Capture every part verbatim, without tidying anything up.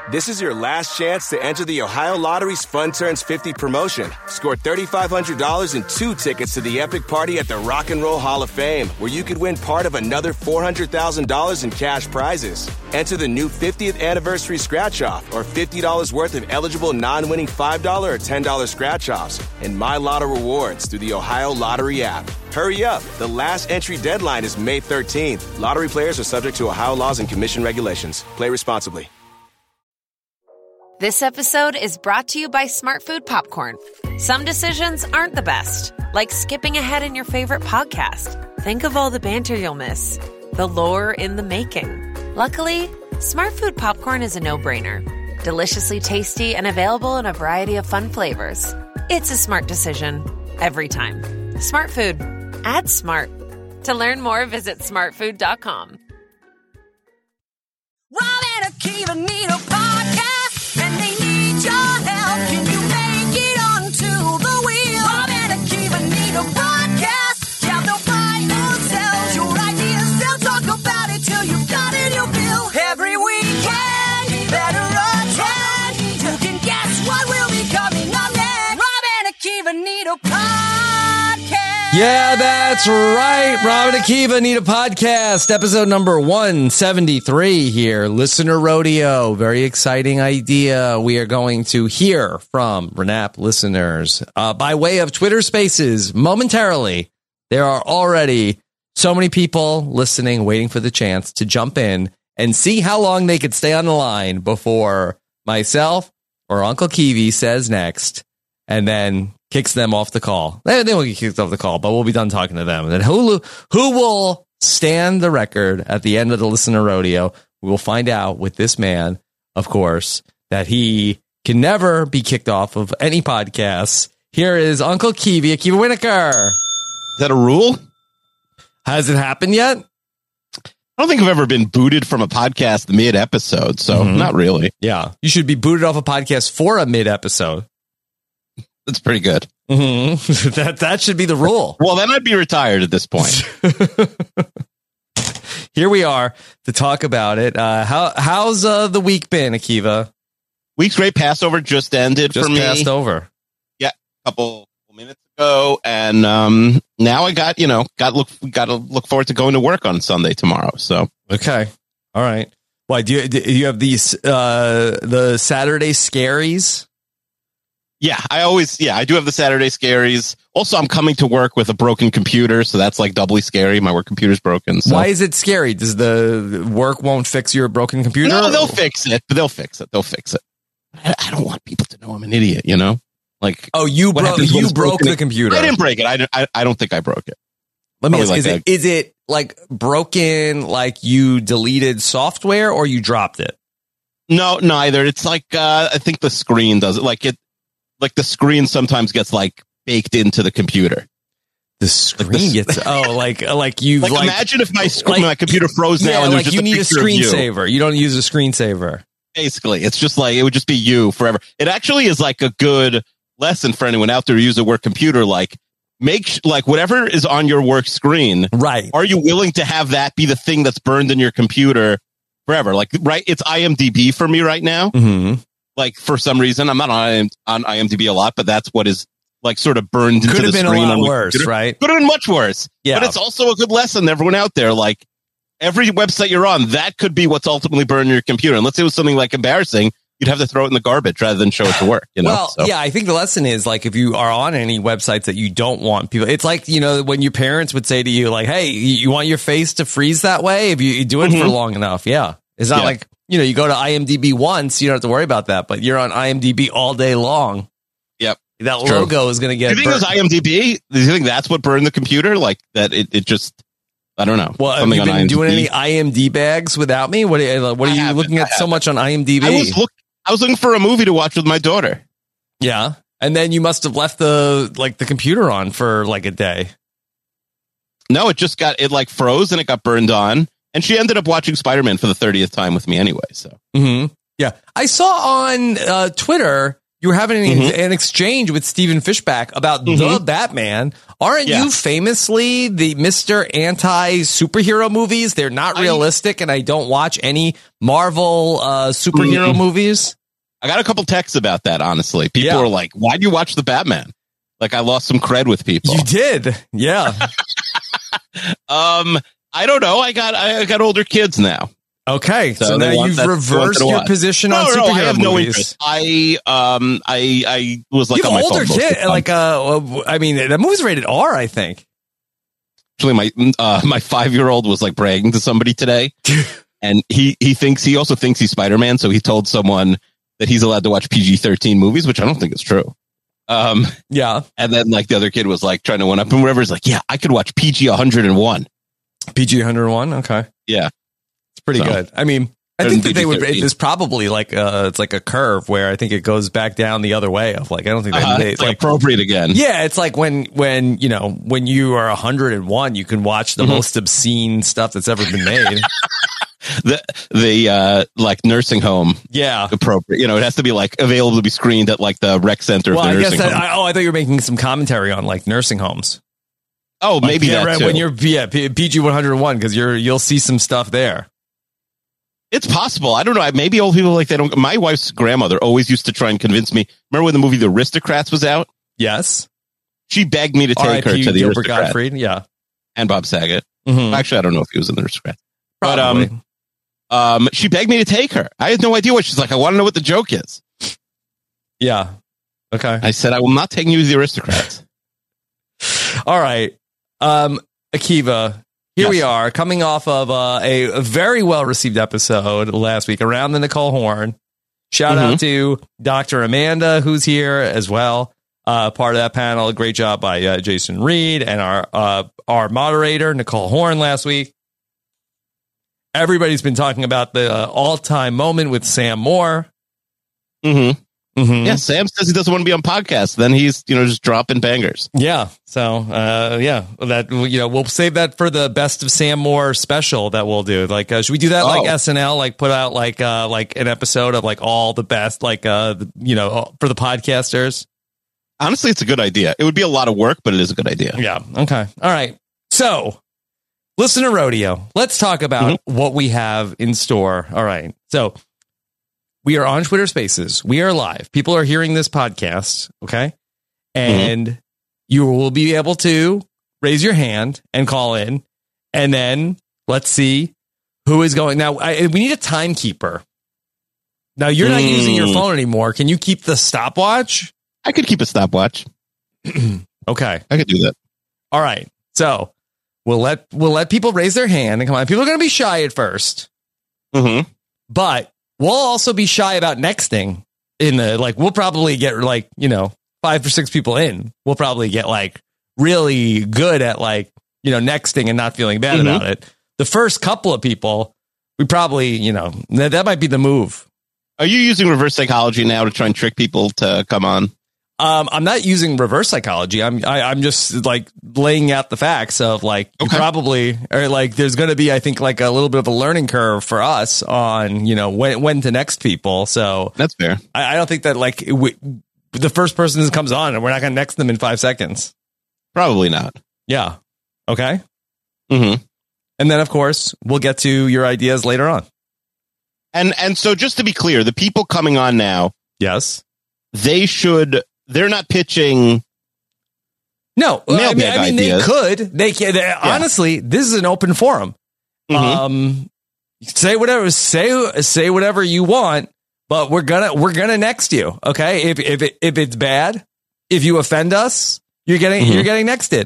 This is your last chance to enter the Ohio Lottery's Fun Turns fifty promotion. Score three thousand five hundred dollars and two tickets to the epic party at the Rock and Roll Hall of Fame, where you could win part of another four hundred thousand dollars in cash prizes. Enter the new fiftieth anniversary scratch-off or fifty dollars worth of eligible non-winning five dollars or ten dollars scratch-offs and My Lotto rewards through the Ohio Lottery app. Hurry up. The last entry deadline is May thirteenth. Lottery players are subject to Ohio laws and commission regulations. Play responsibly. This episode is brought to you by Smart Food Popcorn. Some decisions aren't the best, like skipping ahead in your favorite podcast. Think of all the banter you'll miss, the lore in the making. Luckily, Smart Food Popcorn is a no-brainer. Deliciously tasty and available in a variety of fun flavors. It's a smart decision every time. Smart Food. Add smart. To learn more, visit smart food dot com. Rob and Akiva need a podcast, and they need your help. Can you make it onto the wheel? Rob and Akiva need a podcast. Yeah, they'll buy, they'll sell your ideas. They'll talk about it till you got it, you feel. Every weekend, better attend. You can guess what will be coming up next. Rob and Akiva need a podcast. Yeah, that's right. Rob and Akiva need a podcast. Episode number one seventy-three here. Listener Rodeo. Very exciting idea. We are going to hear from Renap listeners uh, by way of Twitter Spaces momentarily. There are already so many people listening, waiting for the chance to jump in and see how long they could stay on the line before myself or Uncle Kiwi says next and then kicks them off the call. They, they won't get kicked off the call, but we'll be done talking to them. And then who, who will stand the record at the end of the Listener Rodeo? We will find out with this man, of course, that he can never be kicked off of any podcasts. Here is Uncle Kiwi, Akiva Winokur. Is that a rule? Has it happened yet? I don't think I've ever been booted from a podcast mid-episode, so mm-hmm. Not really. Yeah. You should be booted off a podcast for a mid-episode. That's pretty good. Mm-hmm. that that should be the rule. Well, then I'd be retired at this point. Here we are to talk about it. Uh, how how's uh, the week been, Akiva? Week's great. Passover just ended just for me. Just passed over. Yeah, a couple minutes ago, and um, now I got you know got look got to look forward to going to work on Sunday tomorrow. So okay, all right. Why do you do you have these uh, the Saturday scaries? Yeah, I always, yeah, I do have the Saturday scaries. Also, I'm coming to work with a broken computer, so that's like doubly scary. My work computer's broken. So. Why is it scary? Does the work won't fix your broken computer? No, they'll fix it. They'll fix it. They'll fix it. I, I don't want people to know I'm an idiot, you know? Like, oh, you, bro- you broke the computer. I didn't break it. I, I, I don't think I broke it. Let me ask, like is, it, is it like broken, like you deleted software or you dropped it? No, neither. It's like, uh, I think the screen does it. Like it, Like the screen sometimes gets like baked into the computer. The screen like the, gets oh like like you like, like imagine if my screen like, my computer froze yeah, now and like there's just you a need a screensaver. You. you don't use a screensaver. Basically, it's just like it would just be you forever. It actually is like a good lesson for anyone out there who uses a work computer. Like make like whatever is on your work screen. Right? Are you willing to have that be the thing that's burned in your computer forever? Like right, it's IMDb for me right now. Mm-hmm. Like for some reason, I'm not on on IMDb a lot, but that's what is like sort of burned into Could the have screen. Been a lot on worse, computer. right? Could have been much worse. Yeah, but it's also a good lesson to everyone out there. Like every website you're on, that could be what's ultimately burning your computer. And let's say it was something like embarrassing, you'd have to throw it in the garbage rather than show it to work. You know? Well, so. yeah, I think the lesson is like if you are on any websites that you don't want people, it's like, you know, when your parents would say to you, like, "Hey, you want your face to freeze that way if you, you do it mm-hmm. for long enough?" Yeah, it's not yeah. like. You know, you go to IMDb once, you don't have to worry about that, but you're on IMDb all day long. Yep. That logo is going to get Do you think burnt. it was IMDb? Do you think that's what burned the computer? Like that it, it just, I don't know. Well, have you been doing any I M D bags without me? What are, what are you looking at so much on IMDb? I was, look, I was looking for a movie to watch with my daughter. Yeah. And then you must have left the, like the computer on for like a day. No, it just got, it like froze and it got burned on. And she ended up watching Spider-Man for the thirtieth time with me anyway. So, mm-hmm. yeah, I saw on uh, Twitter You were having an, Mm-hmm. an exchange with Stephen Fishback about Mm-hmm. the Batman. Aren't Yeah. you famously the Mister Anti-superhero movies? They're not I- realistic, and I don't watch any Marvel uh, superhero Mm-mm. movies. I got a couple texts about that, honestly. People Yeah. are like, why do you watch the Batman? Like, I lost some cred with people. You did, yeah. Um, I don't know. I got I got older kids now. Okay, so, So they now want you've that- they want reversed to your watch. position No, on no, superhero no, I have no movies. interest. I um I I was like you on have my older phone most of the kid, time. like uh, I mean, that movie's rated R, I think. Actually, my uh, my five year old was like bragging to somebody today, and he he thinks he also thinks he's Spider Man, so he told someone that he's allowed to watch P G thirteen movies, which I don't think is true. Um, Yeah, and then like the other kid was like trying to one up and whatever. He's like, yeah, I could watch P G one hundred one. P G one oh one. Okay, Yeah, it's pretty So. good. I mean, I Better think than that they would. P G thirteen. It's probably like uh, it's like a curve where I think it goes back down the other way. Of like, I don't think that uh, they, it's like, appropriate again. yeah, it's like when when you know when you are one hundred one, you can watch the Mhm. most obscene stuff that's ever been made. The the uh, like nursing home Yeah. appropriate. You know, it has to be like available to be screened at like the rec center. Well, of the I guess nursing that, home. I, oh, I thought you were making some commentary on like nursing homes. oh, maybe yeah, that right, too. when you're yeah P G one oh one because you're you'll see some stuff there. It's possible. I don't know. Maybe old people like they don't. My wife's grandmother always used to try and convince me. Remember when the movie The Aristocrats was out? Yes. She begged me to take R I her P to the Gilbert Aristocrats Gottfried. Yeah. and Bob Saget. Mhm. Actually, I don't know if he was in the Aristocrats. But Probably. um, um, she begged me to take her. I had no idea what she's like. I want to know what the joke is. Yeah. Okay. I said I will not take you to the Aristocrats. All right. Um, Akiva, here Yes. we are coming off of uh, a, a very well received episode last week around the Nicole Horn. Shout Mhm. out to Doctor Amanda, who's here as well. Uh, part of that panel. Great job by uh, Jason Reed and our uh, our moderator, Nicole Horn, last week. Everybody's been talking about the uh, all time moment with Sam Moore. Mm-hmm. Mhm. Yeah, Sam says he doesn't want to be on podcasts. Then he's you know just dropping bangers. Yeah. So, uh, yeah, that, you know, we'll save that for the best of Sam Moore special that we'll do. Like, uh, should we do that like Oh. S N L, like put out like, uh, like an episode of like all the best, like, uh, the- you know, for the podcasters? Honestly, it's a good idea. It would be a lot of work, but it is a good idea. Yeah. Okay. All right. So, listen to Rodeo. Let's talk about what we have in store. All right. So, we are on Twitter Spaces. We are live. People are hearing this podcast. Okay. And you will be able to raise your hand and call in. And then let's see who is going. Now, I, we need a timekeeper. Now, you're not Mm. using your phone anymore. Can you keep the stopwatch? I could keep a stopwatch. Okay. I could do that. All right. So we'll let we'll let people raise their hand and come on. People are going to be shy at first, Mm-hmm. but we'll also be shy about nexting in the like. We'll probably get like you know five or six people in. We'll probably get like really good at like you know nexting and not feeling bad Mhm. about it. The first couple of people, we probably you know that, that might be the move. Are you using reverse psychology now to try and trick people to come on? Um, I'm not using reverse psychology. I'm I, I'm just like laying out the facts of like you Okay. probably or like there's going to be I think like a little bit of a learning curve for us on you know when when to next people. So That's fair. I, I don't think that like we, the first person that comes on and we're not going to next them in five seconds. Probably not. Yeah. Okay. Mm-hmm. And then of course we'll get to your ideas later on. And and so just to be clear, the people coming on now, Yes. they should. They're not pitching. No, I mean, Mailbag I mean they ideas. could. They can. They, Honestly, this is an open forum. Mhm. Um, say whatever. Say say whatever you want. But we're gonna we're gonna next you. Okay. If if it, if it's bad, if you offend us, you're getting Mhm. you're getting nexted.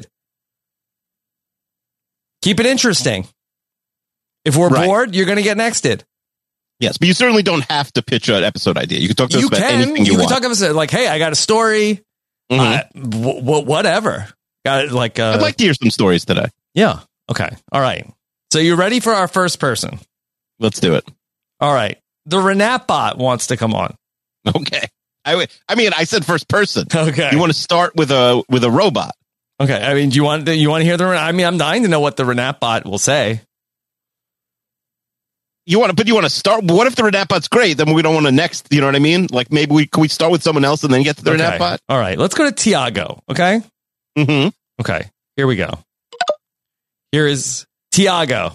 Keep it interesting. If we're Right. bored, you're gonna get nexted. Yes, but you certainly don't have to pitch an episode idea. You can talk to us You about can. anything You, you, can want. talk about it like, hey, I got a story. Mhm. Uh, w- w- whatever. Got it. Like, uh, I'd like to hear some stories today. yeah. Okay. All right. So you ready for our first person? Let's do it. All right. The Renat bot wants to come on. Okay. I, w- I mean, I said first person. Okay. You want to start with a with a robot? Okay. I mean, do you want to, you want to hear the? I mean, I'm dying to know what the Renat bot will say. You want to, but you want to start. What if the Renap bot's great? Then we don't want to next. You know what I mean? Like maybe we can we start with someone else and then get to the Okay. Renap bot. All right, let's go to Tiago. Okay. Mm-hmm. Okay. Here we go. Here is Tiago.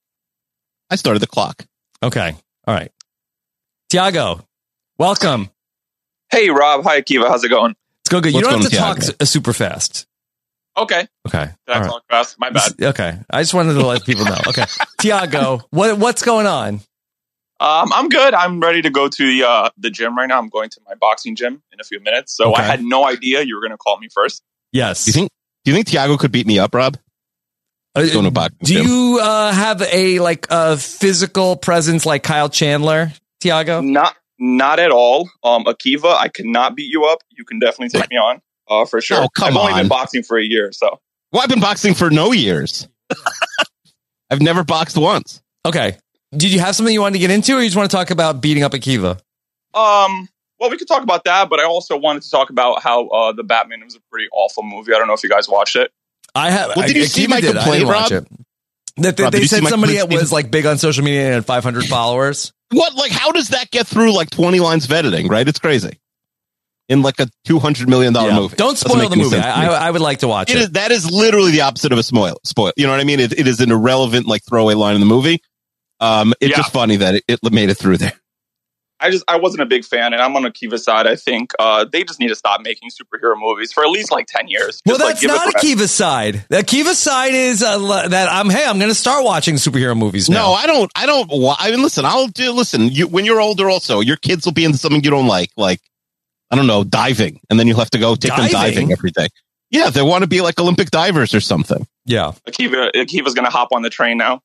I started the clock. Okay. All right. Tiago, welcome. Hey, Rob. Hi, Akiva. How's it going? Let's go good. You What's don't have to going on, talk Tiago? s- super fast. Okay. Okay. Did I All right. talk fast? My bad. Okay. I just wanted to let people know. Okay. Tiago, what what's going on? Um, I'm good. I'm ready to go to the uh, the gym right now. I'm going to my boxing gym in a few minutes. So Okay. I had no idea you were going to call me first. Yes. Do you think? Do you think Tiago could beat me up, Rob? Uh, going to boxing do gym. you uh, have a like a physical presence like Kyle Chandler, Tiago? Not not at all. Um, Akiva, I cannot beat you up. You can definitely take me on uh, for sure. Oh, come I've only on. been boxing for a year, so Well, I've been boxing for no years. I've never boxed once. Okay. Did you have something you wanted to get into, or you just want to talk about beating up Akiva? um. Well, we could talk about that, but I also wanted to talk about how uh, the Batman was a pretty awful movie. I don't know if you guys watched it. I have. Well, did you I, see Akiva my did. I complaint, didn't watch Rob? it. That they, Rob, they did you see said my somebody that complaint? was like big on social media and had five hundred followers. What? Like, how does that get through like twenty lines of editing? Right? It's crazy. In like a two hundred million dollar Yeah. movie. Don't Doesn't spoil make the any movie. sense to I, me. I, I would like to watch It it. is, that is literally the opposite of a spoil. Spoil. You know what I mean? It, it is an irrelevant, like throwaway line in the movie. Um, it's Yeah. just funny that it, it made it through there. I just I wasn't a big fan, and I'm on Akiva's side. I think uh, they just need to stop making superhero movies for at least like ten years. Well, Just, like, that's give us not a rest. Akiva's side. Akiva's side is uh, l- that I'm. Hey, I'm going to start watching superhero movies now. No, I don't. I don't. wa- I mean, listen. I'll do. Listen. You when you're older, also your kids will be into something you don't like, like I don't know, diving, and then you'll have to go take them Diving? diving every day. Yeah, they want to be like Olympic divers or something. Yeah, Akiva Akiva's going to hop on the train now.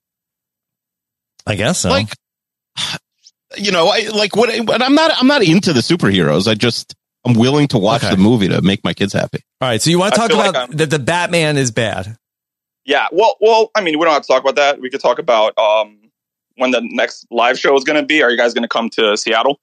I guess so. Like, you know, I like what. But I'm not. I'm not into the superheroes. I just I'm willing to watch Okay. the movie to make my kids happy. All right, so you want to I talk feel like about I'm- that the Batman is bad? Yeah, well, well, I mean, we don't have to talk about that. We could talk about um, when the next live show is going to be. Are you guys going to come to Seattle?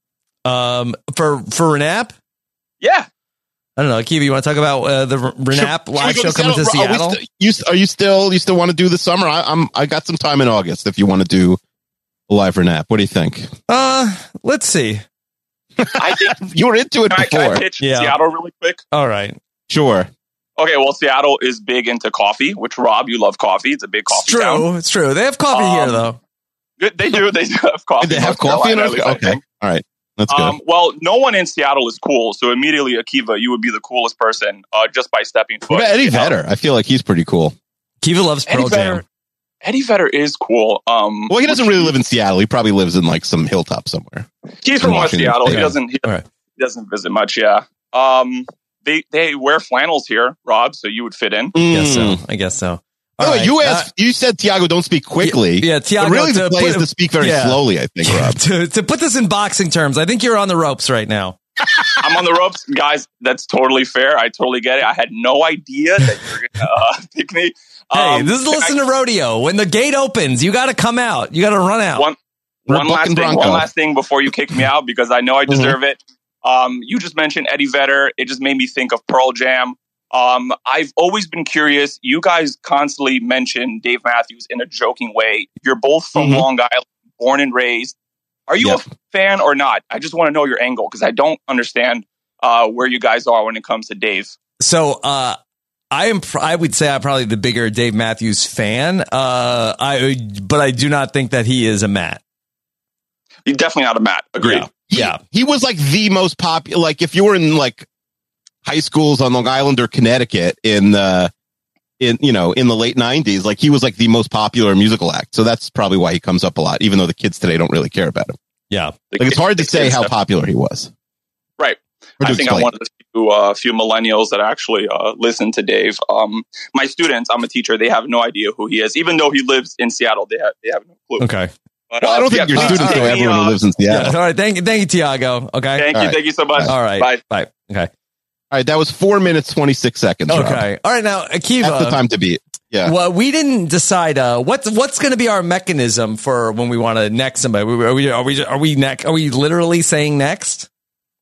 Um, for for Renap, Yeah, I don't know. Akiva, you want to talk about uh, the R- Renap Should- live should we show go coming to Are we Seattle? st- you, are you still? You still want to do the summer? I, I'm. I got some time in August. If you want to do a live Renap, what do you think? uh, let's see. I think. You were into it Can I, can before. I pitch Yeah. Seattle really quick? All right, Sure. Okay, well, Seattle is big into coffee, which Rob, you love coffee. It's a big it's coffee true. town. It's true. They have coffee Um, here, though. Good- They do. They do have coffee. Did they have North coffee in Carolina, our? at least I Okay. think. All right. That's good. Um, well, no one in Seattle is cool, so immediately, Akiva, you would be the coolest person uh, just by stepping foot. what about Eddie you know? Vedder? I feel like he's pretty cool. Akiva loves Eddie Pearl Vedder, Jam. Eddie Vedder is cool. Um, Well, he doesn't which- really live in Seattle. He probably lives in like some hilltop somewhere. He's from in West Washington Seattle. He State. doesn't. He, All right. he doesn't visit much. Yeah. Um. They they wear flannels here, Rob. So you would fit in. I guess so. Mm. I guess so. By the All way, right, you uh, asked. you said Tiago don't speak quickly. Yeah, yeah, Tiago, But really, to the play put- is to speak very yeah. slowly. I think, Rob. to, to put this in boxing terms, I think you're on the ropes right now. I'm on the ropes, guys. That's totally fair. I totally get it. I had no idea that you were gonna uh, pick me. Hey, Um, this is can I- Listen to Rodeo. When the gate opens, you got to come out. You got to run out. One, We're one last bucking thing. Bronco. One last thing before you kick me out because I know I deserve it. Um, you just mentioned Eddie Vedder. It just made me think of Pearl Jam. Um, I've always been curious. You guys constantly mention Dave Matthews in a joking way. You're both from Mhm. Long Island, born and raised. Are you Yep. a fan or not? I just want to know your angle because I don't understand uh, where you guys are when it comes to Dave. So, uh, I am. pr- I would say I'm probably the bigger Dave Matthews fan. Uh, I but I do not think that he is a Matt. You're definitely not a Matt. Agreed. Yeah. He, Yeah. he was like the most popular. Like if you were in like high schools on Long Island or Connecticut in the in you know in the late nineties, like he was like the most popular musical act. So that's probably why he comes up a lot, even though the kids today don't really care about him. Yeah. The Like it's kid- hard to the say kids how have- popular he was. Right. Or to I think explain. I'm one of the few, uh, few millennials that actually uh, listen to Dave. Um, my students, I'm a teacher. They have no idea who he is, even though he lives in Seattle. They have they have no clue. Okay. But, Well, I uh, don't think yeah, your please students give know me, everyone uh, who lives in Yeah. Seattle. All right. Thank you. Thank you, Tiago. Okay. Thank All you, right. thank you so much. All right. Bye. Bye. Okay. All right, that was four minutes twenty six seconds. Rob. Okay. All right. Now, That's the Akiva. time to beat. Yeah. Well, we didn't decide uh, what's what's going to be our mechanism for when we want to next somebody. Are we are we are we next? Are we literally saying next?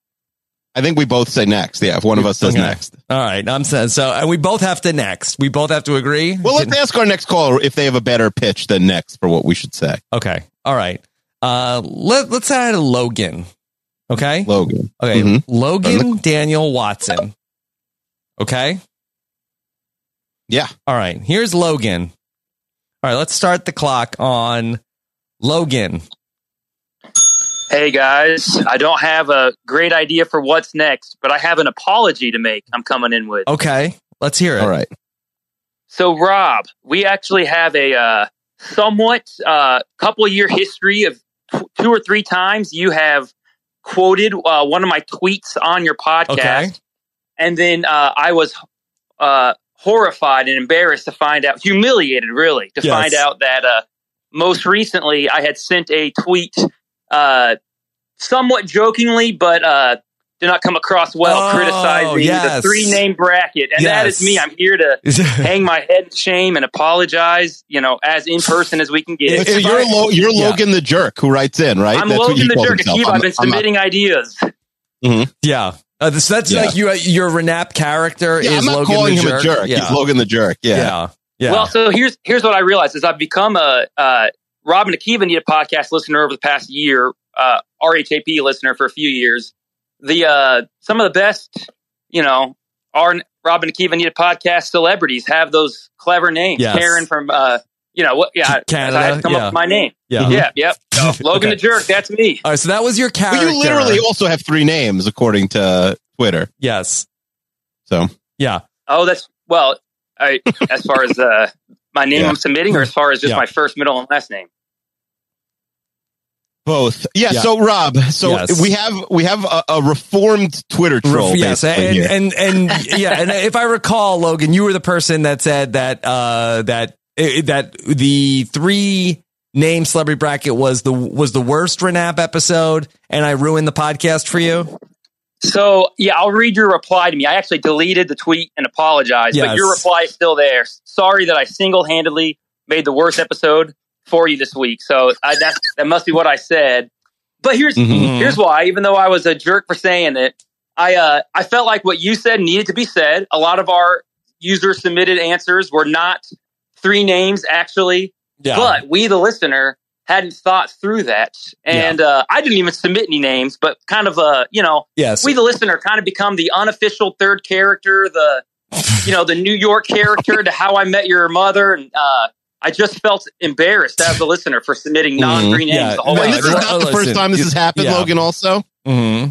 I think we both say next. Yeah, if one of us says Okay. next. All right. I'm saying so. And we both have to next. We both have to agree. Well, let's ask our next caller if they have a better pitch than next for what we should say. Okay. All right. Uh, let, let's add a Logan. Okay. Logan. Okay. Mm-hmm. Logan Daniel Watson. Okay. Yeah. All right. Here's Logan. All right. Let's start the clock on Logan. Hey guys, I don't have a great idea for what's next, but I have an apology to make. I'm coming in with. Okay. Let's hear it. All right. So, Rob, we actually have a uh, somewhat uh, couple year history of t- two or three times you have quoted uh, one of my tweets on your podcast. Okay. And then uh, I was uh, horrified and embarrassed to find out, humiliated really, to Yes. find out that uh, most recently I had sent a tweet uh, somewhat jokingly, but uh, did not come across well, Oh, criticizing yes. the three name bracket. And that Yes. is me. I'm here to hang my head in shame and apologize, you know, as in person as we can get. Wait, so If you're I- Lo- you're yeah. Logan the jerk who writes in, right? I'm That's what Logan he the calls Jerk. himself. Akiva, I'm- I've been I'm not- submitting ideas. Yeah. Uh, this, that's Yeah. like you, your Renap character Yeah, is I'm not Logan calling the him jerk. a jerk. Yeah. He's Logan the jerk. Yeah. Yeah. Yeah. Well, so here's here's what I realized is I've become a uh, Rob and Akiva Need a Podcast listener over the past year, uh, R H A P listener for a few years. The uh, some of the best, you know, are Rob and Akiva Need a Podcast celebrities have those clever names. Yes. Karen from, uh, you know, what? Yeah, Canada, I had to come yeah. up with my name. Yeah. Yeah, yep. So, Logan Okay. the Jerk, that's me. All right. So that was your But character. you literally also have three names according to Twitter. Yes. So Yeah. Oh, that's well. I, as far as uh, my name Yeah. I'm submitting, or as far as just Yeah. my first, middle, and last name. both. Yeah, Yeah. So Rob, so Yes. we have we have a, a reformed Twitter troll. Yes, basically and, here. and and yeah, and if I recall, Logan, you were the person that said that uh, that uh, that the three name celebrity bracket was the was the worst Renap episode, and I ruined the podcast for you. So, yeah, I'll read your reply to me. I actually deleted the tweet and apologized, Yes. but your reply is still there. Sorry that I single-handedly made the worst episode for you this week. So I, that, that must be what I said. But here's Mhm. here's why. Even though I was a jerk for saying it, I uh, I felt like what you said needed to be said. A lot of our user-submitted answers were not three names, actually. Yeah, But we, the listener, hadn't thought through that. And uh, I didn't even submit any names, but kind of, uh, you know, yes, we, the listener, kind of become the unofficial third character, the, you know, the New York character to How I Met Your Mother. And uh, I just felt embarrassed as the listener for submitting non-three names Yeah. the whole No, and way. this is no, not the listen, first time this has happened, yeah. Logan. Also, Mhm.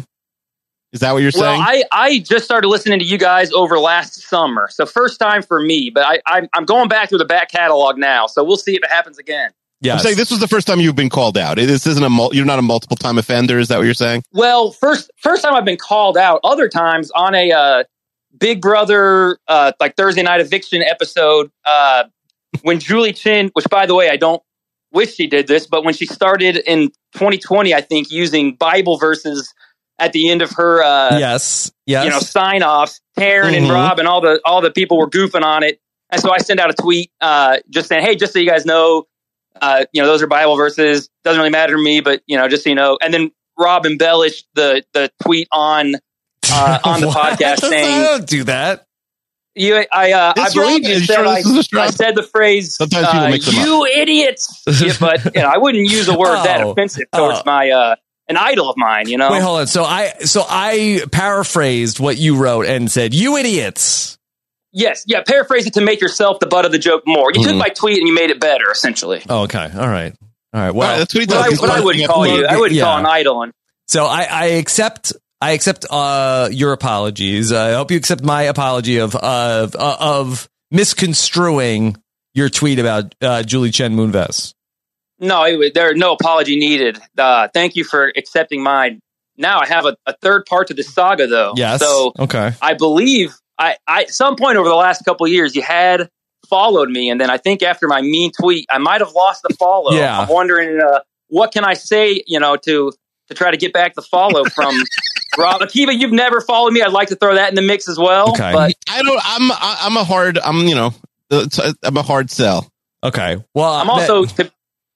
is that what you're Well, saying? I, I just started listening to you guys over last summer. So first time for me, but I, I'm, I'm going back through the back catalog now. So we'll see if it happens again. yes. I'm saying this was the first time you've been called out. This isn't a mul- you're not a multiple time offender. Is that what you're saying? Well, first first time I've been called out. Other times on a uh, Big Brother uh, like Thursday night eviction episode, uh, when Julie Chen, which by the way I don't wish she did this, but when she started in twenty twenty, I think using Bible verses at the end of her, uh, yes, yes, you know, sign offs, Taryn Mhm. and Rob and all the all the people were goofing on it, and so I sent out a tweet uh, just saying, "Hey, just so you guys know." Uh, you know, those are Bible verses. Doesn't really matter to me, but you know, just so you know. And then Rob embellished the the tweet on uh, on the What? podcast I saying, don't do that. "You, I, uh, I This believe Rob? you Are you said sure I, this is a I Rob? said the phrase, Sometimes people uh, mix them you idiots." Yeah, but you know, I wouldn't use a word that Oh. offensive towards Oh. my uh, an idol of mine. You know, Wait, hold on. So I so I paraphrased what you wrote and said, "You idiots." yes, yeah. Paraphrase it to make yourself the butt of the joke more. You took Mhm. my tweet and you made it better, essentially. Oh, okay. All right. All right. Well, All right, that's what he But does. I, He's but I working wouldn't at call you. Logan. I wouldn't Yeah. call an idol. And so I, I accept I accept uh, your apologies. I hope you accept my apology of of of misconstruing your tweet about uh, Julie Chen Moonves. No, it, was- there no apology needed. Uh, thank you for accepting mine. Now I have a, a third part to this saga, though. Yes. So Okay. I believe I, I at some point over the last couple of years you had followed me, and then I think after my mean tweet, I might have lost the follow. Yeah. I'm wondering uh, what can I say, you know, to to try to get back the follow from Rob Akiva. You've never followed me. I'd like to throw that in the mix as well. Okay. But I don't. I'm. I- I'm a hard. I'm. You know. it's- I'm a hard sell. Okay. Well, I'm also to,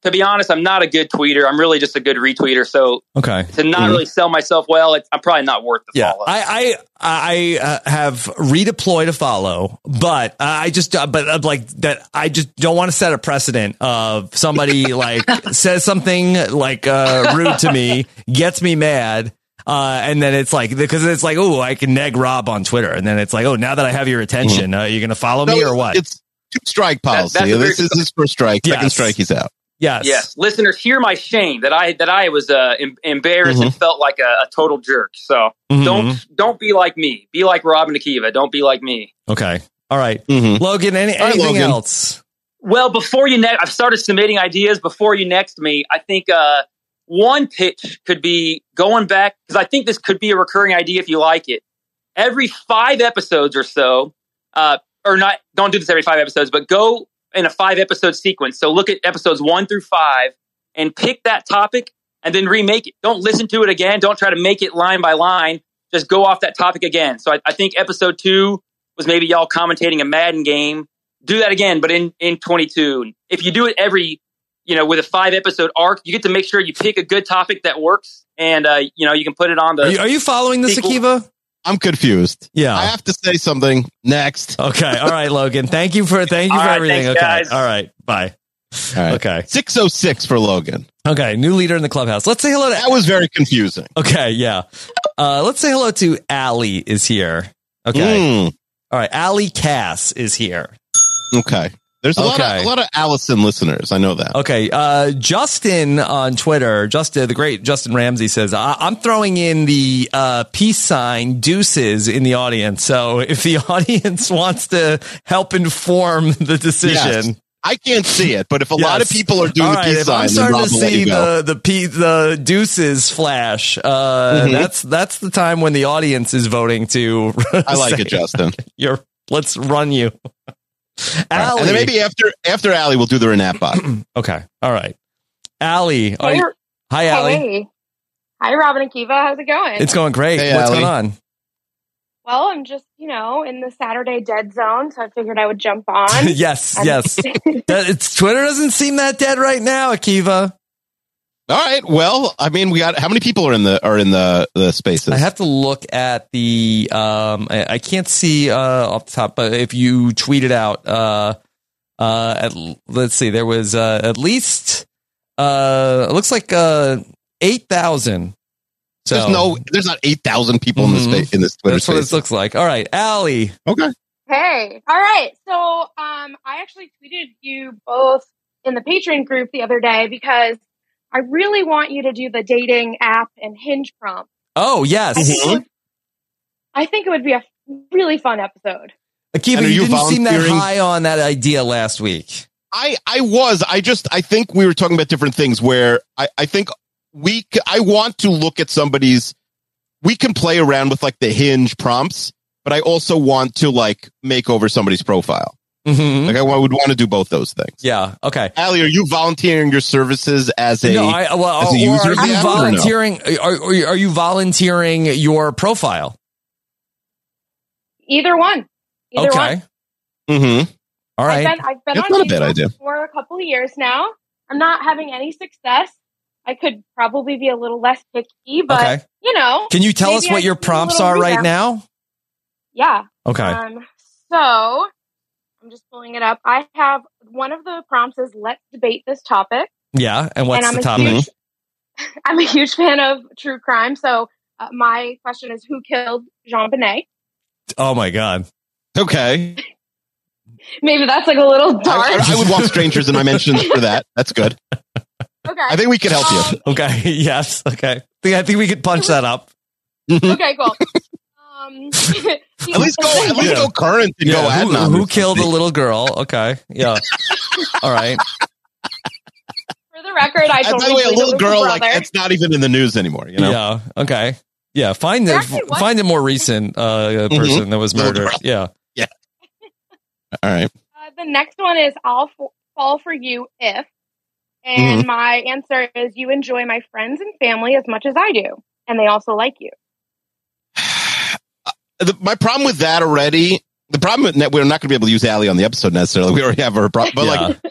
to be honest, I'm not a good tweeter. I'm really just a good retweeter. So Okay. to not Mhm. really sell myself well, it's, I'm probably not worth the Yeah, follow. I I, I uh, have redeployed a follow, but uh, I just uh, but uh, like that I just don't want to set a precedent of somebody like says something like uh, rude to me, gets me mad. Uh, and then it's like, because it's like, oh, I can neg Rob on Twitter. And then it's like, oh, now that I have your attention, uh, you're going to follow me No, or what? It's two strike policy. that's a very this is his first strike. Yes. Second strike, he's out. Yes. Yes, listeners, hear my shame that I that I was uh, em- embarrassed Mhm. and felt like a, a total jerk. So Mhm. don't don't be like me. Be like Rob and Akiva. Don't be like me. Okay. All right. Mhm. Logan, any, All right, anything Logan. else? Well, before you next, I've started submitting ideas. Before you next me, I think uh, one pitch could be going back, because I think this could be a recurring idea if you like it. Every five episodes or so, uh, or not, don't do this every five episodes, but go in a five episode sequence. So look at episodes one through five and pick that topic and then remake it. Don't listen to it again. Don't try to make it line by line. Just go off that topic again. So I, I think episode two was maybe y'all commentating a Madden game. Do that again, but in, in twenty-two. If you do it every, you know, with a five episode arc, you get to make sure you pick a good topic that works, and uh, you know, you can put it on the. Are you, are you following this, sequel. Akiva? I'm confused. Yeah. I have to say something next. Okay. All right, Logan. Thank you for thank you All for right, everything. thanks, Okay. guys. All right. Bye. All right. Okay. six oh six for Logan. Okay. New leader in the clubhouse. Let's say hello to. That was very confusing. Okay. Yeah. Uh, let's say hello to Allie is here. Okay. Mm, All right. Allie Cass is here. okay. There's a lot Okay. of a lot of Allison listeners. I know that. Okay. Uh, Justin on Twitter, Justin, the great Justin Ramsey says, I- I'm throwing in the uh, peace sign deuces in the audience. So if the audience wants to help inform the decision. Yes. I can't see it, but if a lot of Yes. people are doing All the right, peace if sign, I'm then starting Rob to will let see you go. the the pe- the deuces flash, uh, Mhm. that's that's the time when the audience is voting to. I like say, it, Justin. You're let's run you, All right. Allie. And then maybe after after Allie, we'll do the Renat bot. Okay, all right, Allie. Are Hey, you, hi, Allie. hey. Hi, Robin and Kiva. How's it going? It's going great. Hey, What's Allie. going on? well, I'm just, you know, in the Saturday dead zone, so I figured I would jump on. yes, And- yes. That, it's Twitter doesn't seem that dead right now, Akiva. All right. Well, I mean, we got how many people are in the are in the the spaces? I have to look at the. Um, I, I can't see uh, off the top, but if you tweet it out, uh, uh, at, let's see, there was uh, at least. Uh, it looks like uh, eight thousand. So There's no. There's not eight thousand people in this Mhm. space in this Twitter that's what space. it looks like. All right, Allie. Okay. Hey. All right. So um, I actually tweeted you both in the Patreon group the other day because I really want you to do the dating app and Hinge prompt. Oh yes, I think, it Mhm. would, I think it would be a really fun episode. Akiva. And are You you didn't seem that volunteering? high on that idea last week. I I was. I just. I think we were talking about different things. Where I I think we. c- I want to look at somebody's. We can play around with like the Hinge prompts, but I also want to like make over somebody's profile. Mhm. Like I wa- would want to do both those things. Yeah. Okay. Allie, are you volunteering your services as a? No, I, well, as a or user are of the you app or no? volunteering? Are, are are you volunteering your profile? Either one. Either Okay. one. Mm-hmm. All right. I've been, I've been That's on not a bad Hinge idea. for a couple of years now. I'm not having any success. I could probably be a little less picky, but Okay. you know. Can you tell us maybe what I your could do a prompts little are right revamp. now? Yeah. Okay. Um, so I'm just pulling it up. I have one of the prompts is let's debate this topic. Yeah. And what's and I'm the a topic? huge, I'm a huge fan of true crime. So uh, my question is, who killed Jean Bonnet? Oh my God. Okay. Maybe that's like a little I, dark. I, I would want strangers in my mentions for that. That's good. okay. I think we can help you. Um, Okay. Yes. Okay. I think, I think we could punch that up. okay, cool. Um, At least go. At least Yeah. go current and go Yeah. ad Who, nom who or killed a something. little girl? Okay. Yeah. All right. For the record, I And totally by the way, a believe it little was girl, your like brother. it's not even in the news anymore. You know. Yeah. Okay. Yeah. Find There the actually was- find a more recent uh, person that was Little murdered. girl. Yeah. All right. Uh, the next one is I'll f- fall for you if. And my answer is you enjoy my friends and family as much as I do. And they also like you. The, my problem with that already. The problem with we're not going to be able to use Allie on the episode necessarily. We already have her. Pro- but Yeah. like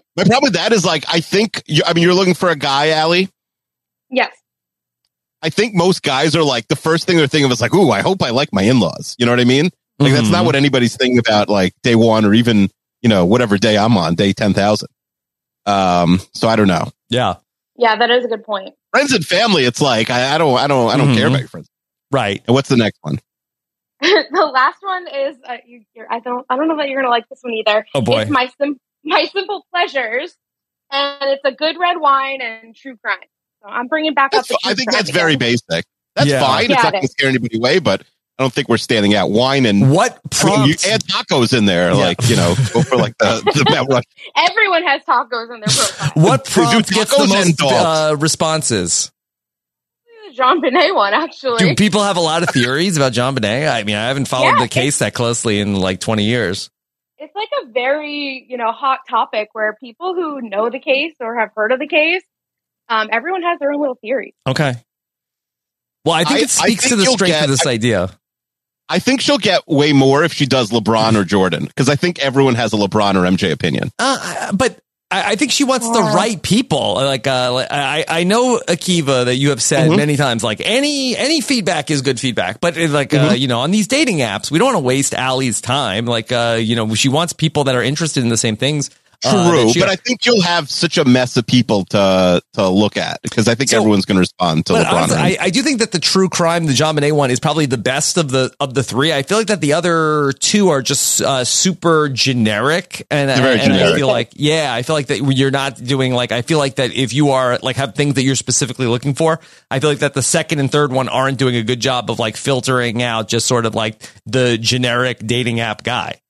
My problem with that is like, I think, you, I mean, you're looking for a guy, Allie. Yes. I think most guys are like, the first thing they're thinking of is like, ooh, I hope I like my in-laws. You know what I mean? Like, Mm-hmm. that's not what anybody's thinking about, like, day one or even, you know, whatever day I'm on, day ten thousand. Um, so I don't know. Yeah. Yeah, that is a good point. Friends and family, it's like, I, I don't, I don't, I don't Mhm. care about your friends. Right. And what's the next one? The last one is uh, you, you're, I don't I don't know that you're gonna like this one either. Oh, boy. It's my sim- my simple pleasures, and it's a good red wine and true crime. So I'm bringing back That's up the. fi- I true think crime that's very again. basic. That's Yeah. fine. Yeah, it's not it going to is. scare anybody away, but I don't think we're standing out. Wine and What I mean, you prompts? add tacos in there, Yeah. like, you know, go for like the, the Mount Rush. Everyone has tacos in their profile. what They do prompt gets the tacos and most dogs. uh, responses? The Jean Benet one, actually. Do people have a lot of theories about John Bonet? I mean, I haven't followed Yeah, the case that closely in like twenty years. It's like a very, you know, hot topic where people who know the case or have heard of the case, um, everyone has their own little theories. Okay. Well, I think I- it speaks I to think the you'll strength get- of this I- idea. I think she'll get way more if she does LeBron or Jordan, because I think everyone has a LeBron or M J opinion. Uh, but I, I think she wants the Yeah. right people. Like, uh, like, I, I know, Akiva, that you have said Mhm. many times, like any any feedback is good feedback. But uh, like, uh, Mhm. you know, on these dating apps, we don't want to waste Allie's time. Like, uh, you know, she wants people that are interested in the same things. uh, True, that she- but I think you'll have such a mess of people to to look at, because I think So- everyone's going to respond to But LeBron. honestly, or I, I do think that the true crime, the John Bonet one, is probably the best of the of the three. I feel like that the other two are just uh, super generic, and, They're very and I generic. feel like, yeah, I feel like that you're not doing like. I feel like that if you are like have things that you're specifically looking for, I feel like that the second and third one aren't doing a good job of like filtering out just sort of like the generic dating app guy.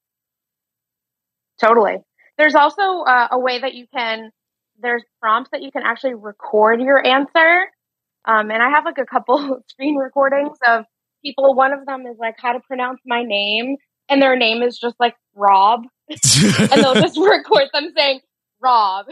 Totally. There's also uh, a way that you can, there's prompts that you can actually record your answer. Um, and I have like a couple screen recordings of people. One of them is like how to pronounce my name, and their name is just like Rob. And they'll just record them saying Rob.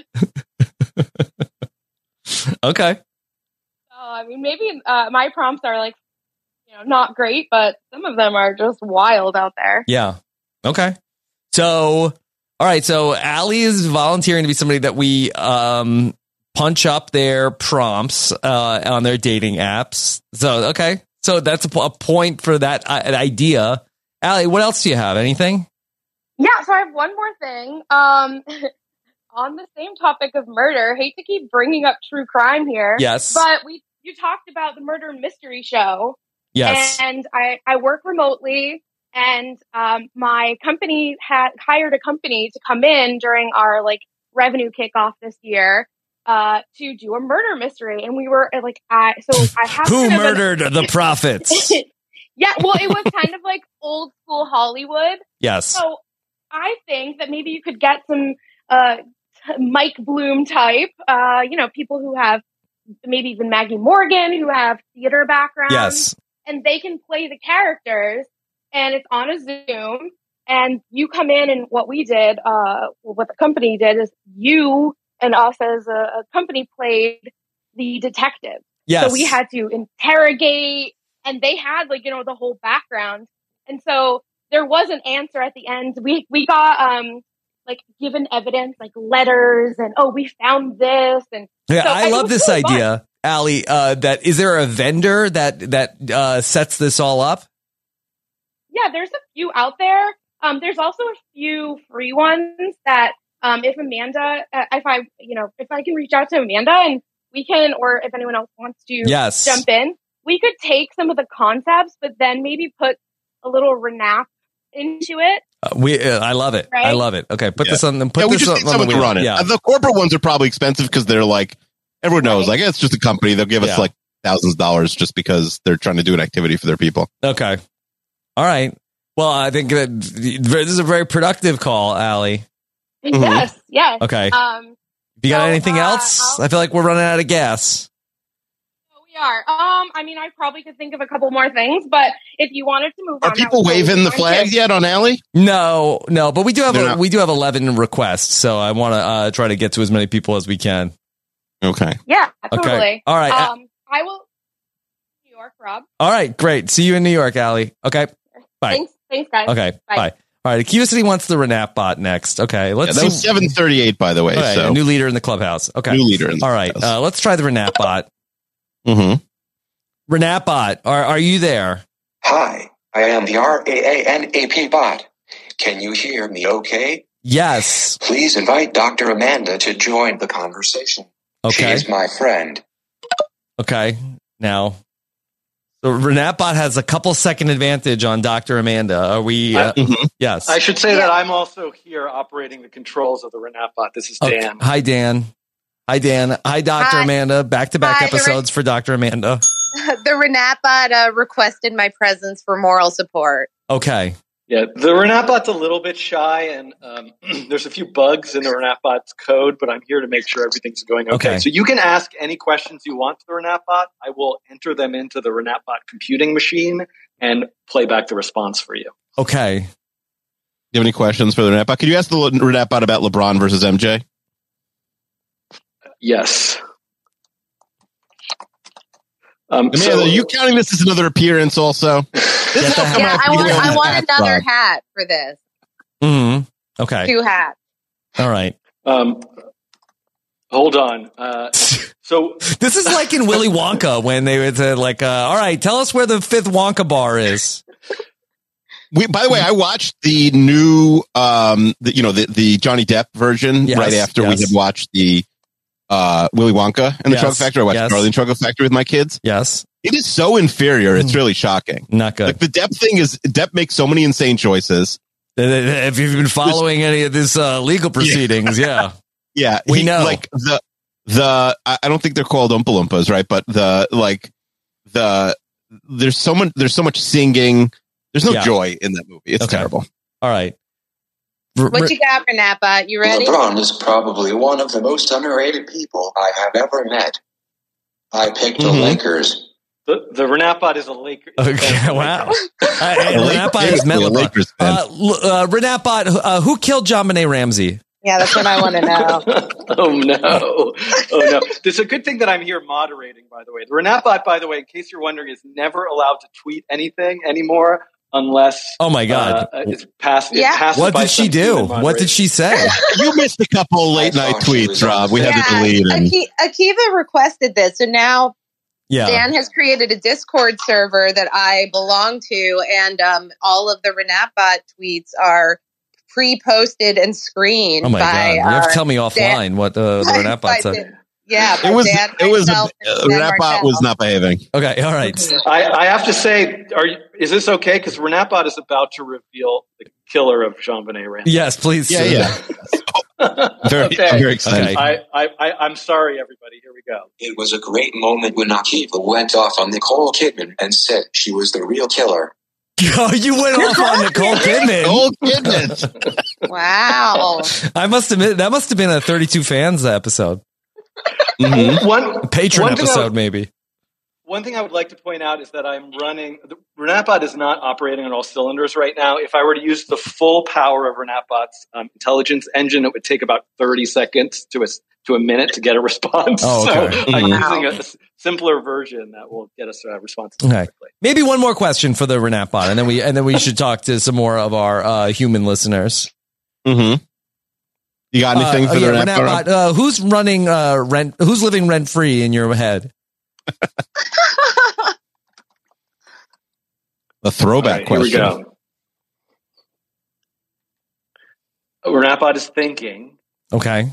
Okay. So, I mean, maybe uh, my prompts are like, you know, not great, but some of them are just wild out there. Yeah. Okay. So, all right. So Allie is volunteering to be somebody that we um, punch up their prompts uh, on their dating apps. So, okay. So that's a, po- a point for that uh, idea. Allie, what else do you have? Anything? Yeah, so I have one more thing. Um, on the same topic of murder, hate to keep bringing up true crime here. Yes. But we you talked about the murder mystery show. Yes. And I, I work remotely, and um, my company had hired a company to come in during our like revenue kickoff this year uh, to do a murder mystery. And we were uh, like, I, so I have Who kind of an- murdered the prophets? Yeah, well, it was kind of like old school Hollywood. Yes. So I think that maybe you could get some uh, t- Mike Bloom type, uh, you know, people who have maybe even Maggie Morgan, who have theater backgrounds. Yes. And they can play the characters, and it's on a Zoom. And you come in, and what we did, uh, what the company did is you and us as a, a company played the detective. Yes. So we had to interrogate, and they had like, you know, the whole background. And so there was an answer at the end. We, we got, um, like given evidence, like letters, and, oh, we found this. And Yeah, so I it love was this really fun. idea, Allie. Uh, that is there a vendor that that uh, sets this all up? Yeah, there's a few out there. Um, there's also a few free ones that, um, if Amanda, uh, if I, you know, if I can reach out to Amanda and we can, or if anyone else wants to Yes. jump in, we could take some of the concepts, but then maybe put a little renap into it. Uh, we, uh, I love it. Right? I love it. Okay, put Yeah. this on. Put yeah, we this just on, need on someone the to wheel. run it. Yeah. Uh, the corporate ones are probably expensive because they're like, everyone knows, Right. like, eh, it's just a company. They'll give us Yeah. like thousands of dollars just because they're trying to do an activity for their people. Okay. All right. Well, I think that this is a very productive call, Allie. Mhm. Yes, yes. Okay. Um, If you got so, anything uh, else? I'll- I feel like we're running out of gas. so we are. Um, I mean, I probably could think of a couple more things, but if you wanted to move Are on, that people was totally waving the fine, flag too. yet on Allie? No, no, but we do have They're a, not- we do have eleven requests, so I want to uh, try to get to as many people as we can. Okay. Yeah, Okay. totally. All right. Um, I will. New York, Rob. All right, great. See you in New York, Allie. Okay. Bye. Thanks, thanks, guys. Okay. Bye. Bye. All All right, Akiva said he wants the Renap bot next. Okay, let's Yeah, that see. was seven thirty-eight, by the way. Okay, so a new leader in the clubhouse. Okay, new leader. In the All right, clubhouse. uh, let's try the Renap bot. Mm-hmm. Renap bot, are are you there? Hi, I am the R A A N A P bot. Can you hear me okay? Yes. Please invite Doctor Amanda to join the conversation. She Okay. is my friend. Okay. Now, so Renapbot has a couple second advantage on Doctor Amanda. Are we? Uh, Mm-hmm. Yes. I should say that I'm also here operating the controls of the Renapbot. This is Okay. Dan. Hi, Dan. Hi, Dan. Hi, Doctor Hi. Amanda. Back to back Hi, the episodes for Doctor Amanda. The Renapbot uh, requested my presence for moral support. Okay. Yeah, the Renapbot's a little bit shy, and um, there's a few bugs in the Renapbot's code, but I'm here to make sure everything's going okay. Okay. So you can ask any questions you want to the Renapbot. I will enter them into the Renapbot computing machine and play back the response for you. Okay. Do you have any questions for the Renapbot? Could you ask the Renapbot about LeBron versus M J? Yes. Um, Amanda, so, are you counting this as another appearance also? This is how come Yeah, I have want to do I this want hat, another Rob. hat for this. Mm-hmm. Okay. Two hats. All right. um, hold on. Uh, so This is like in Willy Wonka when they would say, like, uh, all right, tell us where the fifth Wonka bar is. We, by the way, I watched the new, um, the, you know, the, the Johnny Depp version Yes, right after yes. we had watched the uh, Willy Wonka and the Yes, Chocolate Factory. I watched yes. Charlie and the Chocolate Factory with my kids. Yes. It is so inferior. It's really shocking. Not good. Like the Depp thing is, Depp makes so many insane choices. If you've been following any of this uh, legal proceedings, yeah. Yeah, We he- know. Like the the I I don't think they're called Oompa Loompas, right? But the like the there's so much there's so much singing. There's no Yeah. joy in that movie. It's Okay. terrible. All right. R- What r- you got, Renapbot? You ready? LeBron is probably one of the most underrated people I have ever met. I picked the Mhm. Lakers. the, the Renapbot is a Laker. Okay, wow. Uh, A Laker- Renapbot is Met a LeBron. Lakers fan. Uh, L- uh, Renapbot, uh, who killed John Benet Ramsey? Yeah, that's what I want to know. Oh no! Oh no! It's a good thing that I'm here moderating. By the way, the Renapbot, by the way, in case you're wondering, is never allowed to tweet anything anymore unless Oh my God. uh, it's passed. Yeah. It passes What by did she some do? human What moderator. did she say? You missed a couple late I night thought she was tweets, Rob. We had to Yeah, delete. And, Aki- Akiva requested this, so now Yeah. Dan has created a Discord server that I belong to, and um, all of the Renapbot tweets are pre-posted and screened Oh my by. God. You have to uh, tell me offline what uh, the by- Renapbot by uh, said. Dan- Yeah, by it was Dan, it was myself, uh, and Dan Renapbot Martell. was not behaving. Okay. All right. I, I have to say, are you, is this okay? Because Renapbot is about to reveal the killer of Jean Benet Ramsey. Yes, please. Yeah, sir. yeah. Very, Okay. I'm very excited. Okay. I, I, I, I'm sorry, everybody. Here we go. It was a great moment when Akiva went off on Nicole Kidman and said she was the real killer. Oh, you went off on Nicole Kidman. Old Kidman. Wow. I must admit, that must have been a thirty-two fans episode. Mhm. One Patron one thing I episode, would- maybe. One thing I would like to point out is that I'm running. The, Renapbot is not operating on all cylinders right now. If I were to use the full power of Renapbot's um, intelligence engine, it would take about thirty seconds to a to a minute to get a response. Oh, okay. So I'm Wow. using a, a s- simpler version that will get us uh, responses Okay. quickly. Maybe one more question for the Renapbot, and then we and then we should talk to some more of our uh, human listeners. Mm-hmm. You got anything Uh, for oh, the yeah, Renapbot? Renapbot, uh, who's running uh, rent? Who's living rent free in your head? A throwback All right, question. Here we go. Renapbot is thinking. Okay.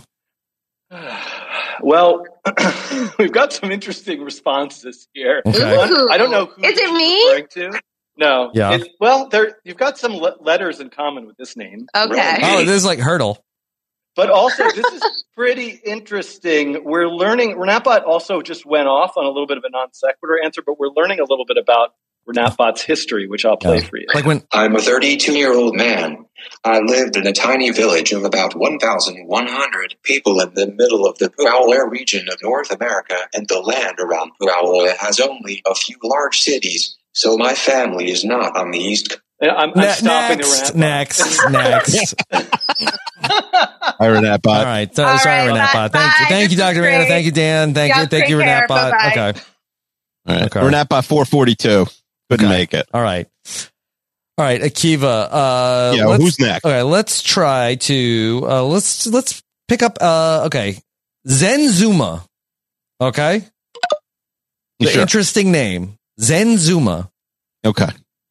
Well, we've got some interesting responses here. Okay. One, I don't know who Is this it me? referring to. No. Yeah. It's, well, there you've got some le- letters in common with this name. Okay. Oh, this is like Hurdle. But also, this is pretty interesting. We're learning. Renapbot also just went off on a little bit of a non sequitur answer, but we're learning a little bit about Renapbot's history, which I'll play Yeah. for you. Like when I'm a thirty-two-year-old man. I lived in a tiny village of about one thousand one hundred people in the middle of the Puauer region of North America, and the land around Puauer has only a few large cities, so my family is not on the east. I'm, I'm Ne- stopping next, the Renapbot. next, next. Hi, Renapbot. All right. Uh, All sorry, right, Renapbot. bye. Thank you. Thank you, This is Doctor Amanda. great. Thank you, Dan. Thank Yeah, you. Thank take you, care. Renapbot. Bye-bye. Okay. All right. Okay. Renapbot four forty-two. Couldn't Okay. make it. All right. All right, Akiva. Uh, Yeah, let's- who's next? Okay, let's try to uh, let's let's pick up. Uh, okay, Zenzuma. Okay, the Sure. interesting name, Zenzuma. Okay.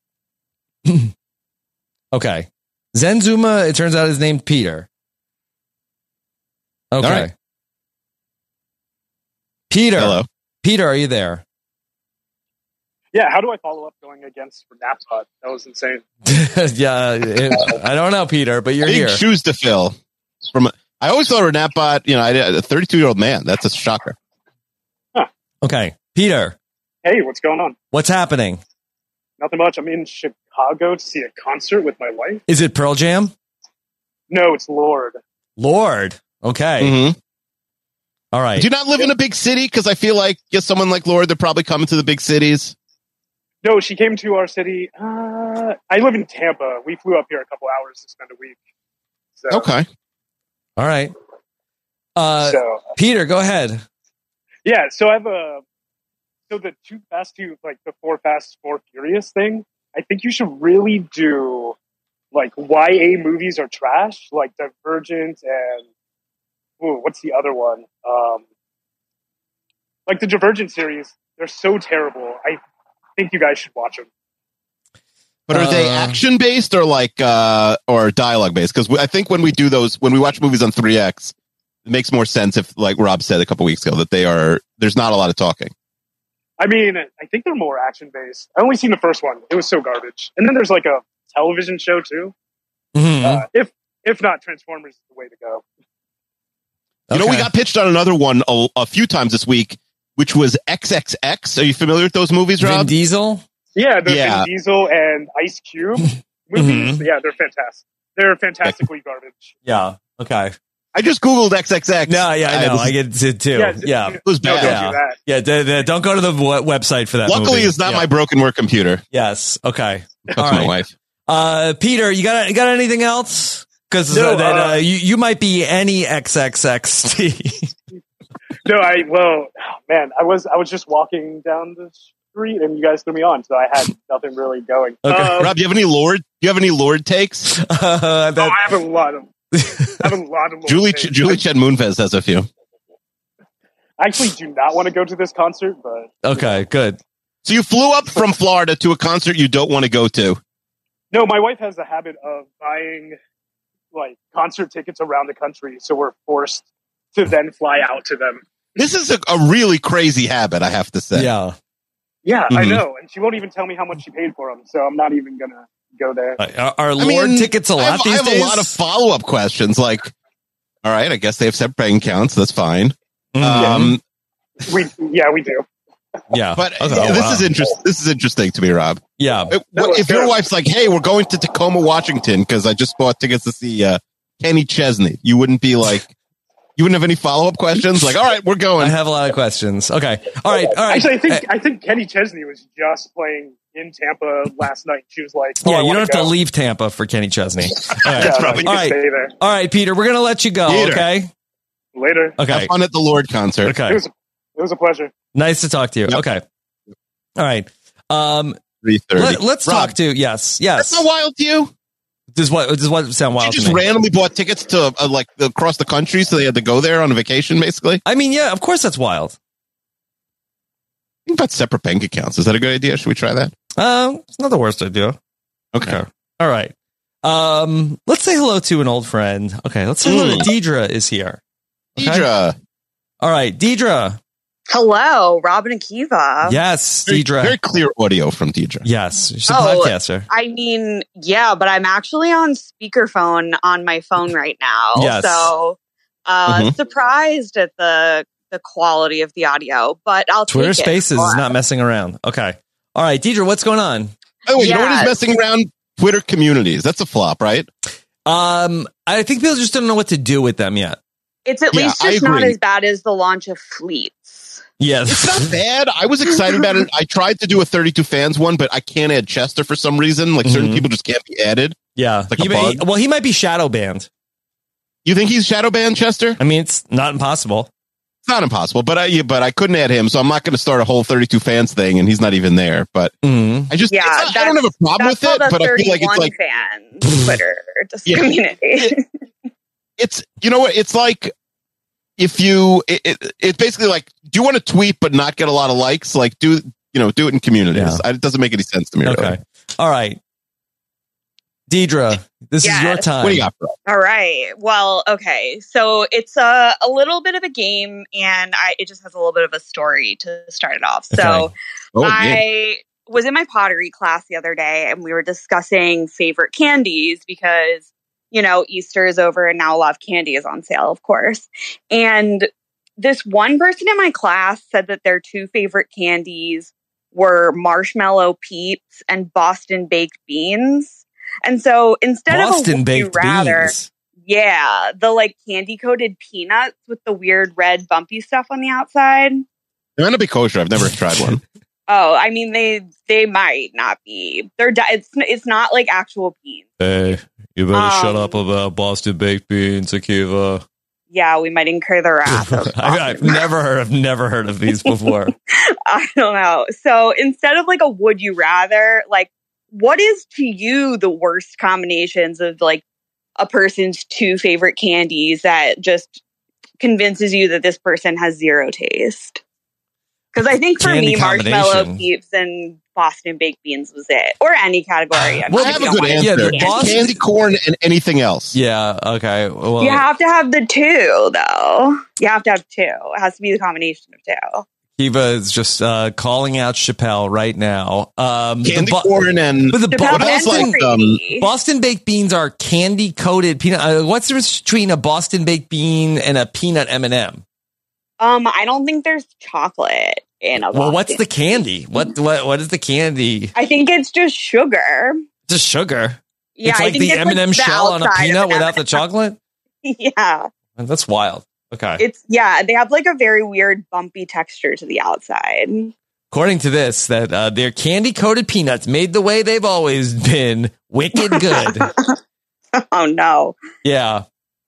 Okay, Zenzuma. It turns out his name Peter. Okay, All right. Peter. Hello. Peter, are you there? Yeah, how do I follow up going against Napot? That was insane. yeah, it- I don't know, Peter, but you're Big here. shoes to fill. From I always thought Renatbot, you know, I a thirty-two year old man. That's a shocker. Okay, Peter, Hey, what's going on? what's happening? Nothing much. I'm in Chicago to see a concert with my wife. Is it Pearl Jam? No, it's Lord. Lord. Okay. Mm-hmm. All right. Do you not live in a big city? Because I feel like, yeah, someone like Lord, they're probably coming to the big cities. No, she came to our city. Uh, I live in Tampa. We flew up here a couple hours to spend a week. So, Okay. All right. Uh, so Peter, go ahead. yeah, so I have a so the two fast two like the four fast four furious thing. I think you should really do like Y A movies are trash, like Divergent and ooh, what's the other one? Um, like the Divergent series. They're so terrible. I think you guys should watch them. But are they Uh, action based or like uh or dialogue based? Because I think when we do those, when we watch movies on three X, it makes more sense if, like Rob said a couple weeks ago, that they are there's not a lot of talking. I mean, I think they're more action based. I only seen the first one. It was so garbage. And then there's like a television show too. Mhm. Uh, if if not, Transformers is the way to go. You know, we Okay. got pitched on another one a, a few times this week, which was X X X. Are you familiar with those movies, Vin Rob? Diesel. Yeah, the Yeah. Vin Diesel and Ice Cube movies. Yeah, they're fantastic. They're fantastically garbage. Yeah. Okay. I just Googled X X X. No, yeah, I Uh, know. this I is- get it too. Yeah, Yeah. d- It was No, bad. don't Yeah. do that. Yeah. d- d- don't go to the w- website for that. Luckily, movie. it's not Yeah. my broken work computer. Yes. Okay. That's All my right. wife. Uh, Peter, you got you got anything else? Because No, that uh, uh, you you might be any X X X T. No, I well, man, I was I was just walking down the street and you guys threw me on, so I had nothing really going. Okay. Um, Rob, do you have any Lord? Do you have any Lord takes? uh, oh, that, I have a lot of I have a lot of Julie things. Julie Chen Moonves has a few. I actually do not want to go to this concert, but okay. Good. So you flew up from Florida to a concert you don't want to go to. no, my wife has a habit of buying like concert tickets around the country, so we're forced to then fly out to them. This is a, a really crazy habit, I have to say. Yeah. Yeah, I Mhm. know, and she won't even tell me how much she paid for them, so I'm not even gonna go there. Uh, Are, are I Lord mean, tickets a I lot have, I these have days? a lot of follow up questions. Like, all right, I guess they have separate bank accounts. That's fine. Mhm. Um, We yeah, we do. yeah. but Okay. yeah, Oh, this wow. is interesting. This is interesting to me, Rob. Yeah. If, No, if your good. wife's like, "Hey, we're going to Tacoma, Washington," because I just bought tickets to see uh, Kenny Chesney, you wouldn't be like, you wouldn't have any follow up questions. Like, all right, we're I going. have a lot of questions. Okay. All right. All right. Actually, I think Uh, I think Kenny Chesney was just playing in Tampa last night. She was like, oh, yeah, I you wanna don't have to go. leave Tampa for Kenny Chesney. All right. Yeah, no, probably- you All can right. stay there All right, Peter, we're going to let you go. Peter. Okay. later. Okay. Have fun at the Lord concert. Okay. It was it was a pleasure. Nice to talk to you. Yep. Okay. All right. Um, Three thirty. let, let's Rob, talk to, yes, yes. That's not wild to you. Does what, does what sound She wild just to me? randomly bought tickets to uh, like across the country, so they had to go there on a vacation, basically. I mean, yeah, of course that's wild. Think about separate bank accounts. Is that a good idea? Should we try that? Um, it's not the worst idea. Okay. Okay. All right. Um, let's say hello to an old friend. Okay. Let's say hello to Deidre is here. Okay? Deidre. All right. Deidre. Hello, Robin and Kiva. Yes. Very, Deidre. very clear audio from Deidre. Yes. She's a Oh, podcaster. I mean, yeah, but I'm actually on speakerphone on my phone right now. Yes. So uh Mhm. surprised at the the quality of the audio, but I'll Twitter take it. Spaces is not messing around. Okay. All right. Deidre, what's going on? Oh, you know what is Yes. messing around? Twitter communities. That's a flop, right? Um, I think people just don't know what to do with them yet. It's at Yeah, least I just not agree. as bad as the launch of Fleets. Yes. It's not bad. I was excited about it. I tried to do a thirty-two fans one, but I can't add Chester for some reason. Like certain Mhm. people just can't be added. Yeah. like a He may- bug. well, he might be shadow banned. You think he's shadow banned, Chester? I mean, it's not impossible. It's not impossible, but I, yeah, but I couldn't add him, so I'm not going to start a whole thirty-two fans thing, and he's not even there. But mm-hmm. I just, Yeah, it's not, I don't have a problem with it, but I feel like it's like fan Twitter just Yeah. community. It- it's you know what it's like if you it, it, it's basically like, do you want to tweet but not get a lot of likes? Like, do you know do it in communities? Yeah. I, it doesn't make any sense to me. Okay, Really. all right, Deidre, this Yes. is your time. What do you got for us? All right. Well, okay. So it's a, a little bit of a game, and I, it just has a little bit of a story to start it off. So Okay. Oh, yeah. I was in my pottery class the other day, and we were discussing favorite candies because, you know, Easter is over and now a lot of candy is on sale, of course. And this one person in my class said that their two favorite candies were Marshmallow Peeps and Boston Baked Beans. And so instead Boston of a would you baked rather, beans. yeah, the like candy coated peanuts with the weird red bumpy stuff on the outside. They're gonna be kosher. I've never tried one. Oh, I mean they they might not be. They're di- it's it's not like actual beans. Hey, you better Um, shut up about Boston baked beans, Akiva. Yeah, we might incur the wrath of I, I've never heard. I've never heard of these before. I don't know. So instead of like a would you rather, like what is to you the worst combinations of like a person's two favorite candies that just convinces you that this person has zero taste? Because I think for Candy me, Marshmallow combination. Peeps and Boston Baked Beans was it, or any category. I Well, I mean, have if a you good don't want answer. Yeah, the candy. Boston- Candy corn and anything else. Yeah. Okay. Well, You have to have the two, though. You have to have two. It has to be the combination of two. Kiva is just uh, calling out Chappelle right now. Um, the Candy Bo- corn and but the Bo- Chappelle Boston, and like, um, Brady. Boston baked beans are candy coated peanut. Uh, what's the difference between a Boston baked bean and a peanut M and M? Um, I don't think there's chocolate in a. Well, what's Boston. the candy? What what what is the candy? I think it's just sugar. Just sugar. Yeah, it's I like think the it's M and M like the shell on a outside of peanut an without the M and M. chocolate. Yeah, That's wild. Okay. it's yeah. They have like a very weird bumpy texture to the outside. According to this, that uh, they're candy coated peanuts made the way they've always been, wicked good. Oh no! Yeah.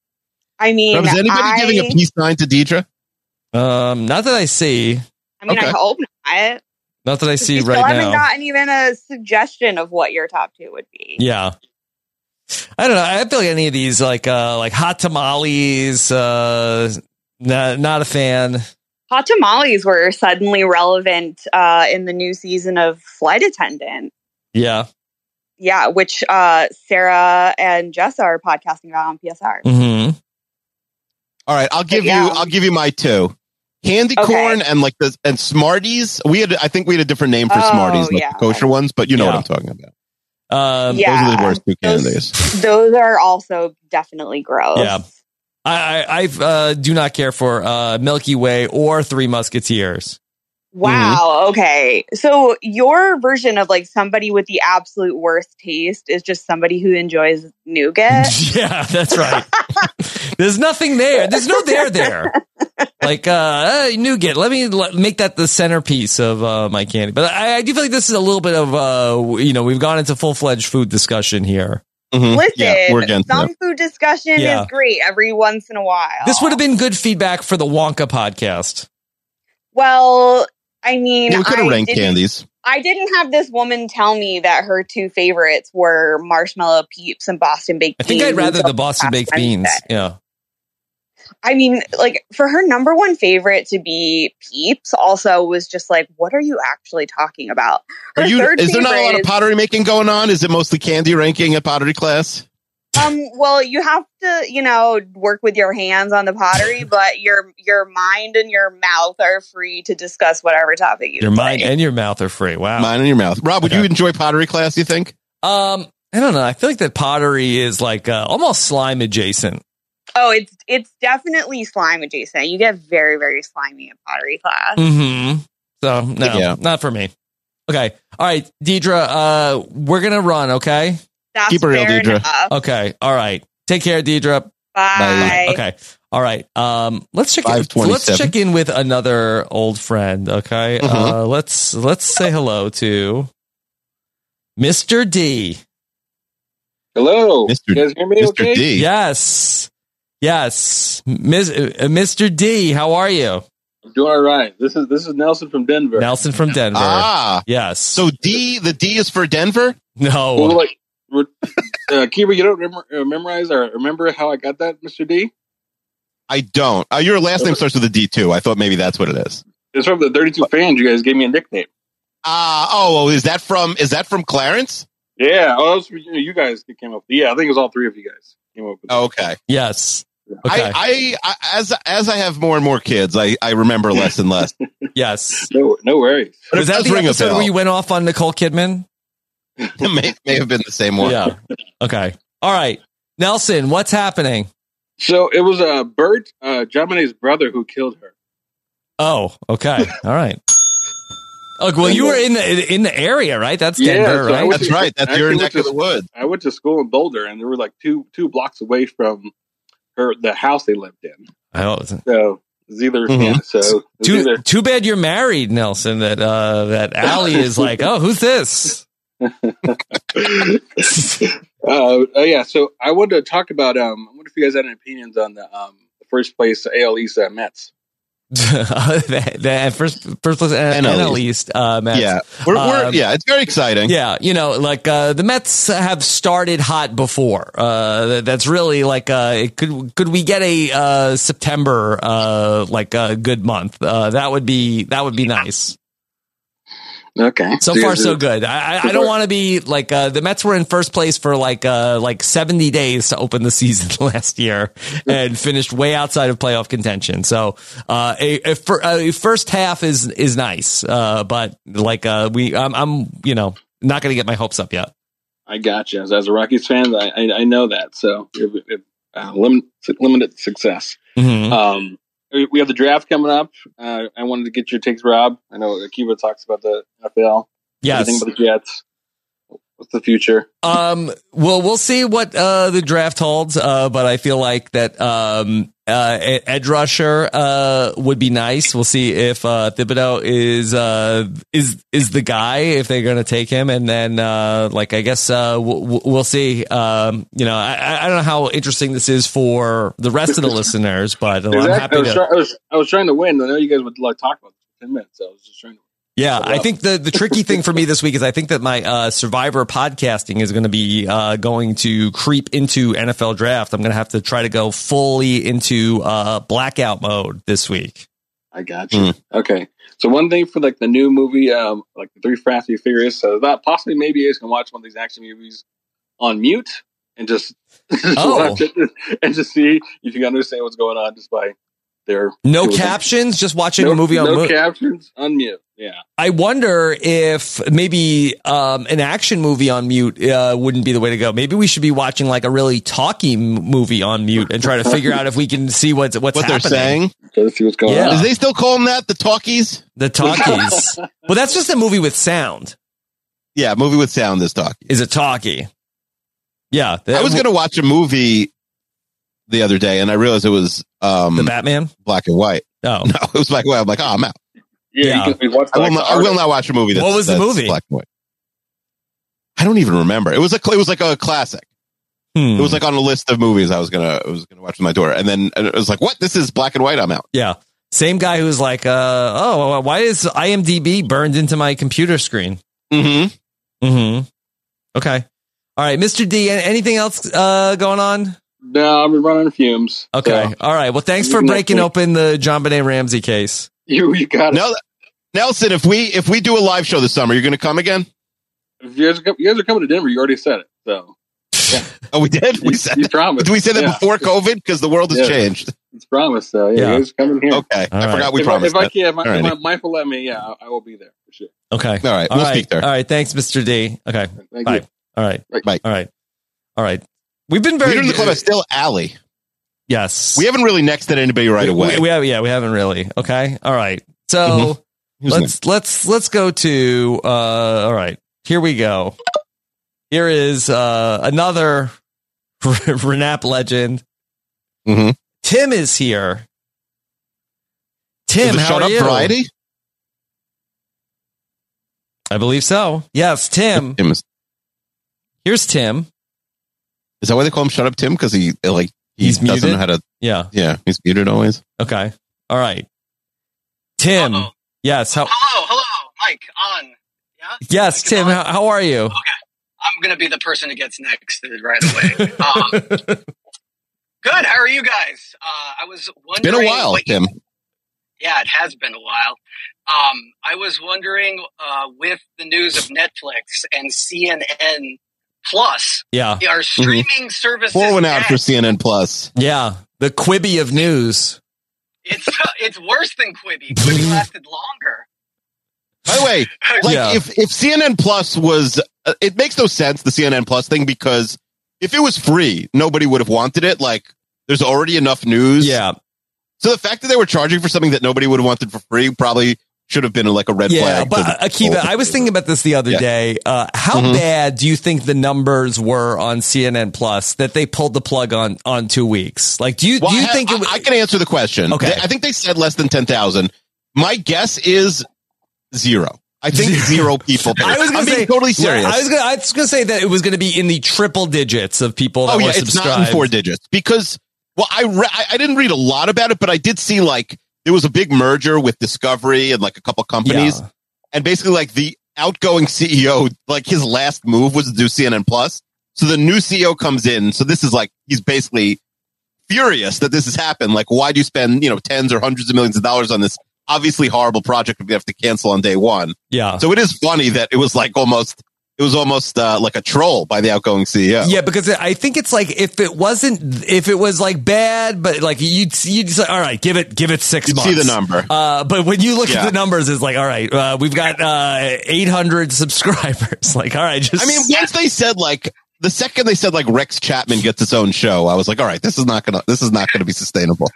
I mean, Rob, is anybody I, giving a peace sign to Deidre? Um, not that I see. I mean, Okay. I hope not. Not that I see We still right haven't now. gotten even a suggestion of what your top two would be. Yeah. I don't know. I feel like any of these, like uh, like hot tamales, uh, not, not a fan. Hot tamales were suddenly relevant uh, in the new season of Flight Attendant. Yeah. Yeah, which uh, Sarah and Jessa are podcasting about on P S R. Mm-hmm. All right, I'll give yeah. you. I'll give you my two. Candy Okay. corn and like the and Smarties. We had. I think we had a different name for Oh, Smarties, like yeah. the kosher ones. But you know Yeah. what I'm talking about. Um, Yeah. Those are the worst two Those- candies. Those are also definitely gross. Yeah. I I, I uh, do not care for uh, Milky Way or Three Musketeers. Wow. Okay. So your version of like somebody with the absolute worst taste is just somebody who enjoys nougat. Yeah, that's right. There's nothing there. There's no there there. Like uh, hey, nougat. Let me let, make that the centerpiece of uh, my candy. But I, I do feel like this is a little bit of uh, you know, we've gone into full fledged food discussion here. Mhm. Listen, Yeah, we're against some that. food discussion Yeah. is great every once in a while. This would have been good feedback for the Wonka podcast. Well, I mean, Yeah, we could have I ranked didn't- candies. I didn't have this woman tell me that her two favorites were Marshmallow Peeps and Boston Baked I think Beans. I'd rather So the Boston baked that's beans. Wednesday. Yeah. I mean, like for her number one favorite to be Peeps also was just like, what are you actually talking about? Her Are you? third Is there not a lot favorite of is- pottery making going on? Is it mostly candy ranking at pottery class? Um, well, you have to, you know, work with your hands on the pottery, but your your mind and your mouth are free to discuss whatever topic you Your mind like. and your mouth are free. Wow. Mine in your mouth. Rob, would Okay. you enjoy pottery class? You think? Um, I don't know. I feel like that pottery is like uh, almost slime adjacent. Oh, it's it's definitely slime adjacent. You get very very slimy in pottery class. Mm-hmm. So no, Yeah. not for me. Okay. All right, Deidre. Uh, we're gonna run. Okay. That's Keep it real, fair Deidre. enough. Okay. All right. Take care, Deidre. Bye. Okay. All right. Um, let's check. In, five twenty-seven. let's check in with another old friend. Okay. Mhm. Uh, let's let's say hello to Mister D. Hello. Mister You guys hear me Mister okay? D. Yes. Yes, Miz, uh, Mister D, how are you? I'm doing all right. This is this is Nelson from Denver. Nelson from Denver. Ah, yes. So D, the D is for Denver? No. Well, like, we're- uh, Kiva, you don't remember, uh, memorize or remember how I got that, Mister D? I don't. Uh, your last name starts with a D too. I thought maybe that's what it is. It's from the thirty-two fans. You guys gave me a nickname. Ah, oh, well, is that from is that from Clarence? Yeah, oh, that was, you, know, you guys came up. Yeah, I think it was all three of you guys came up with. Oh, okay. Yes. Okay. I, I, I as as I have more and more kids, I, I remember less and less. Yes. No, no worries. But Was it that does the ring a episode bell. where you went off on Nicole Kidman? may, may have been the same one. Yeah. Okay. All right. Nelson, what's happening? So it was uh, Bert, uh, John Bonet's brother, who killed her. Oh, okay. All right. Oh, well, you were in the in the area, right? That's Yeah, Denver, so I right? went That's to- right. That's I your actually neck went of to- the woods. I went to school in Boulder, and they were like two two blocks away from her the house they lived in. Oh, So it was either Mhm. yeah, so it was too either too bad you're married, Nelson. That uh, that Allie is like, oh, who's this? uh, uh, yeah. So I wanted to talk about. Um, I wonder if you guys had any opinions on the um the first place A L East uh, Mets. the, the first first place N L East uh, Mets. Yeah, we're, we're Um, yeah, it's very exciting. Yeah, you know, like uh, the Mets have started hot before. Uh, that- that's really like, uh, it could could we get a uh, September uh, like a good month? Uh, that would be that would be nice. Okay. So you far, guys so are- good. I, I, so I don't far- want to be like uh, the Mets were in first place for like uh, like seventy days to open the season last year and finished way outside of playoff contention. So uh, a, a, fir- a first half is is nice, uh, but like uh, we, I'm, I'm you know not going to get my hopes up yet. I got you. As, as a Rockies fan, I I, I know that. So it, it, uh, limit, limited success. Mhm. Um, we we have the draft coming up. Uh, I wanted to get your takes, Rob. I know Akiva talks about the N F L. Yes. Everything but the Jets. What's the future? Um, well, we'll see what uh, the draft holds, uh, but I feel like that um, uh, edge rusher uh, would be nice. We'll see if uh, Thibodeau is uh, is is the guy, if they're going to take him, and then uh, like I guess uh, we'll, we'll see. Um, you know, I, I don't know how interesting this is for the rest of the listeners, but I'm Exactly. happy I, was to. try, I, was, I was trying to win. I know you guys would like talk about this for ten minutes. So I was just trying to. Yeah, I think the, the tricky thing for me this week is I think that my uh, Survivor podcasting is going to be uh, going to creep into N F L draft. I'm going to have to try to go fully into uh, blackout mode this week. I got you. Okay. So one thing for like the new movie, um, like the Three Fast and Furious, so that possibly maybe you guys can watch one of these action movies on mute and just, just Oh. watch it and just see if you can understand what's going on just by their No captions, just watching no, a movie on no mute. captions, unmute. Yeah. I wonder if maybe um, an action movie on mute uh, wouldn't be the way to go. Maybe we should be watching like a really talky m- movie on mute and try to figure out if we can see what's what's What they're happening. saying? Let's see what's going Yeah. on. Is they still call them that? The talkies? The talkies. Well, that's just a movie with sound. Yeah, movie with sound is talkie. Is a talkie. Yeah. I was going to watch a movie the other day, and I realized it was um, The Batman? black and white. Oh. No, it was black and white. I'm like, oh, I'm out. Yeah. Yeah. You can, you watch I will, like, not, the I will artist. not watch a movie. That's, What was the that's movie? Black and white. I don't even remember. It was a it was like a classic. Hmm. It was like on a list of movies I was gonna I was gonna watch with my daughter, and then and it was like, what? This is black and white. I'm out. Yeah. Same guy who's like, uh, oh, why is I M D B burned into my computer screen? Mm-hmm. Mm-hmm. Okay. All right, Mister D, an- anything else uh, going on? No, I'm running fumes. Okay. So, All right. Well, thanks for Next breaking week. open the John Benet Ramsey case. you you got it. Now, Nelson, if we if we do a live show this summer, you're gonna come again? If you guys, are, com- you guys are coming to Denver, you already said it. So Oh, we did. We you, said. you promised. Did we say that Yeah. before COVID? Because the world has Yeah. changed. It's promised. So yeah, Yeah. you guys are coming here. Okay, All I right. forgot we if, promised. I, if I that. can, if, my, All if righty. my Mike will let me, yeah, I, I will be there for sure. Okay. All right, All we'll right. speak there. All right. Thanks, Mister D. Okay. Thank Bye. you. All right. Bye. All right. All right. We've been very Leader in the club good. is still Allie. Yes. We haven't really nexted anybody right we, away. We, we have, yeah, we haven't really. Okay. All right. So Mhm. Who's let's let's let's go to. Uh, all right. Here we go. Here is uh, another Renap legend. Mm-hmm. Tim is here. Tim, Is it how Shut are Up you? Variety? I believe so. Yes, Tim. Tim is, Here's Tim. is that why they call him Shut Up Tim? Because he like he He's doesn't muted? know how to Yeah. Yeah, he's muted always. Okay. All right. Tim. Uh-oh. Yes. How, Hello, hello, Mike. On. Yeah. yes, Mike is Tim. on? How, how are you? Okay. I'm gonna be the person who gets next right away. um, good. How are you guys? Uh, I was It's been wondering. a while, what you- Tim. yeah, it has been a while. Um, I was wondering uh, with the news of Netflix and C N N Plus, Yeah. our streaming services. Pour one out dead. for C N N Plus. Yeah. The Quibi of news. It's it's worse than Quibi. Quibi lasted longer. By the way, like Yeah. if if C N N Plus was, uh, it makes no sense, the C N N Plus thing, because if it was free, nobody would have wanted it. Like, there's already enough news. Yeah. So the fact that they were charging for something that nobody would have wanted for free probably should have been like a red Yeah, flag. but to uh, Akiva, I was thinking about this the other Yeah. day. Uh, how Mhm. bad do you think the numbers were on C N N Plus that they pulled the plug on on two weeks? Like, do you Well, do you I, think it I, was, I can answer the question. Okay. They- I think they said less than ten thousand. My guess is zero. I think zero people. Paid. I was I'm going to being say totally serious. I was going I was going to say that it was going to be in the triple digits of people that Oh were yeah, it's not in subscribed. four digits because well, I re- I I didn't read a lot about it, but I did see like there was a big merger with Discovery and like a couple companies, Yeah. and basically like the outgoing C E O, like his last move was to do C N N Plus. So the new C E O comes in. So this is like he's basically furious that this has happened. Like, why do you spend you know tens or hundreds of millions of dollars on this obviously horrible project we have to cancel on day one? Yeah. So it is funny that it was like almost it was almost uh, like a troll by the outgoing C E O. Yeah, because I think it's like if it wasn't, if it was like bad, but like you'd you'd say, all right, give it give it six You'd months. see the number. Uh, but when you look Yeah. at the numbers, it's like, all right, uh, we've got uh, eight hundred subscribers. Like, all right, just I mean, once they said like the second they said like Rex Chapman gets its own show, I was like, all right, this is not gonna this is not gonna be sustainable.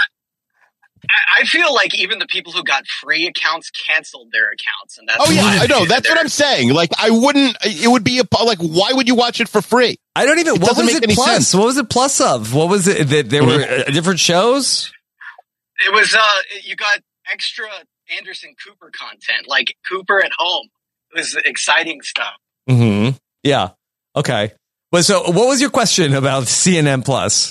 I feel like even the people who got free accounts canceled their accounts, and that's Oh yeah, why I know. That's what they're- I'm saying. Like, I wouldn't. It would be a like. Why would you watch it for free? I don't even. It What doesn't was make it any plus? sense. What was it plus of? What was it that there were uh, different shows? It was uh, you got extra Anderson Cooper content, like Cooper at home. It was exciting stuff. Hmm. Yeah. Okay. Well, so what was your question about C N N Plus?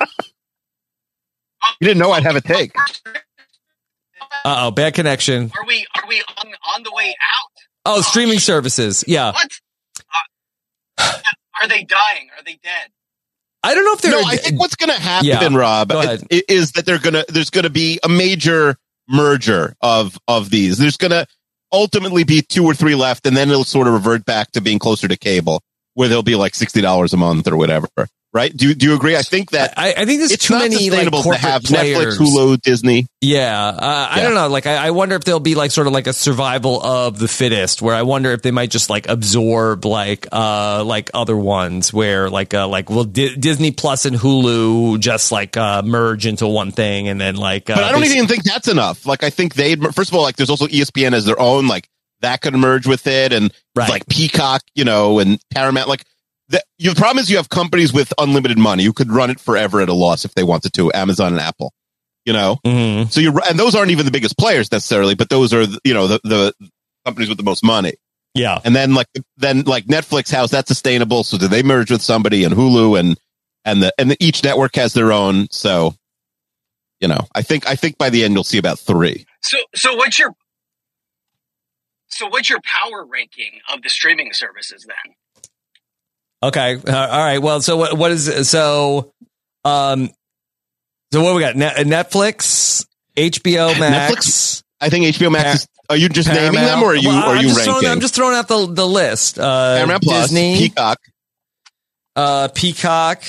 You didn't know I'd have a take. Uh oh, bad connection. Are we are we on on the way out? Oh, streaming services. Yeah. What? Uh, are they dying? Are they dead? I don't know if they're. No, I think what's going to happen, Yeah, Rob, go ahead. i- is that they're going to. There's going to be a major merger of of these. There's going to ultimately be two or three left, and then it'll sort of revert back to being closer to cable, where they'll be like sixty dollars a month or whatever. Right? Do you do you agree? I think that I, I think there's it's too not many like sustainable to corporate have players. Netflix, Hulu, Disney. Yeah, uh, I Yeah. don't know. Like, I, I wonder if there'll be like sort of like a survival of the fittest, where I wonder if they might just like absorb like uh like other ones, where like uh like will Di- Disney Plus and Hulu just like uh merge into one thing, and then like. Uh, But I don't basi- even think that's enough. Like, I think they first of all, like, there's also E S P N as their own. Like, that could merge with it, and Right. like Peacock, you know, and Paramount. Like, the, the problem is you have companies with unlimited money who could run it forever at a loss if they wanted to. Amazon and Apple, you know. Mhm. So you're, and those aren't even the biggest players necessarily, but those are, you know, the the companies with the most money. Yeah. And then like then like Netflix, how's that sustainable? So do they merge with somebody, and Hulu and and the and the, each network has their own. So, you know, I think I think by the end you'll see about three. So so what's your so what's your power ranking of the streaming services then? Okay. Uh, all right. Well, so what what is so um so what we got? Net- Netflix, H B O Max. Netflix, I think H B O Max. Par- is, are you just naming Paramount. them, or are you Well, are I'm you just ranking? Throwing, I'm just throwing out the the list. Uh, Paramount Plus, Disney, Peacock. uh, Peacock,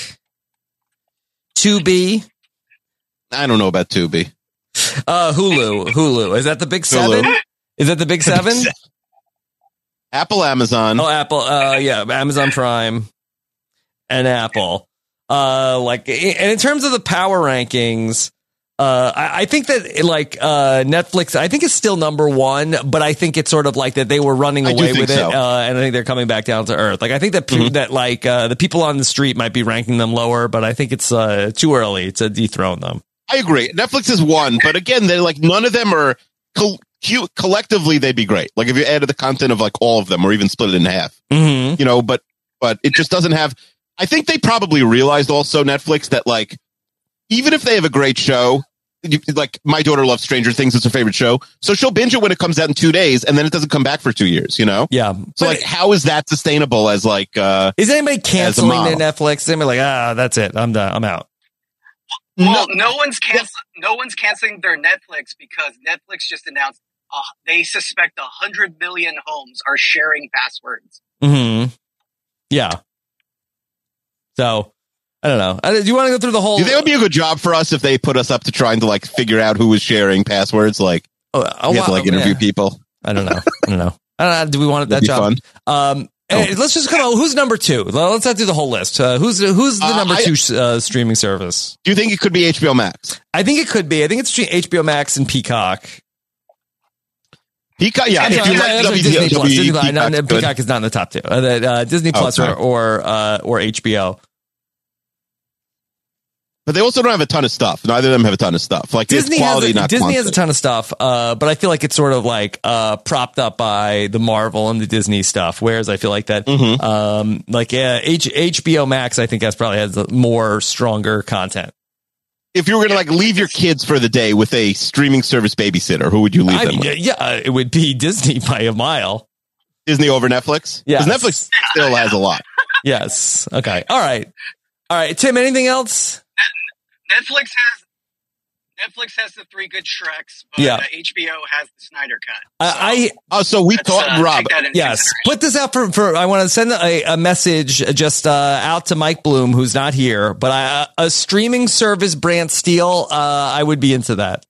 Tubi, I don't know about Tubi. uh, Hulu. Hulu. Is that the big seven? Hulu. Is that the big seven? Apple, Amazon. Oh, Apple. Uh, yeah, Amazon Prime and Apple. Uh, like, and in terms of the power rankings, uh, I, I think that like uh, Netflix, I think is still number one, but I think it's sort of like that they were running I do away think with it, so. uh, and I think they're coming back down to earth. Like, I think that pe- Mhm. that like uh, the people on the street might be ranking them lower, but I think it's uh, too early to dethrone them. I agree. Netflix is one, but again, they're like none of them are co- co- collectively. They'd be great. Like if you added the content of like all of them, or even split it in half. Mm-hmm. You know, but but it just doesn't have. I think they probably realized also Netflix that like even if they have a great show, you, like my daughter loves Stranger Things, it's her favorite show, so she'll binge it when it comes out in two days, and then it doesn't come back for two years. You know? Yeah. So like, how is that sustainable? As like, uh, is anybody canceling as a their Netflix? Is anybody like, ah, that's it, I'm done, I'm out. Well, no, no one's cancel- no one's canceling their Netflix because Netflix just announced uh, they suspect a hundred million homes are sharing passwords. Hmm. Yeah. So I don't know. Uh, Do you want to go through the whole? Do you think it would be a good job for us if they put us up to trying to like figure out who was sharing passwords? Like, oh, oh, we have to like wow, interview yeah. people. I don't know. I don't know. I don't know. Do we want that That'd be job? fun. Um, hey, let's just come on. Who's number two? Let's not do the whole list. Uh, who's who's the Uh, number I- two uh, streaming service? Do you think it could be H B O Max? I think it could be. I think it's between H B O Max and Peacock. Peacock, yeah. I'm If sorry, you I'm like sorry, W Disney W Plus. E, Disney Plus. No, no, Peacock's good. Peacock is not in the top two. Uh, the, uh, Disney Oh, Plus or sorry. or, uh, or H B O. But they also don't have a ton of stuff. Neither of them have a ton of stuff. Like Disney it's quality, has a, not Disney has a quantity. ton of stuff, uh, but I feel like it's sort of like uh, propped up by the Marvel and the Disney stuff. Whereas I feel like that, Mm-hmm. um, like uh, H- HBO Max, I think has probably has the more stronger content. If you were going to like leave your kids for the day with a streaming service babysitter, who would you leave I them mean, with? yeah, uh, it would be Disney by a mile. Disney over Netflix? Yes. Because Netflix still has a lot. Yes. Okay. All right. All right. Tim, anything else? Netflix has Netflix has the three good Shreks, but Yeah. uh, H B O has the Snyder Cut. I, I Oh, so we Let's, thought, uh, Rob. take that into yes. Put this out for, for I want to send a, a message just uh, out to Mike Bloom, who's not here, but I, a streaming service brand steal, uh, I would be into that.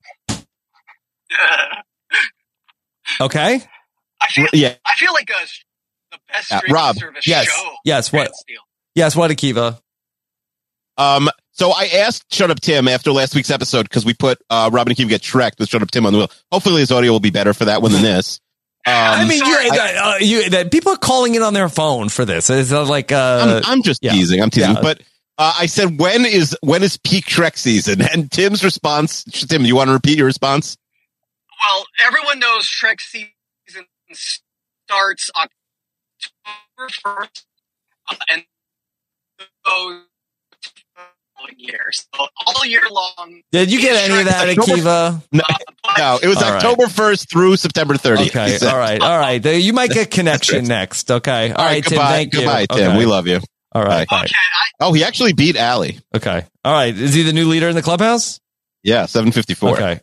Okay. I feel, Yeah. I feel like a, the best Yeah, streaming Rob, service Yes. show. Yes. What? Brand Steal. Yes. What, Akiva? Um, so I asked Shut Up Tim after last week's episode because we put uh, Robin and Keith get Shrek with Shut Up Tim on the wheel. Hopefully his audio will be better for that one than this. Um, I mean, sorry. you, uh, you, that people are calling in on their phone for this. It's uh, like, uh, I'm, I'm just yeah. teasing. I'm teasing. Yeah. But uh, I said, when is when is peak Shrek season? And Tim's response, Tim, you want to repeat your response? Well, everyone knows Shrek season starts October first uh, and goes years. So all year long. did you get any of that, Akiva? No, no it was All right. October first through September thirtieth. Okay. he said. All right. All right. You might get connection next. Okay. All right, Tim. goodbye, Thank goodbye, you. Tim. Okay. We love you. All right. Bye. Bye. Oh, he actually beat Allie. Okay. All right. Is he the new leader in the clubhouse? Yeah, seven fifty-four. Okay.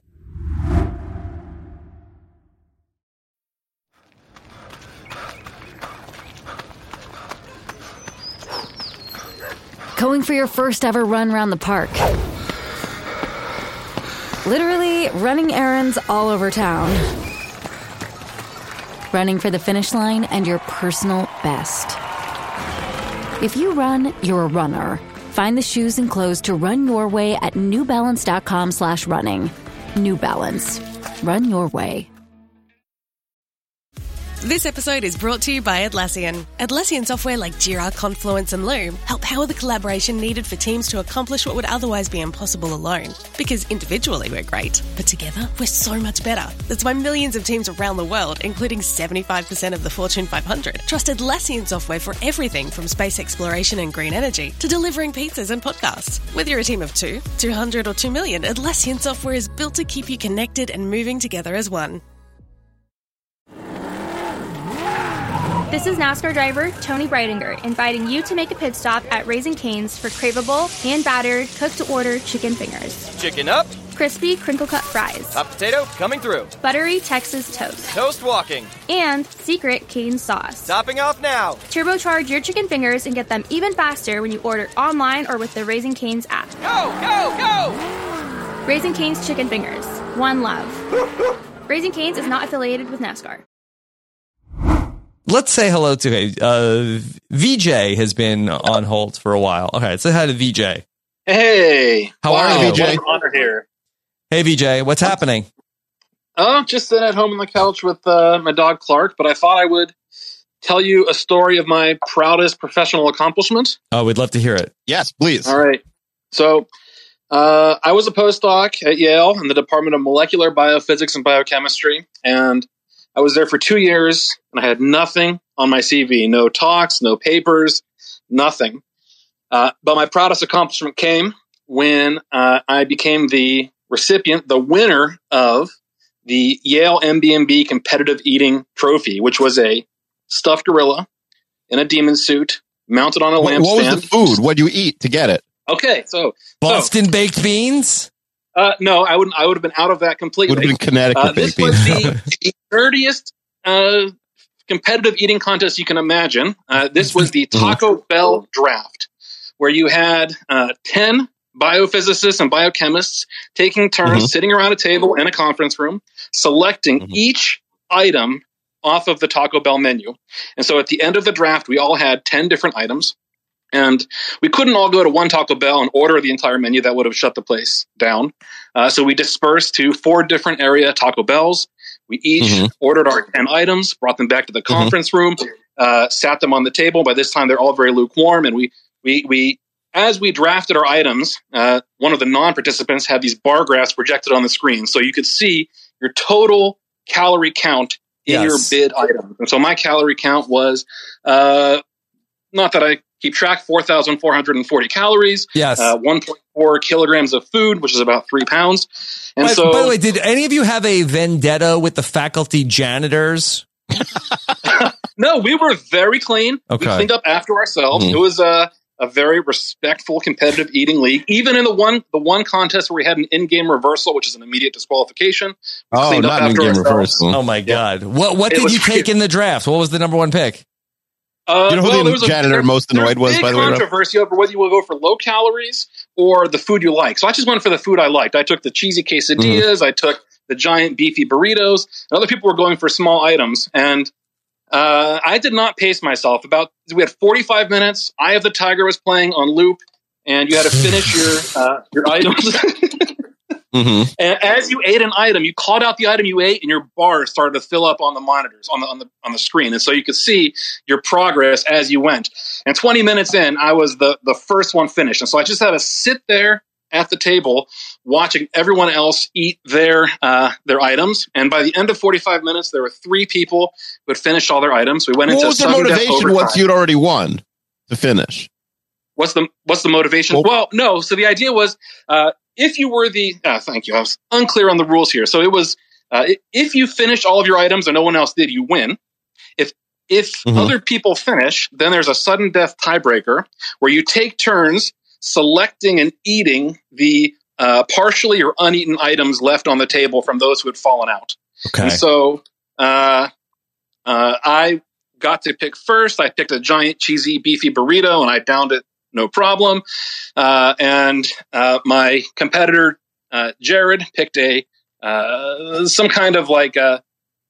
Going for your first ever run around the park. Literally running errands all over town. Running for the finish line and your personal best. If you run, you're a runner. Find the shoes and clothes to run your way at newbalance.com slash running. New Balance. Run your way. This episode is brought to you by Atlassian. Atlassian software like Jira, Confluence, and Loom help power the collaboration needed for teams to accomplish what would otherwise be impossible alone. Because individually we're great, but together we're so much better. That's why millions of teams around the world, including seventy-five percent of the Fortune five hundred, trust Atlassian software for everything from space exploration and green energy to delivering pizzas and podcasts. Whether you're a team of two, two hundred, or two million, Atlassian software is built to keep you connected and moving together as one. This is NASCAR driver Tony Breidinger inviting you to make a pit stop at Raising Cane's for craveable, hand-battered, cooked-to-order chicken fingers. Chicken up. Crispy, crinkle-cut fries. Hot potato coming through. Buttery Texas toast. Toast walking. And secret cane sauce. Topping off now. Turbocharge your chicken fingers and get them even faster when you order online or with the Raising Cane's app. Go, go, go! Raising Cane's Chicken Fingers. One love. Raising Cane's is not affiliated with NASCAR. Let's say hello to uh, V J has been on hold for a while. Okay, say hi to V J. Hey, How wow, are you, V J? what an honor here. Hey, V J, what's happening? Oh, just sitting at home on the couch with uh, my dog Clark. But I thought I would tell you a story of my proudest professional accomplishment. Oh, we'd love to hear it. Yes, please. All right. So uh, I was a postdoc at Yale in the Department of Molecular Biophysics and Biochemistry, and I was there for two years, and I had nothing on my C V. No talks, no papers, nothing. Uh, but my proudest accomplishment came when uh, I became the recipient, the winner of the Yale M B M B Competitive Eating Trophy, which was a stuffed gorilla in a demon suit mounted on a What, lampstand. what was the food? What do you eat to get it? Okay, so Boston so, baked beans? Uh, no, I wouldn't. I would have been out of that completely. Would have been Connecticut Uh, this baked was beans. the, the dirtiest uh, competitive eating contest you can imagine. Uh, this was the Taco Bell draft, where you had uh, ten biophysicists and biochemists taking turns Mhm. sitting around a table in a conference room, selecting each item off of the Taco Bell menu. And so at the end of the draft, we all had ten different items. And we couldn't all go to one Taco Bell and order the entire menu. That would have shut the place down. Uh, so we dispersed to four different area Taco Bells. We each Mhm. ordered our ten items, brought them back to the conference room, uh, sat them on the table. By this time, they're all very lukewarm. And we, we, we, as we drafted our items, uh, one of the non-participants had these bar graphs projected on the screen. So you could see your total calorie count in Yes. your bid item. And so my calorie count was, uh, not that I keep track, four thousand four hundred forty calories. Yes. Uh, one point four kilograms of food, which is about three pounds. And by, so, by the way, did any of you have a vendetta with the faculty janitors? no, we were very clean. Okay. We cleaned up after ourselves. Mhm. It was a, a very respectful competitive eating league. Even in the one the one contest where we had an in-game reversal, which is an immediate disqualification. We Oh, cleaned up not an after in-game ourselves. reversal. Oh my God! What what It did was you take in the draft? What was the number one pick? Uh, You know who well, the there was a- janitor there- most there annoyed was, big by the way, Rob? controversy over whether you will go for low calories or the food you like. So I just went for the food I liked. I took the cheesy quesadillas. Mm-hmm. I took the giant beefy burritos. And other people were going for small items. And uh, I did not pace myself. About we had forty-five minutes. Eye of the Tiger was playing on loop, and you had to finish your uh, your items. Mm-hmm. And as you ate an item, you called out the item you ate, and your bars started to fill up on the monitors, on the on the on the screen, and so you could see your progress as you went. And twenty minutes in, I was the the first one finished, and so I just had to sit there at the table watching everyone else eat their uh, their items. And by the end of forty-five minutes, there were three people who had finished all their items. We went What into was their sudden death motivation overtime. once you'd already won to finish? What's the what's the motivation? Well- Well, no. So the idea was, uh, if you were the, uh, thank you. I was unclear on the rules here. So it was, uh, if you finish all of your items and no one else did, you win. If if Mhm. other people finish, then there's a sudden death tiebreaker where you take turns selecting and eating the uh, partially or uneaten items left on the table from those who had fallen out. Okay. And so uh, uh, I got to pick first. I picked a giant cheesy beefy burrito and I downed it no problem. Uh, and uh, my competitor, uh, Jared, picked a uh, some kind of like a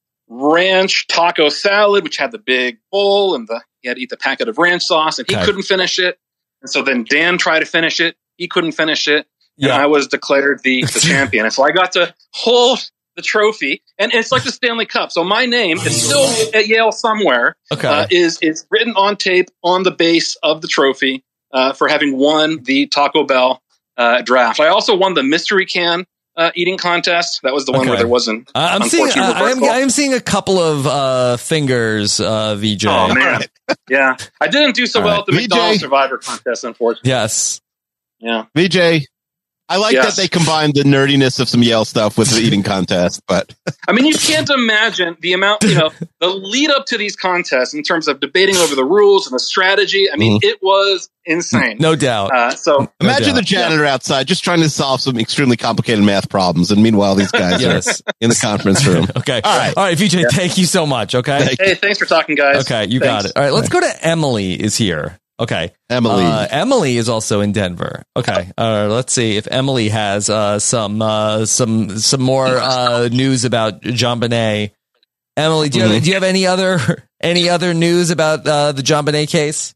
ranch taco salad, which had the big bowl and the he had to eat the packet of ranch sauce, and he Okay. couldn't finish it. And so then Dan tried to finish it. He couldn't finish it. And Yeah. I was declared the, the champion. And so I got to hold the trophy, and it's like the Stanley Cup. So my name is still at Yale somewhere. Okay. Uh, is is written on tape on the base of the trophy uh, for having won the Taco Bell uh, draft. I also won the mystery can uh, eating contest. That was the one Okay. where there wasn't. Uh, I'm seeing. unfortunate Uh, I'm, reversal. I'm seeing a couple of uh, fingers, uh, V J. Oh man, yeah, I didn't do so All well right. at the V J. McDonald's Survivor contest, unfortunately. Yes. Yeah. V J, I like Yes. that they combined the nerdiness of some Yale stuff with the eating contest, but I mean, you can't imagine the amount, you know, the lead up to these contests in terms of debating over the rules and the strategy. I mean, it was insane. No doubt. Uh, so imagine the doubt. janitor outside just trying to solve some extremely complicated math problems, and meanwhile these guys Yes. are in the conference room. Okay. All right. All right, V J. Thank you so much. Okay. hey, thanks for talking, guys. Okay, you got Thanks. it. All right, let's go to Emily is here. Okay. Emily. Uh, Emily is also in Denver. Okay. Uh, let's see if Emily has uh, some uh, some some more uh, news about JonBenet. Emily, do you Mhm. have do you have any other any other news about uh, the JonBenet case?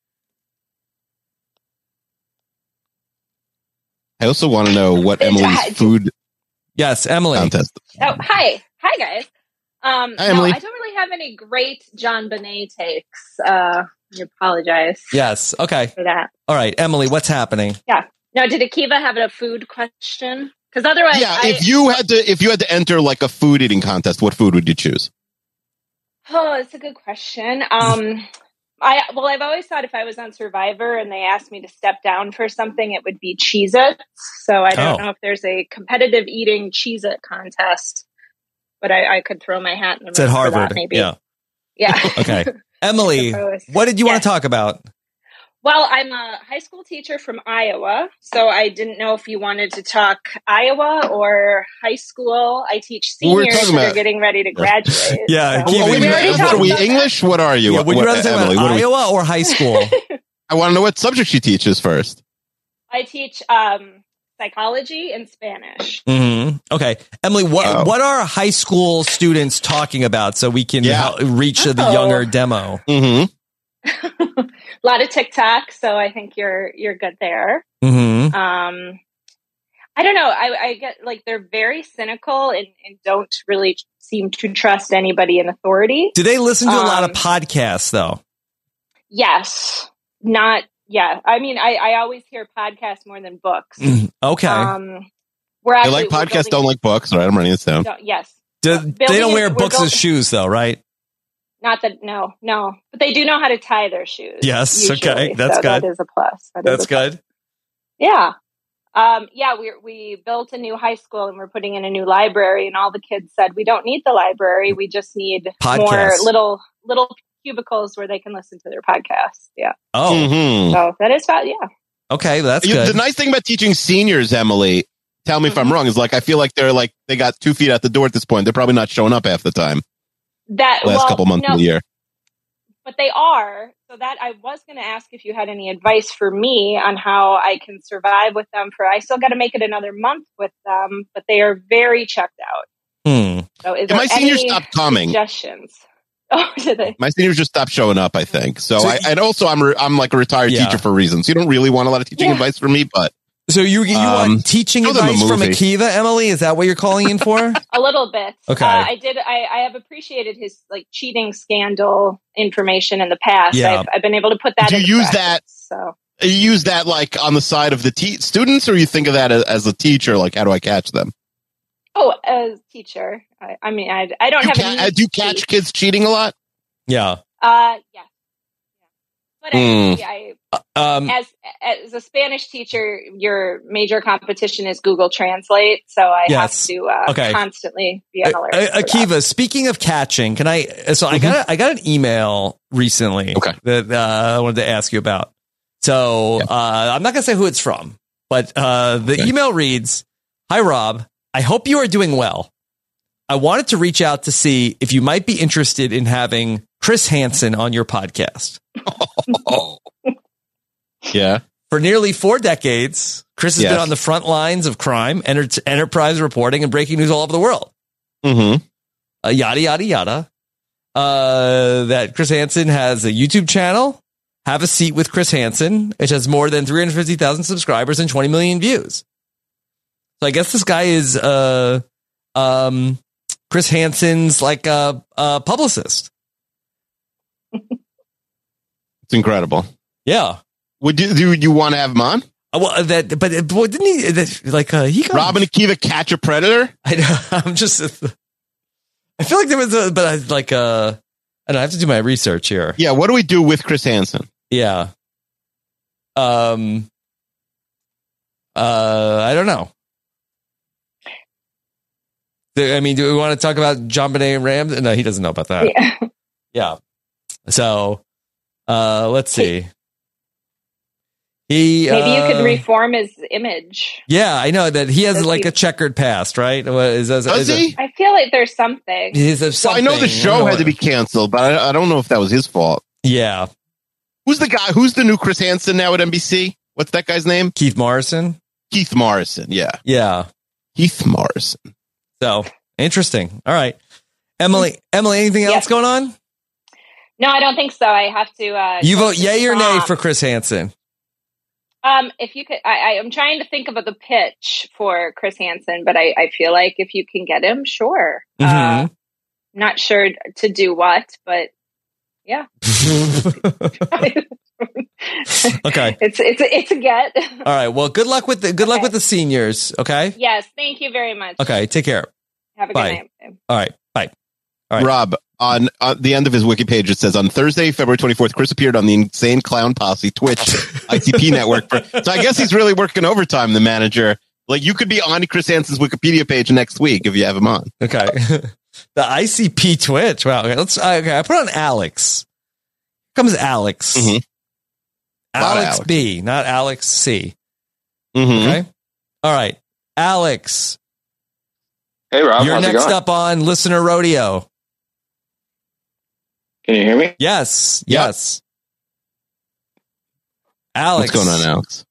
I also want to know what Emily's food Yes, Emily. contest. Oh, hi. Hi, guys. Um, Hi, no, Emily. I don't really have any great JonBenet takes. Uh, I apologize Yes. Okay. for that. All right, Emily, what's happening? Yeah. Now, did Akiva have a food question? Because otherwise, Yeah, I, if you had to if you had to enter like a food eating contest, what food would you choose? oh, it's a good question. Um, I well, I've always thought if I was on Survivor and they asked me to step down for something, it would be Cheez-Its. So I don't Oh. know if there's a competitive eating Cheez-It contest, but I, I could throw my hat in the It's at ring for Harvard. that, maybe. Yeah. Yeah. Okay. Emily, suppose. what did you want Yes. to talk about? Well, I'm a high school teacher from Iowa, so I didn't know if you wanted to talk Iowa or high school. I teach Well, we're seniors talking that are about- getting ready to graduate. Yeah. so. Keep Are it- we, We already what talked are we about that. English? What are you? Yeah, would you What- rather talk Emily, about what are we- Iowa or high school? I want to know what subject she teaches first. I teach um, psychology and Spanish. hmm Okay. Emily, what Oh. what are high school students talking about so we can Yeah. hel- reach the Oh. younger demo? Mm-hmm. A lot of TikTok, so I think you're you're good there. Mm-hmm. Um, I don't know. I, I get like they're very cynical and, and don't really seem to trust anybody in authority. Do they listen to a lot of Um, podcasts, though? Yes, not yeah. I mean, I, I always hear podcasts more than books. Mm, Okay. Um, we're They actually like we're podcasts, building- don't like books. All right, I'm writing this down. no, yes, Do, building they don't it- wear we're books building- as shoes, though, right? Not that no, no, but they do know how to tie their shoes. Yes, usually, okay, that's so good. That is a plus. That is That's a plus. good. Yeah. Um, yeah, we we built a new high school and we're putting in a new library, and all the kids said we don't need the library, we just need more Podcasts. little little cubicles where they can listen to their podcasts. Yeah. Oh, Mhm. So that is about yeah. okay. That's You- good. The nice thing about teaching seniors, Emily, tell me if I'm wrong, is like I feel like they're like they got two feet out the door at this point. They're probably not showing up half the time. That Last well, couple months no, of the year. but they are. So that I was going to ask if you had any advice for me on how I can survive with them. For I still got to make it another month with them, but they are very checked out. Hmm. So is And there my seniors any stopped coming. suggestions? Oh, did they? My seniors just stopped showing up, I think. So, So I, and also I'm re- I'm like a retired Yeah. teacher for reasons. You don't really want a lot of teaching Yeah. advice from me, but So you you Um, want teaching show them a advice from movie. Akiva, Emily? Is that what you're calling in for? A little bit. Okay. Uh, I did. I, I have appreciated his like cheating scandal information in the past. Yeah. I've, I've been able to put that. Do you into use practice, that- So you use that like on the side of the te- students, or you think of that as, as a teacher? Like, how do I catch them? oh, as teacher, I, I mean, I, I don't Do you, have. ca- a need uh, do you to catch cheat. kids cheating a lot? Yeah. Uh, yeah. But Hmm. I, Um, I, as as a Spanish teacher, your major competition is Google Translate, so I Yes. have to uh, Okay. constantly be on alert. Uh, for that. Akiva, speaking of catching, can I? So I got a, I got an email recently Okay. that uh, I wanted to ask you about. So uh, I'm not gonna say who it's from, but uh, the Okay. email reads, "Hi Rob, I hope you are doing well. I wanted to reach out to see if you might be interested in having Chris Hansen on your podcast. Yeah. For nearly four decades, Chris has Yes. been on the front lines of crime, enter- enterprise reporting, and breaking news all over the world. Mm-hmm. Uh, yada, yada, yada. Uh, that Chris Hansen has a YouTube channel, Have a Seat with Chris Hansen, which has more than three hundred fifty thousand subscribers and twenty million views. So I guess this guy is uh, um, Chris Hansen's like a, a publicist. It's incredible. Yeah. Would you do you want to have him on? Uh, well, that, but uh, boy, didn't he? That, like uh, he got Robin Akiva catch a predator? I know. I'm just. I feel like there was a, but I like uh, and I have to do my research here. Yeah. What do we do with Chris Hansen? Yeah. Um. Uh, I don't know. Do- I mean, do we want to talk about John Benet Rams? No, he doesn't know about that. Yeah. Yeah. So, uh, let's see. He Maybe you uh, could reform his image. Yeah, I know that he has Does like he- a checkered past, right? What is, is, Does is he? I feel like there's something. He's a Well, I something. know the show don't know had to be canceled, but I, I don't know if that was his fault. Yeah, Who's the guy? Who's the new Chris Hansen now at N B C? What's that guy's name? Keith Morrison. Keith Morrison. Yeah. Yeah. Keith Morrison. So interesting. All right, Emily. Emily, anything else Yes. going on? No, I don't think so. I have to. Uh, You go vote to yay or nay prom. for Chris Hansen? Um, if you could, I, I, I'm trying to think of the pitch for Chris Hansen, but I, I feel like if you can get him, sure. Uh, Mhm. not sure to do what, but yeah, Okay. it's it's a, it's a get. All right. Well, good luck with the good luck Okay. with the seniors. Okay. Yes, thank you very much. Okay. Take care. Have a Bye. good night. All right. Bye. right. Rob, on, on the end of his wiki page, it says, on Thursday, February twenty-fourth, Chris appeared on the Insane Clown Posse Twitch I C P network. For, so I guess he's really working overtime, the manager. Like, you could be on Chris Hansen's Wikipedia page next week if you have him on. Okay. The I C P Twitch. Wow. Okay, let's. Okay, I put on Alex. Here comes Alex. Mm-hmm. Alex, Alex B, not Alex C. Mm-hmm. Okay. All right. Alex. Hey, Rob. You're how's it next going? up on Listener Rodeo. Can you hear me? Yes. Yes. Alex. What's going on, Alex?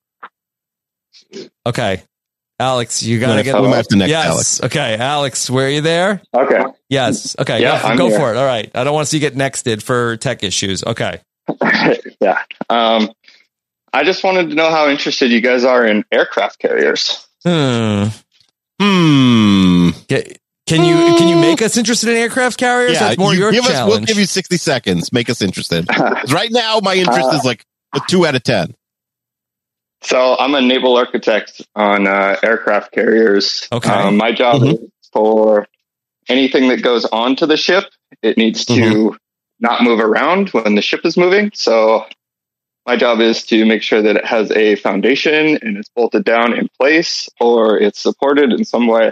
Okay. Alex, you gotta Next get. up. We might have to next yes. Alex. Okay, Alex, where are you there? Okay. Yes. Okay. Yeah, go, I'm go here. for it. All right. I don't want to see you get nexted for tech issues. Okay. Yeah. Um, I just wanted to know how interested you guys are in aircraft carriers. Hmm. Hmm. Get, Can you can you make us interested in aircraft carriers? Yeah, That's more you your give us, challenge. we'll give you sixty seconds. Make us interested. 'Cause right now, my interest is like a two out of ten. So I'm a naval architect on uh, aircraft carriers. Okay. Um, my job Mm-hmm. is for anything that goes onto the ship. It needs to Mm-hmm. not move around when the ship is moving. So my job is to make sure that it has a foundation and it's bolted down in place or it's supported in some way.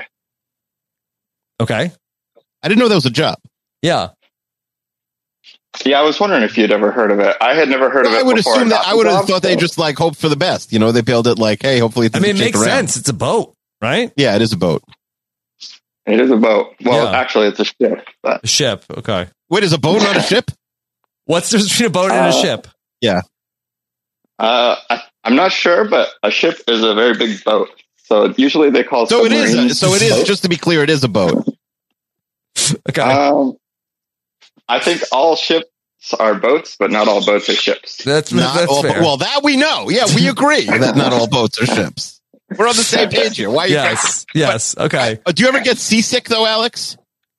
Okay. I didn't know that was a job. Yeah. Yeah, I was wondering if you'd ever heard of it. I had never heard Well, of it I would before. assume that got I the would have job, thought they so- just like hoped for the best. You know, they build it like, hey, hopefully it I doesn't mean, it shake makes around. sense. It's a boat, right? Yeah, it is a boat. It is a boat. Well, Yeah. actually, it's a ship. But, A ship. Okay. Wait, is a boat not a ship? What's the difference between a boat and a Uh, ship? Yeah. uh, I, I'm not sure, but a ship is a very big boat. So usually they call So it is. A, submarines so it is. boats. Just to be clear, it is a boat. Okay. Um, I think all ships are boats, but not all boats are ships. That's Not that's all, fair. well, that we know. Yeah, we agree that not all boats are ships. We're on the same page here. Why? Are you yes. Yes. Okay. Uh, do you ever get seasick though, Alex?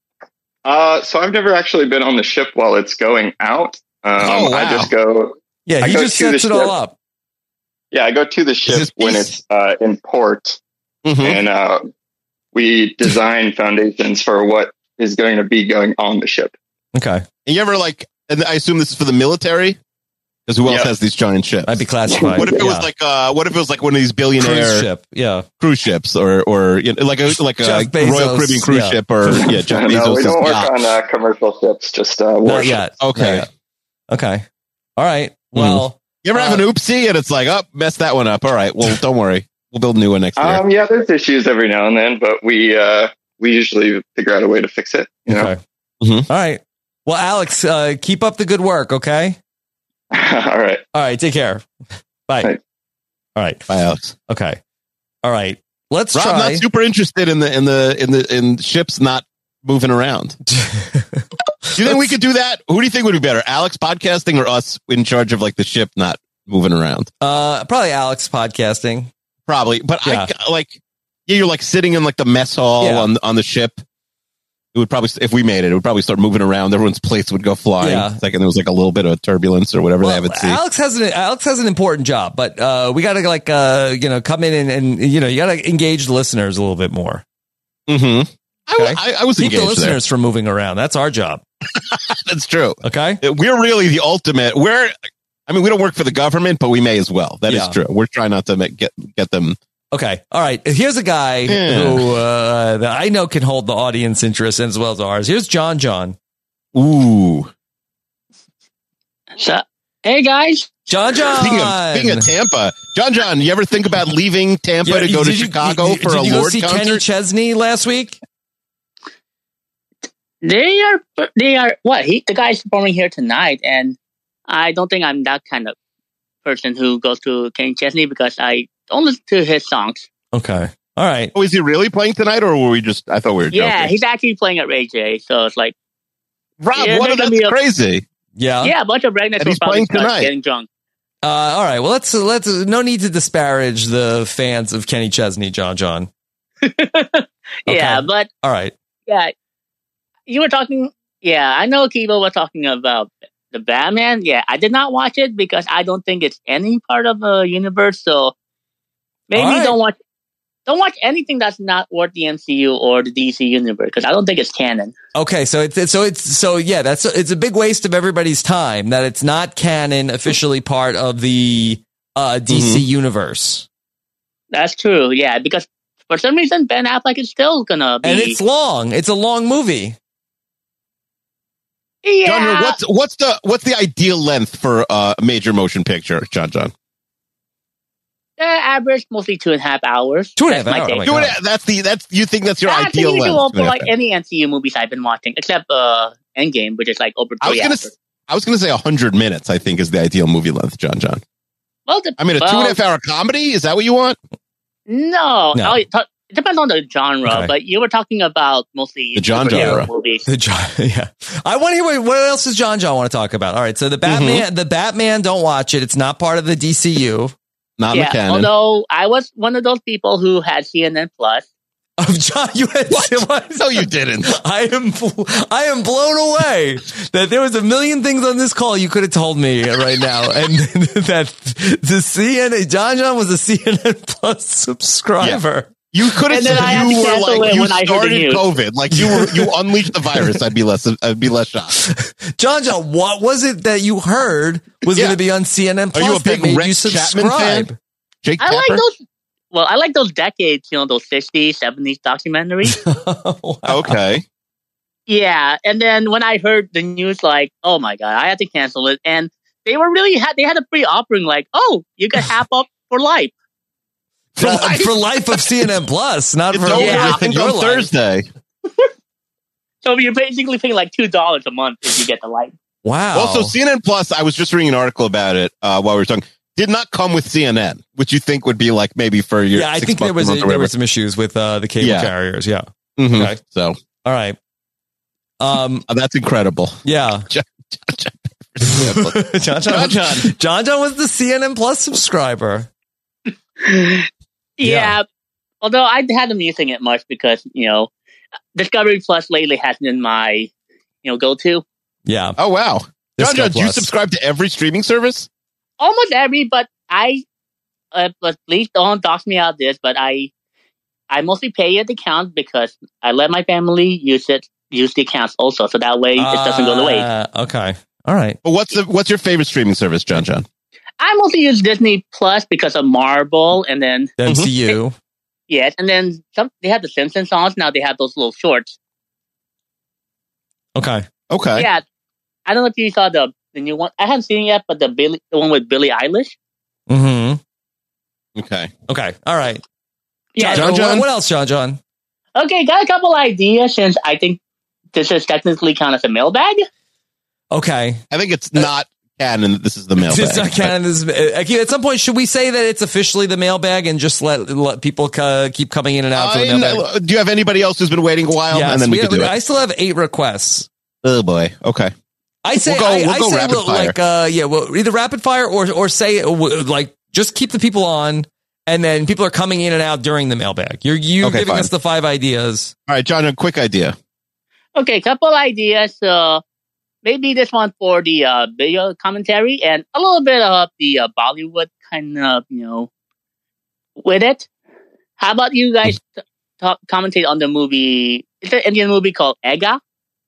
Uh, so I've never actually been on the ship while it's going out. Um, Oh, wow. I just go. Yeah. I He go just to the sets it all ship. up. Yeah, I go to the ship this when piece- it's uh, in port, Mm-hmm. and uh, we design foundations for what is going to be going on the ship. Okay. And you ever like? And I assume this is for the military, because who else Yep. has these giant ships? I'd be classified. What if it was Yeah. like? Uh, what if it was like one of these billionaire Cruise ship? Yeah. cruise ships, or or you know, like a like a Jeff Bezos, Royal Caribbean cruise yeah. ship, or yeah, Jeff Bezos. no, we don't work on uh, commercial ships, just uh, Not warships. yet. Okay. Not yet. Okay. All right. Well, You ever have uh, an oopsie and it's like, oh, messed that one up. All right, well, don't worry, we'll build a new one next year. Um, yeah, there's issues every now and then, but we uh, we usually figure out a way to fix it. You know. Okay. Mhm. All right. Well, Alex, uh, keep up the good work. Okay. All right. All right. Take care. Bye. Bye. All right. Bye, Alex. Okay. All right. Let's Rob, try. not super interested in the in the in the in ships not moving around. Do you think we could do that? Who do you think would be better, Alex podcasting or us in charge of like the ship not moving around? Uh, probably Alex podcasting. Probably, but Yeah. I like yeah, you're like sitting in like the mess hall Yeah. on on the ship. It would probably, if we made it, it would probably start moving around. Everyone's plates would go flying. Yeah. It's like, and there was like a little bit of turbulence or whatever they have at sea. Alex has an Alex has an important job, but uh, we got to like uh, you know come in and, and you know you got to engage the listeners a little bit more. Mm-hmm. Okay? I, I was Keep the engaged there. listeners from moving around. That's our job. That's true. Okay. We're really the ultimate. We're, I mean, we don't work for the government, but we may as well. That is Yeah. true. We're trying not to make, get get them. Okay. All right. Here's a guy Yeah. who uh, that I know can hold the audience interest as well as ours. Here's John John. Ooh. So, hey guys, John John. Speaking of, speaking of Tampa, John John, you ever think about leaving Tampa Yeah, to go to did you- Chicago did for you a go Lord see concert? Kenny Chesney last week? they are they are what he the guy's performing here tonight, and I don't think I'm that kind of person who goes to Kenny Chesney because I don't listen to his songs. Okay. All right. Oh, is he really playing tonight, or were we just? I thought we were joking. Yeah, he's actually playing at Ray J, so it's like Rob, yeah, what? there's gonna That's be a- crazy. Yeah. yeah, a bunch of rednecks And will he's probably playing start tonight. getting drunk. Uh, all right. Well, let's let's no need to disparage the fans of Kenny Chesney, John John. Yeah, but All right. yeah, you were talking. Yeah, I know Kibo was talking about the Batman. Yeah, I did not watch it because I don't think it's any part of the universe. So maybe All right. don't watch. don't watch anything that's not worth the M C U or the D C universe because I don't think it's canon. Okay, so it's, it's so it's so yeah, that's it's a big waste of everybody's time that it's not canon, officially part of the uh, D C mm-hmm. universe. That's true, yeah, because for some reason Ben Affleck is still gonna be, and it's long. It's a long movie. Yeah. John, what's what's the what's the ideal length for uh, a major motion picture, John? John. The average mostly two and a half hours. Two and a half hours. Oh two and a, that's the that's you think that's your that's ideal the length for like any M C U movies I've been watching, except uh, Endgame, which is like over three I was gonna hours. I was gonna say a hundred minutes. I think is the ideal movie length, John. John. Well, the, I mean, a well, two and a half hour comedy. Is that what you want? No, No. Oh, it, it depends on the genre. Okay. But you were talking about mostly The John superhero genre. movies. The John, yeah. I want to hear what, what else does John John want to talk about? All right, so the Batman, Mm-hmm. the Batman, don't watch it. It's not part of the D C U. Not yeah, canon. although I was one of those people who had C N N Plus. Of John, you had what? No, you didn't. I am, I am blown away that there was a million things on this call you could have told me right now, and that the C N N John John was a C N N Plus subscriber. Yeah. You could have And then I had said to you were cancel like it you when I heard the started news. COVID, like you were you unleashed the virus. I'd be less I'd be less shocked. John John, what was it that you heard was Yeah. going to be on C N N Plus Are you a big that made Rex you Chapman subscribe? fan? Jake I like Tapper? those. Well, I like those decades, you know, those sixties, seventies documentaries. Wow. Okay. Yeah, and then when I heard the news, like, oh my god, I had to cancel it, and they were really had they had a free offering, like, oh, you can half up for life. For life, for life of C N N Plus, not It's for over, yeah, I think, your on life. Thursday. So you're basically paying like two dollars a month if you get the life. Wow. Also, C N N Plus, I was just reading an article about it uh, while we were talking, did not come with C N N, which you think would be like maybe for your yeah, I six think there bucks was a a, month or there were whatever. some issues with uh, the cable Yeah. carriers. Yeah. Mhm. Okay. So All right. Um. uh, that's incredible. Yeah. John, John, John John, John, John. John John was the C N N Plus subscriber. Yeah. Yeah. Although I hadn't been using it much because, you know, Discovery Plus lately hasn't been my, you know, go-to. Yeah. Oh, wow. John, Disco John, do you Plus. subscribe to every streaming service? Almost every, but I, uh, but please don't dox me out this, but I, I mostly pay at the account because I let my family use it, use the accounts also, so that way it doesn't go to waste. Uh, okay. All right. But what's the what's your favorite streaming service, John John? I mostly use Disney Plus because of Marvel, and then The M C U. yes, and then some. They have the Simpsons songs now. They have those little shorts. Okay. Okay. Yeah, I don't know if you saw the the new one. I haven't seen it yet, but the Billy, the one with Billie Eilish. Mm-hmm. Okay. Okay. All right. Yeah. John, John John, John? what else, John John? Okay, got a couple ideas since I think this is technically kind of a mailbag. Okay. I think it's not canon that this is the mailbag. It's not canon. This is- uh, At some point, should we say that it's officially the mailbag and just let let people uh, keep coming in and out for the I mailbag? know- do you have anybody else who's been waiting a while? Yes, and then we, we- can do I it. still have eight requests. Oh boy. Okay. I say, We'll go- I, we'll I go say, rapid we'll, fire. like, uh, yeah, well, either rapid fire or or say, uh, w- like, just keep the people on, and then people are coming in and out during the mailbag. You're you Okay, giving fine. us the five ideas. All right, John. A quick idea. Okay, couple ideas. Uh, maybe this one for the uh, video commentary and a little bit of the uh, Bollywood kind of, you know, with it. How about you guys t- talk, commentate on the movie? It's an Indian movie called Ega.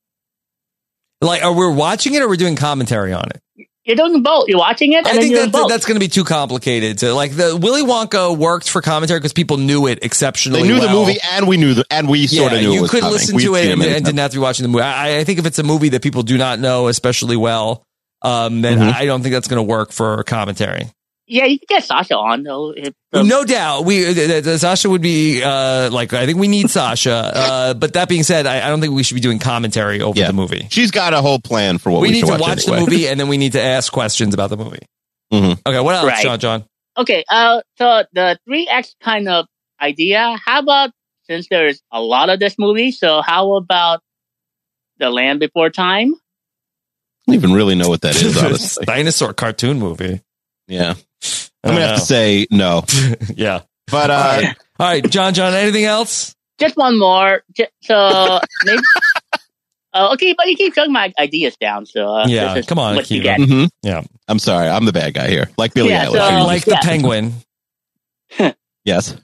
Like, are we watching it or we're doing commentary on it? You're doing both. You're watching it, and I then think you're that, doing both. that's going to be too complicated. To like the Willy Wonka worked for commentary because people knew it exceptionally. They knew the well. movie, and we knew the, and we sort Yeah, of knew it you was could coming. listen We'd to it seen and, many and times. didn't have to be watching the movie. I, I think if it's a movie that people do not know especially well, um, then Mhm. I don't think that's going to work for commentary. Yeah, you can get Sasha on though. If, um, No doubt, we uh, uh, Sasha would be uh, like I think we need Sasha. Uh, but that being said, I, I don't think we should be doing commentary over Yeah. the movie. She's got a whole plan for what We we, need should to watch, watch the anyway. movie and then we need to ask questions about the movie. Mhm. Okay, what else, Right. John? John? Okay, uh, so the three X kind of idea. How about since there's a lot of this movie, so how about The Land Before Time? I don't even really know what that is, honestly. Dinosaur cartoon movie. Yeah, I I'm don't gonna have know. to say no. Yeah. But uh, All right. All right, John. John. Anything else? Just one more. Ju- So maybe. Uh, okay, but you keep showing my ideas down. So uh, Yeah, this is come on, what you Akiva. get. mhm. Yeah. I'm sorry, I'm the bad guy here, like Billy Yeah, Eilish. so- Uh, like the yeah. penguin. yes.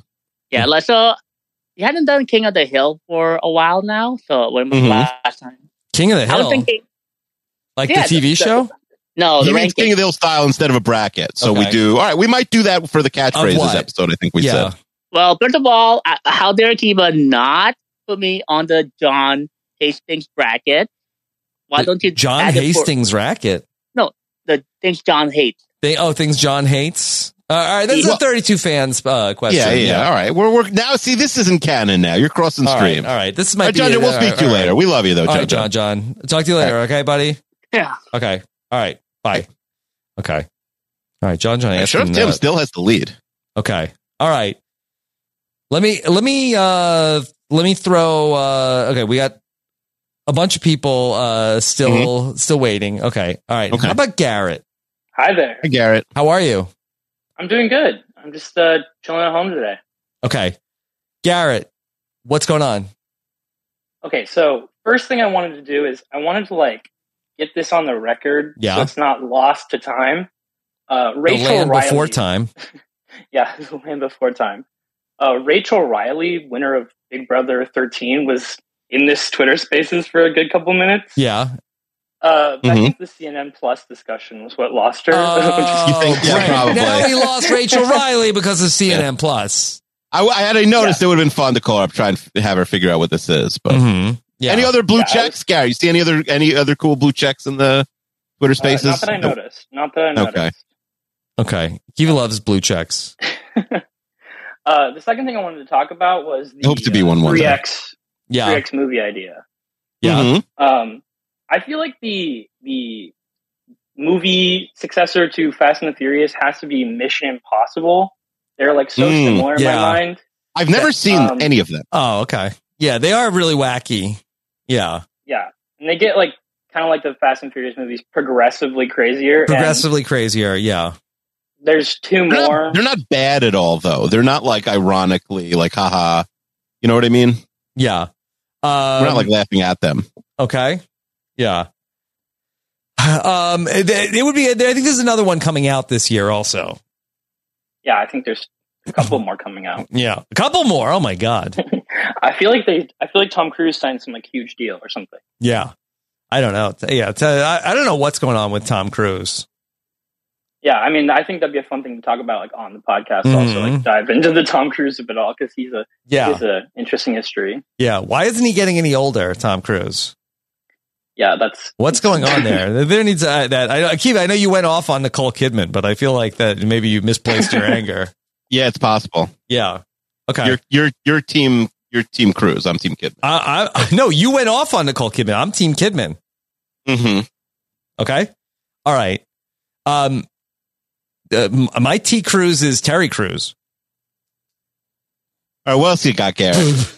Yeah, like, so you hadn't done King of the Hill for a while now. So when was Mhm. the last time? King of the I was Hill, thinking, like yeah, the T V the- show. no, He the means ranking. King of the Hill style instead of a bracket. So we Okay. do. All right, we might do that for the Of catchphrases what? episode. I think we Yeah. said. Well, first of all, uh, how dare Kiva not put me on the John Hastings bracket? Why don't you John add it for- Hastings racket? no, the things John hates. They oh things John hates. Uh, all right, that's Well- a thirty-two fans uh, question. Yeah, yeah, All right, we're we're now. See, this isn't canon now. You're crossing All right, streams. all right. This All might right, be. John, it. we'll All speak right, to you all later. right. We love you though, All John. right, John. John. Talk to you later. Okay, buddy. Yeah. Okay. All right. Bye. Okay. All right, John. John. Yeah, asking, Sheriff Tim uh, still has the lead. Okay. All right. Let me let me uh let me throw uh okay, we got a bunch of people uh still still waiting. Okay. All right. Okay. How about Garrett? Hi there. Hi, Garrett. How are you? I'm doing good. I'm just uh, chilling at home today. Okay. Garrett, what's going on? Okay, so first thing I wanted to do is I wanted to like get this on the record, Yeah. so it's not lost to time. Uh, Rachel the land Riley, before time. yeah, the land before time. Uh, Rachel Riley, winner of Big Brother thirteen, was in this Twitter Spaces for a good couple minutes. Yeah. Uh, but I Mhm. think the C N N Plus discussion was what lost her. Oh, You think- yeah, great. probably. Now we lost Rachel Riley because of C N N Plus. I, I had noticed it would have been fun to call her up, try and f- have her figure out what this is. But Mhm. Yeah. any other blue Yeah, I checks, Gary? You see any other any other cool blue checks in the Twitter Uh, Spaces? not that I Nope. noticed. Not that I noticed. Okay. Okay. Kiva loves blue checks. Uh, the second thing I wanted to talk about was the I hope to be one one three day. X Yeah. three X movie idea. Yeah. Mhm. Um, I feel like the the movie successor to Fast and the Furious has to be Mission Impossible. They're like so Mm, similar in yeah. my mind. I've never seen Um, any of them. Oh, okay. Yeah, they are really wacky. Yeah. Yeah, and they get like kind of like the Fast and Furious movies, progressively crazier. and Progressively crazier. Yeah. there's two They're more. not, they're not bad at all, though. They're not like ironically like, haha. You know what I mean? Yeah. We're Um, not like laughing at them. okay. Yeah. Um, it, it would be, I think there's another one coming out this year also. Yeah, I think there's a couple more coming out. Yeah. A couple more. Oh my God. I feel like they. I feel like Tom Cruise signed some like huge deal or something. Yeah. I don't know. Yeah. It's, uh, I, I don't know what's going on with Tom Cruise. Yeah, I mean, I think that'd be a fun thing to talk about, like on the podcast. Also, Mhm. like dive into the Tom Cruise of it all because he's a Yeah. he's a interesting history. Yeah. Why isn't he getting any older, Tom Cruise? Yeah, that's What's going on there? There needs uh, that. I, Akiva, I know you went off on Nicole Kidman, but I feel like that maybe you misplaced your anger. Yeah, it's possible. Yeah. Okay. You're you're your team. Your team Cruise. I'm Team Kid. I, I no, you went off on Nicole Kidman. I'm Team Kidman. Mm-hmm. Okay. All right. Um, uh, m- my T Cruz is Terry Crews. All right. What else you got, Garrett?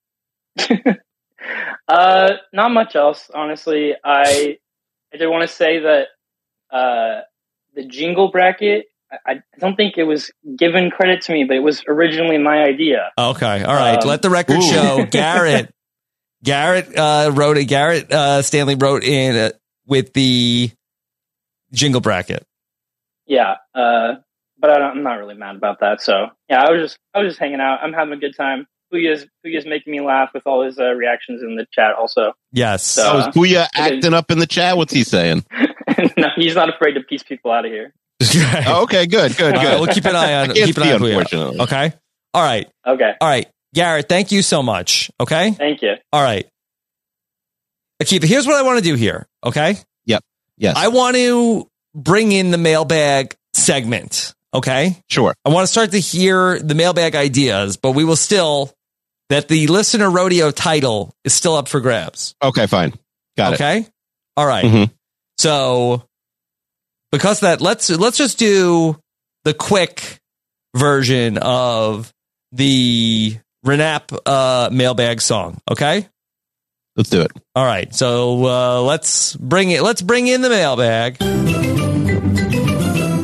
uh, not much else, honestly. I I did want to say that uh, the jingle bracket. I, I don't think it was given credit to me, but it was originally my idea. Okay. All right. Um, Let the record ooh. show. Garrett. Garrett uh, wrote it. Garrett uh, Stanley wrote in uh, with the jingle bracket. Yeah, uh, but I don't, I'm not really mad about that. So yeah, I was just I was just hanging out. I'm having a good time. Puya's Puya's making me laugh with all his uh, reactions in the chat. Also, Yes. So, Oh, is uh, Booyah I did- acting up in the chat? What's he saying? no, he's not afraid to piece people out of here. Oh, okay, good, good, All good. right, we'll keep an eye on I can't keep an see, eye on Puya. unfortunately. Okay. All right. Okay. All right. Garrett, thank you so much. Okay. Thank you. All right. Akiva, here's what I want to do here. Okay. Yep. Yes. I want to bring in the mailbag segment. Okay. Sure. I want to start to hear the mailbag ideas, but we will still, that the listener rodeo title is still up for grabs. Okay, fine. Got okay? it. All right. Mhm. So because of that, let's let's just do the quick version of the Renap uh, mailbag song. Okay. Let's do it. All right. So uh, let's bring it. Let's bring in the mailbag.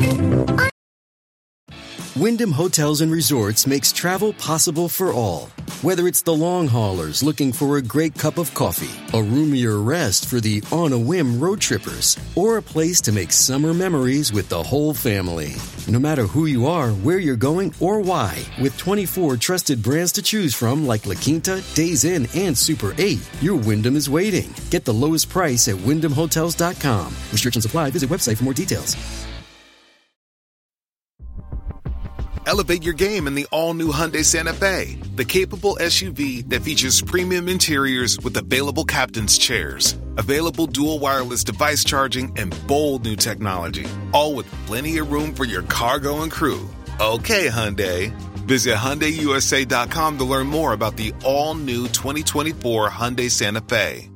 Wyndham Hotels and Resorts makes travel possible for all. Whether it's the long haulers looking for a great cup of coffee, a roomier rest for the on-a-whim road trippers, or a place to make summer memories with the whole family. No matter who you are, where you're going, or why, with twenty-four trusted brands to choose from like La Quinta, Days Inn, and Super eight, your Wyndham is waiting. Get the lowest price at wyndham hotels dot com. Restrictions apply. Visit website for more details. Elevate your game in the all-new Hyundai Santa Fe, the capable S U V that features premium interiors with available captain's chairs, available dual wireless device charging, and bold new technology, all with plenty of room for your cargo and crew. Okay, Hyundai. Visit Hyundai U S A dot com to learn more about the all-new twenty twenty-four Hyundai Santa Fe.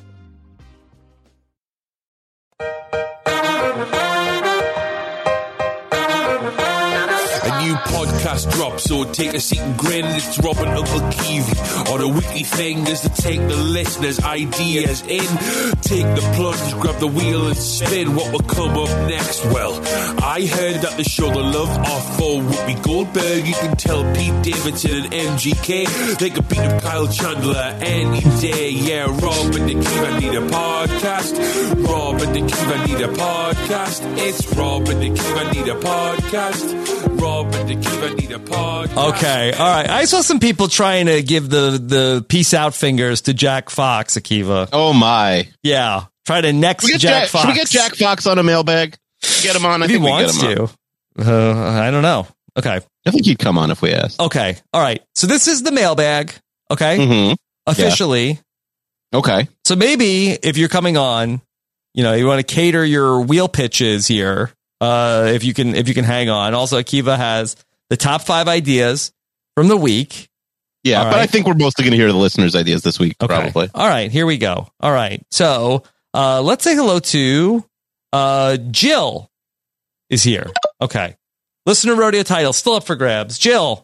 New podcast drops, so take a seat and grin. It's Rob and Uncle Keevy on a weekly thing is to take the listeners' ideas in, take the plunge, grab the wheel and spin. What will come up next? Well, I heard that the show the love are for Whoopi Goldberg. You can tell Pete Davidson and M G K they could beat up Kyle Chandler any day. Yeah, Rob and the Keev, need a podcast. Rob and the Keev, need a podcast. It's Rob and the Keev, need a podcast. Rob and the Keev, need a podcast. Okay, all right. I saw some people trying to give the the peace out fingers to Jack Fox, Akiva. Oh my! Yeah, try to next Jack, Jack Fox. Should we get Jack Fox on a mailbag? Get him on. I if think he we wants get him to. Uh, I don't know. Okay, I think he'd come on if we asked. Okay, all right. So this is the mailbag. Okay, mm-hmm. officially. Yeah. Okay. So maybe if you're coming on, you know, you want to cater your wheel pitches here. Uh, if you can, if you can hang on. Also, Akiva has the top five ideas from the week. Yeah, All but right. I think we're mostly going to hear the listeners' ideas this week, Okay. probably. All right, here we go. All right. So uh, let's say hello to uh, Jill is here. Okay. Listener rodeo title still up for grabs. Jill.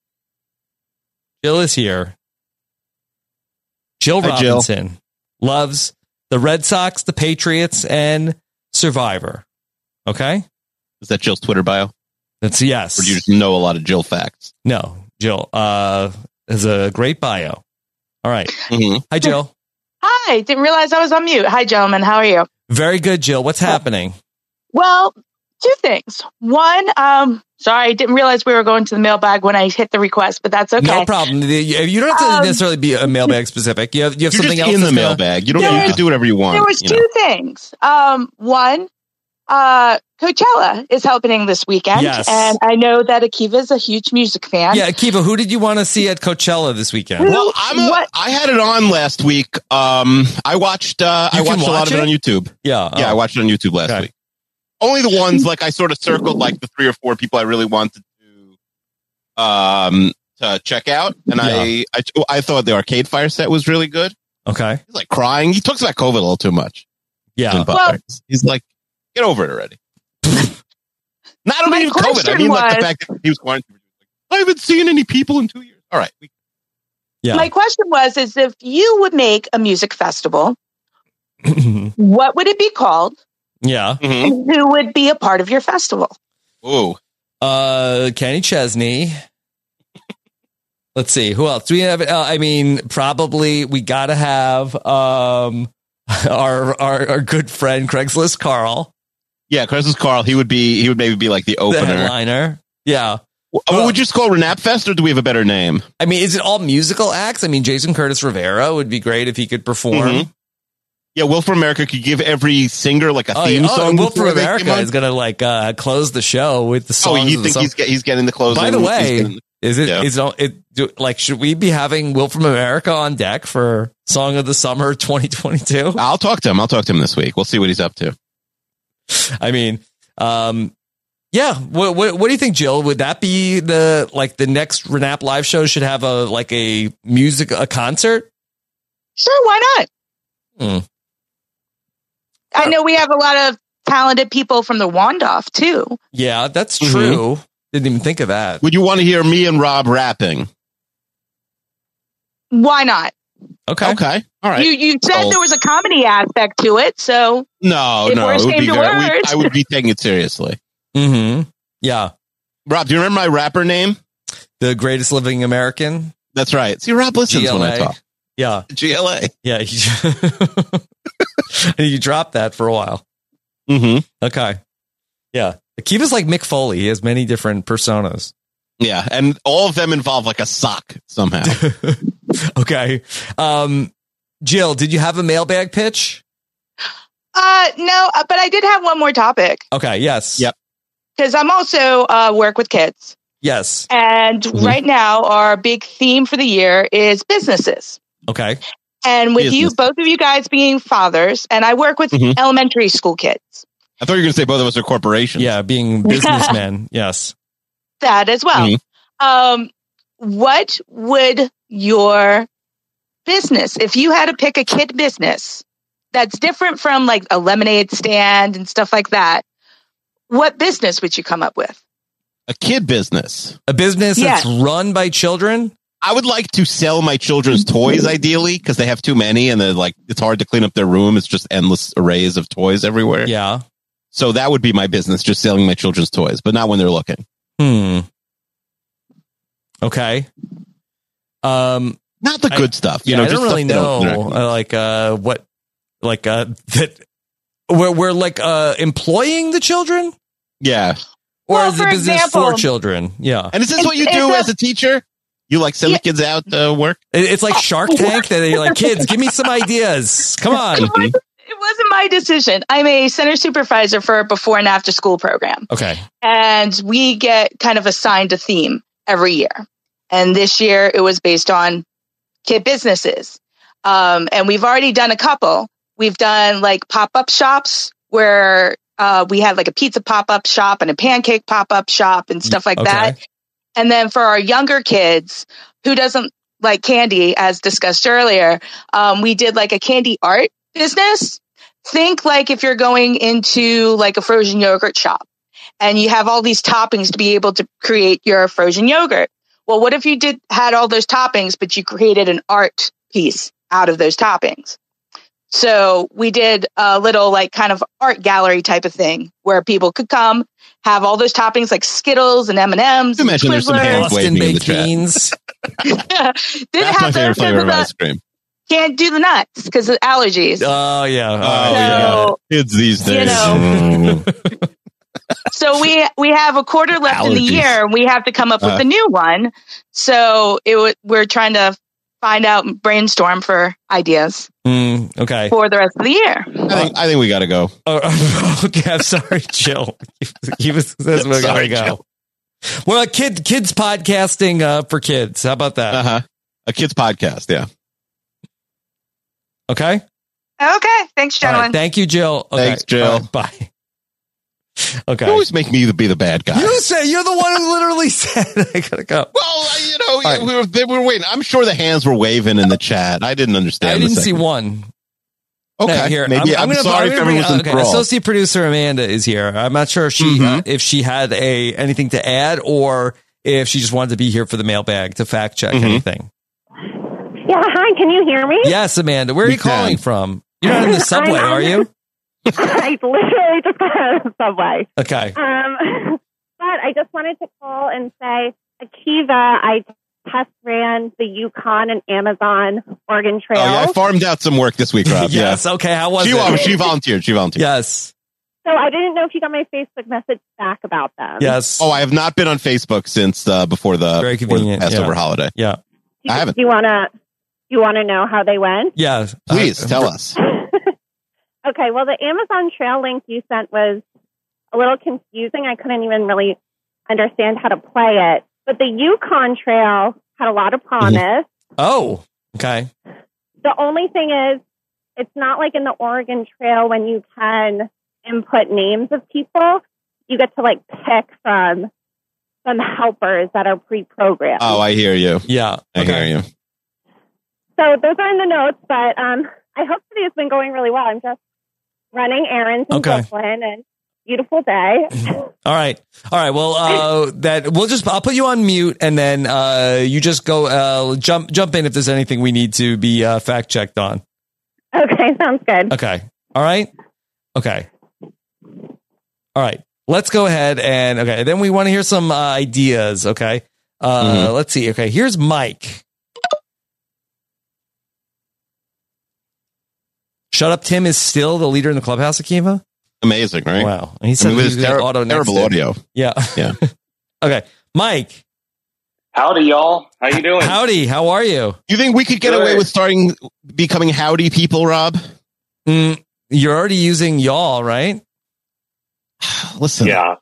Jill is here. Jill Hi, Jill. Robinson loves the Red Sox, the Patriots, and Survivor. Okay. Is that Jill's Twitter bio? That's yes. Or do you just know a lot of Jill facts? No, Jill uh, has a great bio. All right. Mm-hmm. Hi, Jill. Hi, didn't realize I was on mute. Hi, gentlemen. How are you? Very good, Jill. What's happening? Well, two things. One, um, sorry, didn't realize we were going to the mailbag when I hit the request, but that's okay. No problem. The- You don't have to Um, necessarily be a mailbag specific. You have, you have You're something just else in the that's gonna- mailbag. You don't. There You was- can do whatever you want. There was you two know? things. Um, one, uh, Coachella is happening this weekend, Yes. and I know that Akiva is a huge music fan. Yeah, Akiva, who did you want to see at Coachella this weekend? Well, I'm a, I had it on last week. Um, I watched. Uh, You I can watched a lot watch of it it? on YouTube. Yeah, yeah, oh. I watched it on YouTube last Okay. week. Only the ones like I sort of circled, like the three or four people I really wanted to, um, to check out, and I, I, I thought the Arcade Fire set was really good. Okay, he's like crying. He talks about COVID a little too much. Yeah, In Butler. He's like, get over it already. Not only My even COVID. I question mean, like the was- fact that he was quarantined. I haven't seen any people in two years. All right. We, Yeah. My question was, is if you would make a music festival, what would it be called? Yeah. And who would be a part of your festival? Ooh. Uh, Kenny Chesney. Let's see. Who else do we have? Uh, I mean, probably we got to have um our, our our good friend Craigslist Carl, yeah, Chris Carl. He would be. He would maybe be like the the opener. headliner. Yeah. Oh, would you just call it Renap Fest, or do we have a better name? I mean, is it all musical acts? I mean, Jason Curtis Rivera would be great if he could perform. Mhm. Yeah, Will from America could give every singer like a Oh, theme yeah. song. Oh, Will from before they came America on. is gonna like uh, close the show with the Oh, songs. you of the think song. he's get, he's getting the closing? By the he's way, getting- is it Yeah. is it, it do, like should we be having Will from America on deck for Song of the Summer twenty twenty-two? I'll talk to him. I'll talk to him this week. We'll see what he's up to. I mean, um, yeah. What, what what do you think, Jill? Would that be the like the next Renap live show should have a like a music a concert? Sure, why not? Hmm. I know we have a lot of talented people from the Wandoff too. Yeah, that's Mhm. true. Didn't even think of that. Would you want to hear me and Rob rapping? Why not? Okay. Okay. All right. You you said So- there was a comedy aspect to it, so No, If no. worse It would came be to very, we, worse. I would be taking it seriously. Mm-hmm. Yeah. Rob, do you remember my rapper name? The greatest living American. That's right. See, Rob listens G L A. when I talk. Yeah. G L A. Yeah. You, you dropped that for a while. Mm-hmm. Okay. Yeah. Akiva's like Mick Foley. He has many different personas. Yeah. And all of them involve like a sock somehow. Okay. Um, Jill, did you have a mailbag pitch? Uh, no, uh, but I did have one more topic Okay. Yes. Yep. because I'm also uh, work with kids. Yes. And Mhm. right now, our big theme for the year is businesses. Okay. And with you, Business. both of you guys being fathers, and I work with Mhm. elementary school kids. I thought you were going to say both of us are corporations. Yeah. Being businessmen. Yes. That as well. Mhm. Um, what would your business, if you had to pick a kid business that's different from like a lemonade stand and stuff like that, what business would you come up with? A kid business. A business Yes. that's run by children? I would like to sell my children's toys, ideally, because they have too many and they're like, it's hard to clean up their room. It's just endless arrays of toys everywhere. Yeah. So that would be my business, just selling my children's toys, but not when they're looking. Hmm. Okay. Um, Not the good I- stuff. You yeah, know, I just don't really stuff they don't- know, they're not- uh, like, uh, what, like, uh, that we're, we're like, uh, employing the children? Yeah. Or Well, is the for business example- for children? Yeah. And is this It's- what you it's do a- as a teacher? You like send the kids out to work? It- It's like Shark Tank that you're like, kids, give me some ideas. Come on. It wasn't, it wasn't my decision. I'm a center supervisor for a before and after school program. Okay. And we get kind of assigned a theme every year. And this year it was based on kid businesses. Um, and we've already done a couple. We've done like pop-up shops where uh, we had like a pizza pop-up shop and a pancake pop-up shop and stuff like Okay. that. And then for our younger kids who doesn't like candy, as discussed earlier, um, we did like a candy art business. Think like if you're going into like a frozen yogurt shop and you have all these toppings to be able to create your frozen yogurt. Well, what if you did had all those toppings, but you created an art piece out of those toppings? So we did a little like kind of art gallery type of thing where people could come, have all those toppings like Skittles and M and M's. and Imagine there's some Twizzlers. hands Boston waving in the baked chat. beans. Didn't That's my have favorite those flavor of because ice cream. can't do the nuts because of allergies. Oh, yeah. Oh, Oh, yeah. So- Kids these You days. know. So we we have a quarter left in the Allergies. year, and we have to come up with Uh. a new one. So it w- we're trying to find out, and brainstorm for ideas Mm, okay. for the rest of the year. I think, I think we got to go. Oh, okay. I'm sorry, Jill. He was says we're Sorry, gonna go. Jill. Well, kid, kids podcasting uh, for kids. How about that? Uh huh. A kids podcast. Yeah. Okay. Okay, thanks, All right. gentlemen. Thank you, Jill. Okay. Thanks, Jill. All right, bye. Okay. You always make me be the bad guy. You say you're the one who literally said I gotta go. Well, you know, right. we were they were waiting. I'm sure the hands were waving in the chat. I didn't understand. I the didn't see second. one. Okay, No, here, maybe I'm, gonna- sorry gonna if bring- everyone's okay, enthralled. Associate producer Amanda is here. I'm not sure if she Mhm. uh, if she had a anything to add or if she just wanted to be here for the mailbag to fact check Mhm. anything. Yeah, hi, can you hear me? Yes, Amanda. Where are We you calling can. from? You're not in the subway, I'm on are you? I literally just got out of the subway. Okay. Um, but I just wanted to call and say, Akiva, I test ran the Yukon and Amazon Oregon Trail. Oh yeah, I farmed out some work this week, Rob. Yes. Okay. How was she, it? She volunteered. She volunteered. Yes. So I didn't know if you got my Facebook message back about them. Yes. Oh, I have not been on Facebook since uh, before the, Very before the convenient, Passover yeah. holiday. Yeah. Do I haven't. you want to? You want to know how they went? Yeah. Please Uh, tell us. Okay, well, the Amazon Trail link you sent was a little confusing. I couldn't even really understand how to play it. But the Yukon Trail had a lot of promise. Oh. Okay. The only thing is, it's not like in the Oregon Trail when you can input names of people. You get to like pick from some helpers that are pre-programmed. Oh, I hear you. Yeah. I Okay. hear you. So those are in the notes, but um, I hope today has been going really well. I'm just running errands in Okay. Brooklyn, and beautiful day. All right. All right. Well, uh, that we'll just, I'll put you on mute and then, uh, you just go, uh, jump, jump in if there's anything we need to be, uh, fact checked on. Okay, sounds good. Okay. All right. Okay. All right. Let's go ahead and, okay. Then we want to hear some uh, ideas. Okay. Uh, Mhm. let's see. Okay. Here's Mike. Shut Up Tim is still the leader in the clubhouse, Akiva? Amazing, right? Wow. And he said I mean, with he his was ter- auto terrible next audio. Yeah. Yeah. Okay. Mike. Howdy, y'all. How you doing? Howdy. How are you? You think we could get Good. away with starting becoming howdy people, Rob? Mm, you're already using y'all, right? Listen. Yeah.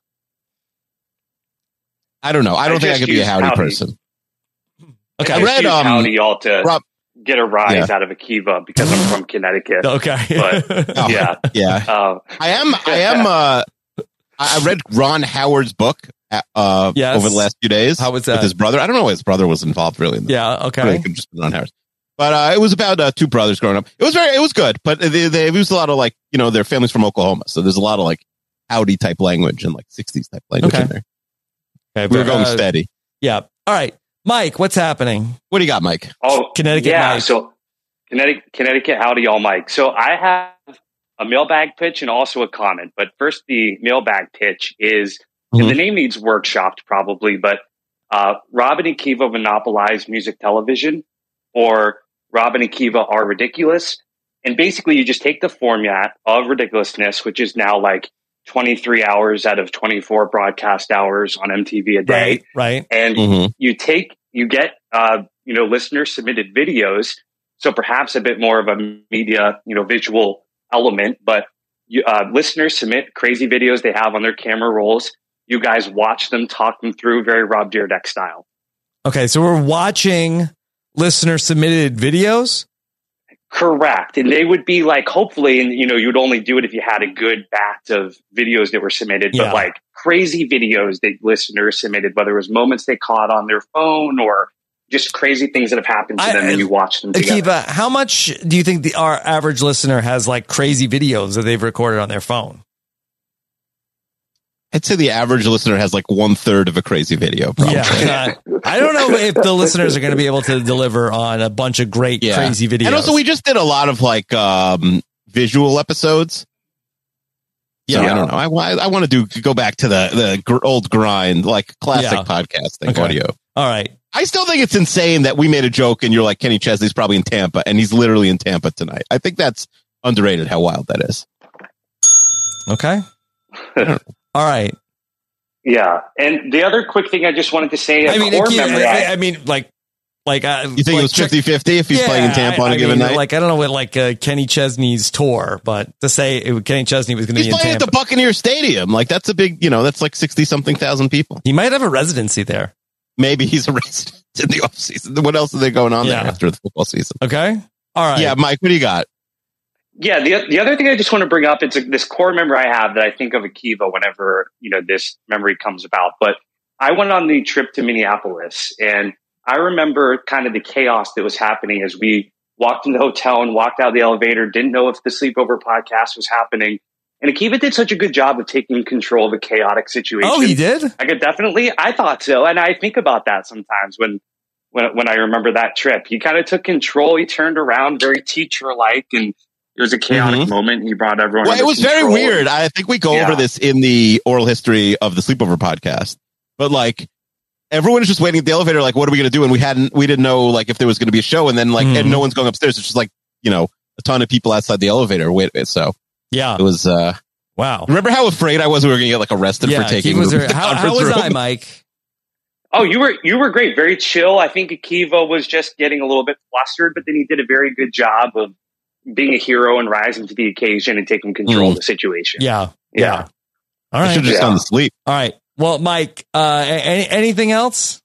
I don't know. I don't I think I just could be a use howdy, howdy. person. Okay. I, I just read use um howdy, y'all, to Rob, get a rise Yeah. out of Akiva because I'm from Connecticut. Okay. But Oh, yeah. yeah. Uh, I am. I am. Uh, I I read Ron Howard's book uh, Yes. over the last few days. How was With that? his brother. I don't know why his brother was involved really. In the, Yeah. Okay. Really could have just been Ron Howard. But uh, it was about uh, two brothers growing up. It was very. It was good. But they, they used a lot of like you know their families from Oklahoma, so there's a lot of like howdy type language and like sixties type language Okay. in there. Okay, We were but, going uh, steady. Yeah. All right. Mike, what's happening? What do you got, Mike? Oh, Connecticut Yeah. Mike. So Connecticut, Connecticut, howdy, y'all, Mike. So I have a mailbag pitch and also a comment. But first, the mailbag pitch is, and the name needs workshopped probably, but uh, Rob and Akiva monopolize music television, or Rob and Akiva are ridiculous. And basically, you just take the format of ridiculousness, which is now like twenty-three hours out of twenty-four broadcast hours on M T V a day. Right. Right. And Mhm. you take, you get, uh, you know, listener submitted videos. So perhaps a bit more of a media, you know, visual element, but you, uh, listeners submit crazy videos they have on their camera rolls. You guys watch them, talk them through, very Rob Dyrdek style. Okay. So we're watching listener submitted videos. Correct. And they would be like, hopefully, and you know, you'd only do it if you had a good batch of videos that were submitted, Yeah. but like crazy videos that listeners submitted, whether it was moments they caught on their phone or just crazy things that have happened to I- them and you watch them together. Akiva, how much do you think the our average listener has like crazy videos that they've recorded on their phone? I'd say the average listener has like one third of a crazy video. Probably. Yeah. I don't know if the listeners are going to be able to deliver on a bunch of great Yeah. crazy videos. And also, we just did a lot of like um, visual episodes. So Yeah. I don't know. I, wa- I want to do go back to the the gr- old grind, like classic Yeah. podcasting Okay. audio. All right. I still think it's insane that we made a joke and you're like Kenny Chesney's probably in Tampa, and he's literally in Tampa tonight. I think that's underrated. How wild that is. Okay. All right. Yeah. And the other quick thing I just wanted to say, a I mean, core Akiva, memory. I, I, I mean, like, like, uh, You think like it was check- fifty-fifty if he's Yeah, playing in Tampa on I- a I given mean, night? Like, I don't know what like uh, Kenny Chesney's tour, but to say it, Kenny Chesney was going to He's be in playing Tampa, at the Buccaneer Stadium. Like that's a big, you know, that's like sixty something thousand people. he might have a residency there. Maybe he's a resident in the off season. What else are they going on Yeah. there after the football season? Okay. All right. Yeah, Mike, what do you got? yeah. The, the other thing I just want to bring up, it's a, this core memory I have that I think of Akiva whenever, you know, this memory comes about. But I went on the trip to Minneapolis and I remember kind of the chaos that was happening as we walked in the hotel and walked out of the elevator, didn't know if the sleepover podcast was happening. And Akiva did such a good job of taking control of a chaotic situation. Oh, he did? I could definitely, I thought so. And I think about that sometimes when, when, when I remember that trip. He kind of took control. He turned around very teacher-like and it was a chaotic Mhm. moment. He brought everyone Well, under it was very control. weird. I think we go Yeah. over this in the oral history of the sleepover podcast, but like everyone is just waiting at the elevator. Like, what are we going to do? And we hadn't, we didn't know like if there was going to be a show, and then like, Mhm. and no one's going upstairs. It's just like, you know, a ton of people outside the elevator. Wait, so Yeah. it was, uh, Wow. remember how afraid I was we were going to get like arrested Yeah. for taking He was the, there. the How, how conference was room? I, Mike? Oh, you were you were great, very chill. I think Akiva was just getting a little bit flustered, but then he did a very good job of being a hero and rising to the occasion and taking control Mm. of the situation. Yeah. Yeah. All I right. should have just Yeah. gone to sleep. All right. Well, Mike, uh, any, anything else?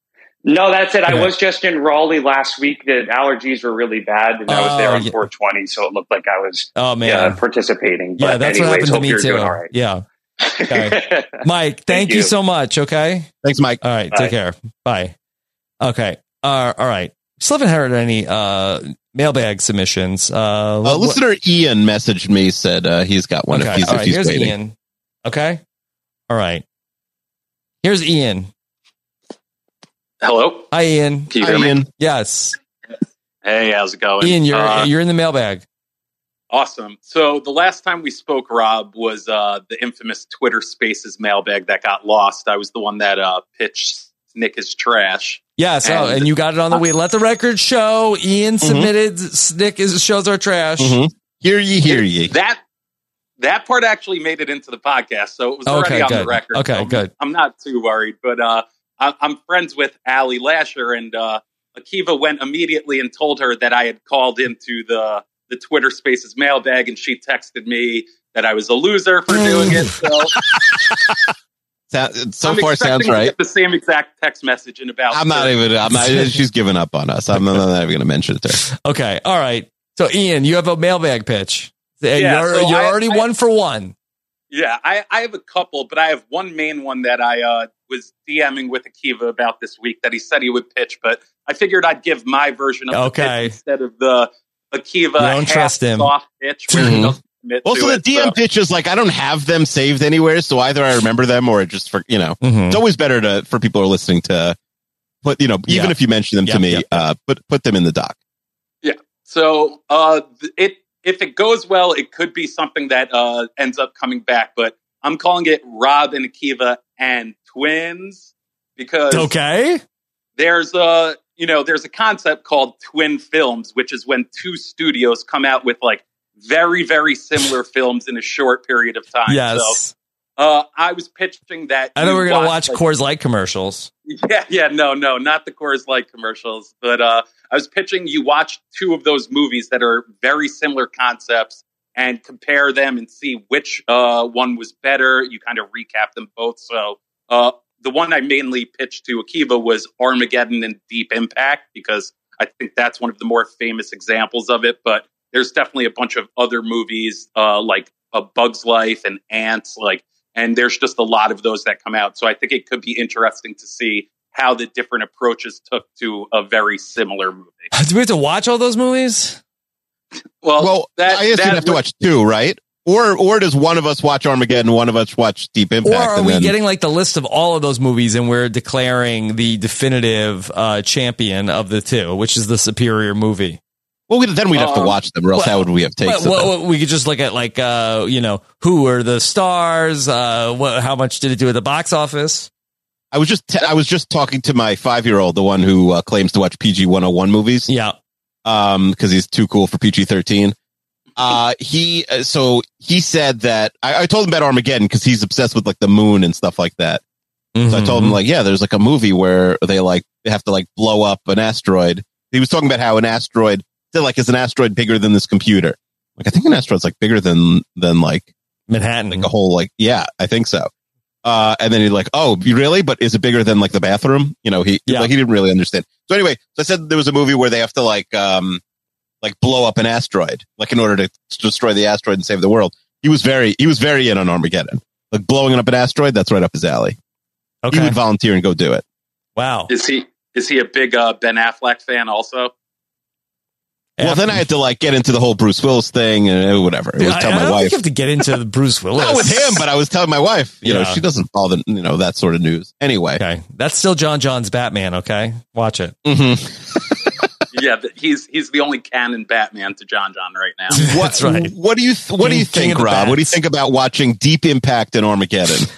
No, that's it. I Okay. was just in Raleigh last week. The allergies were really bad, and I was there Oh, on yeah. four twenty, so it looked like I was Oh, man. yeah, participating. But Yeah, that's anyways, what happened to hope me you're too. doing all right. Yeah. Okay. Mike, thank, you. you. so much. Okay. Thanks, Mike. All right. Bye. Take care. Bye. Okay. Uh, all right. Still haven't heard any uh, mailbag submissions. Uh, Uh, what- listener Ian messaged me, said uh, he's got one okay. if he's, all if right. he's Here's waiting. Ian. Okay. All right. Here's Ian. Hello. Hi, Ian. Can you Hi, hear me? Ian. Yes. Hey, how's it going? Ian, you're Uh, you're in the mailbag. awesome. So the last time we spoke, Rob, was uh, the infamous Twitter Spaces mailbag that got lost. I was the one that uh, pitched Nick is trash. Yes. oh, and- and you got it on the way. Let the record show. Ian submitted. Snick is shows are trash. Mhm. Hear ye, hear ye. That that part actually made it into the podcast, so it was already Okay, on good. the record. Okay, so good. I'm not too worried, but uh, I, I'm friends with Allie Lasher, and uh, Akiva went immediately and told her that I had called into the the Twitter Spaces mailbag, and she texted me that I was a loser for doing it. So, Sound, so I'm far, expecting sounds to right. get the same exact text message in about. I'm not thirty even. I'm not. minutes. She's given up on us. I'm not, I'm not even going to mention it to her. Okay. All right. So, Ian, you have a mailbag pitch. And Yeah, you're so you're I- already I- one for one. Yeah, I, I have a couple, but I have one main one that I uh, was DMing with Akiva about this week that he said he would pitch, but I figured I'd give my version of the Okay. pitch instead of the Akiva You don't half trust him. soft pitch where he Mhm. doesn't commit Also, to the it. D M so- pitches, like, I don't have them saved anywhere, so either I remember them or just for, you know, Mhm. it's always better to, for people who are listening to put, you know, even Yeah. if you mention them Yeah, to me, yeah, yeah. uh, put, put them in the doc. Yeah. So uh, th- it if it goes well, it could be something that uh, ends up coming back. But I'm calling it Rob and Akiva and Twins because Okay. there's a you know there's a concept called twin films, which is when two studios come out with like very very similar films in a short period of time. Yes. So uh, I was pitching that. I know you we're going to watch like, Coors Light commercials. Yeah, yeah, no, no, not the Coors Light commercials. But uh, I was pitching you watch two of those movies that are very similar concepts and compare them and see which uh, one was better. You kind of recap them both. So uh, the one I mainly pitched to Akiva was Armageddon and Deep Impact because I think that's one of the more famous examples of it. But there's definitely a bunch of other movies uh, like A Bug's Life and Ants, like. And there's just a lot of those that come out. So I think it could be interesting to see how the different approaches took to a very similar movie. Do we have to watch all those movies? Well, well that, I guess that you'd have to would- watch two, right? Or, or does one of us watch Armageddon, one of us watch Deep Impact? Or are and we then- getting like the list of all of those movies and we're declaring the definitive uh, champion of the two, which is the superior movie? Well, we, then we'd have to Um, watch them, or else well, how would we have takes? Well, of them? well, we could just look at like, uh, you know, who are the stars? Uh, what, how much did it do at the box office? I was just, t- I was just talking to my five year old, the one who uh, claims to watch P G one oh one movies. Yeah. Um, cause he's too cool for P G thirteen. Uh, he, uh, so he said that I, I told him about Armageddon cause he's obsessed with like the moon and stuff like that. So I told him like, yeah, there's like a movie where they like, they have to like blow up an asteroid. He was talking about how an asteroid, still like, is an asteroid bigger than this computer? Like, I think an asteroid's like bigger than, than like Manhattan, like a whole, like, yeah, I think so. Uh, and then he's like, oh, you really? But is it bigger than like the bathroom? You know, he, Yeah. like, he didn't really understand. So anyway, so I said there was a movie where they have to like, um, like blow up an asteroid, like in order to destroy the asteroid and save the world. He was very, he was very in on Armageddon. Like blowing up an asteroid, that's right up his alley. Okay. He would volunteer and go do it. Wow. Is he is he a big uh, Ben Affleck fan also? Well, then I had to like get into the whole Bruce Willis thing and whatever. It was I, tell I my don't wife. think you have to get into the Bruce Willis. Not with him, but I was telling my wife, you know, Yeah. she doesn't follow the, you know, that sort of news. Anyway. Okay. That's still John John's Batman. Okay. Watch it. Mm-hmm. Yeah, but he's he's the only canon Batman to John John right now. What, What do you th- What do you King- king think, of the Rob? What do you bats. think about watching Deep Impact and Armageddon?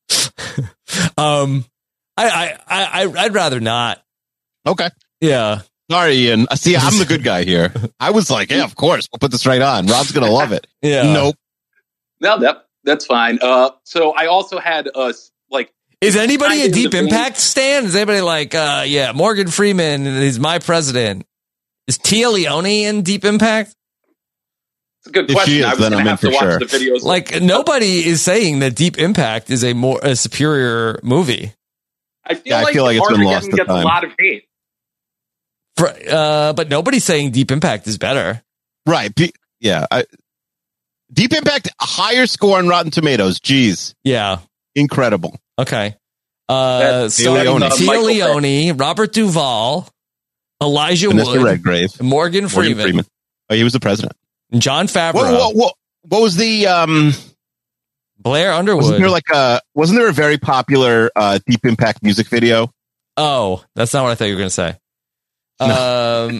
Um, I, I, I, I'd rather not. Okay. Yeah. Sorry, Ian. See, I'm the good guy here. I was like, yeah, of course, we'll put this right on. Rob's gonna love it. Yeah. Nope. No, that that's fine. Uh, so I also had uh like Is anybody a kind of Deep the vein- Impact stan? Is anybody like, uh, yeah, Morgan Freeman is my president? Is Tia Leone in Deep Impact? It's a good If question. she is, I was then going I'm to in have to for watch sure. the videos. Like nobody is saying that Deep Impact is a more a superior movie. I feel Yeah, I like, feel like it's been Armageddon lost to gets time. a lot of hate. For, uh, but nobody's saying Deep Impact is better. Right. P- yeah. I, Deep Impact, a higher score on Rotten Tomatoes. Jeez. Yeah. Incredible. Okay. Uh, That's starring Leone. Tia Michael Leone, Robert Duvall, Elijah Vanessa Wood, Redgrave. Morgan Morgan Freeman, Freeman. Oh, he was the president. John Favreau, What, what, what, what was the, um, Blair Underwood. wasn't there like a, wasn't there a very popular, uh, Deep Impact music video? Oh, that's not what I thought you were going to say. Um,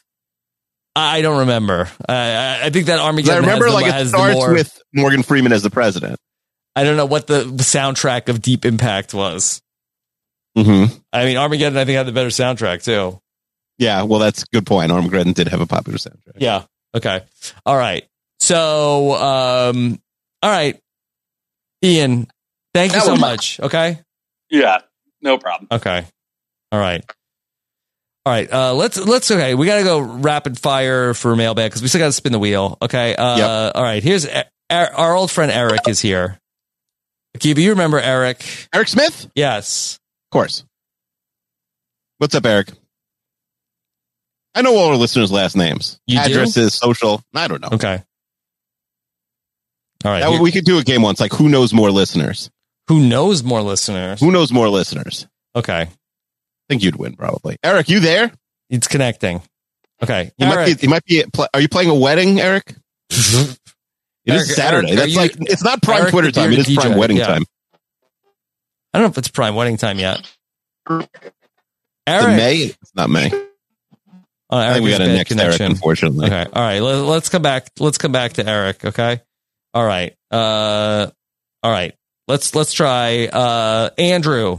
I don't remember. I, I- I think that 'Cause Armageddon I remember has the, like it has the starts more, with Morgan Freeman as the president. I don't know what the soundtrack of Deep Impact was. Mm-hmm. I mean, Armageddon, I think, had the better soundtrack too. Yeah, well, that's a good point. Armageddon did have a popular soundtrack. Yeah. Okay. All right. So, um, all right, Ian, thank you That so was- much. Okay. Yeah, no problem. Okay. All right. All right. Uh, let's let's okay. We got to go rapid fire for mailbag because we still got to spin the wheel. Okay. Uh, All right. Here's E- our old friend Eric is here. Akiva, you remember Eric? Eric Smith? Yes. Of course. What's up, Eric? I know all our listeners' last names. You do? Addresses, social. I don't know. Okay. All right. That- here- we could do a game once, like who knows more listeners? Who knows more listeners? Who knows more listeners? Okay. I think you'd win, probably. Eric, you there? It's connecting. Okay. You might Eric. be, you might be pl- are you playing a wedding, Eric? It Eric, is Saturday. Eric, are That's you- like it's not prime Eric, Twitter the time. It is bearded prime D J, wedding yeah. time. I don't know if it's prime wedding time yet. Is Eric. it May? It's not May. Oh, I think we Eric got has a bad next Eric, unfortunately. Okay. All right. Let, let's come back. Let's come back to Eric. Okay. All right. Uh, all right. Let's let's try uh, Andrew.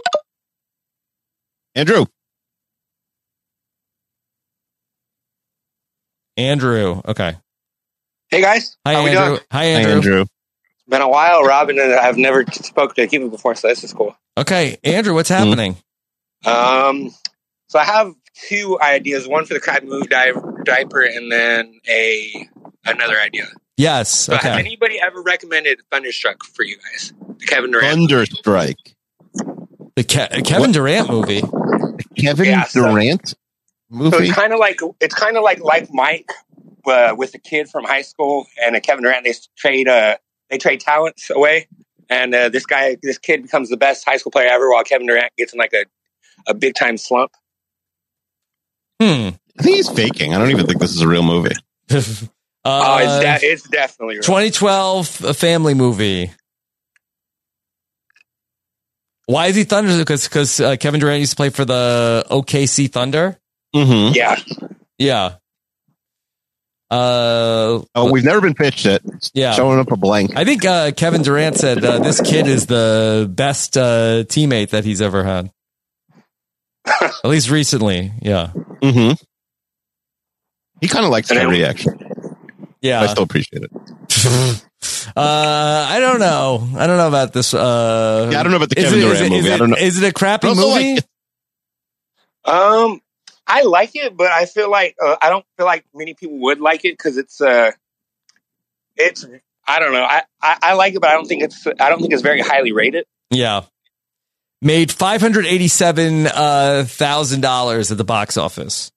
Andrew. Andrew. Okay. Hey guys, Hi, how we Andrew. doing? Hi, Andrew. It's been a while, Robin, and I've never spoken to Akiva before, so this is cool. Okay, Andrew. What's happening? Um, so I have two ideas: one for the Crappy Move dive, diaper, and then a another idea. Yes. So Has Okay. anybody ever recommended Thunderstruck for you guys? The Kevin Durant. Thunderstrike. The Ke- Kevin Durant movie. Kevin Yeah, so- Durant So movie. it's kind of like it's kind of like like Mike uh, with a kid from high school and a Kevin Durant. They trade uh they trade talents away, and uh, this guy, this kid becomes the best high school player ever, while Kevin Durant gets in like a a big time slump. Hmm. I think he's faking. I don't even think this is a real movie. oh, it's de- it's definitely real. twenty twelve a family movie. Why is he Thunder? Because because uh, Kevin Durant used to play for the O K C Thunder. Mm-hmm. Yeah. Yeah. Uh, oh, we've never been pitched it. Yeah. Showing up a blank. I think uh, Kevin Durant said uh, this kid is the best uh, teammate that he's ever had. At least recently. Yeah. Mm-hmm. He kind of likes Kyrie, actually. Yeah. I still appreciate it. Uh, I don't know. I don't know about this. Uh, Yeah, I don't know about the is Kevin it- is Durant it- movie. Is I it, don't know. is it a crappy But also, movie? like, Um, I like it, but I feel like uh, I don't feel like many people would like it because it's uh, it's I don't know. I, I I like it, but I don't think it's I don't think it's very highly rated. Yeah. Made five hundred eighty-seven thousand dollars at the box office.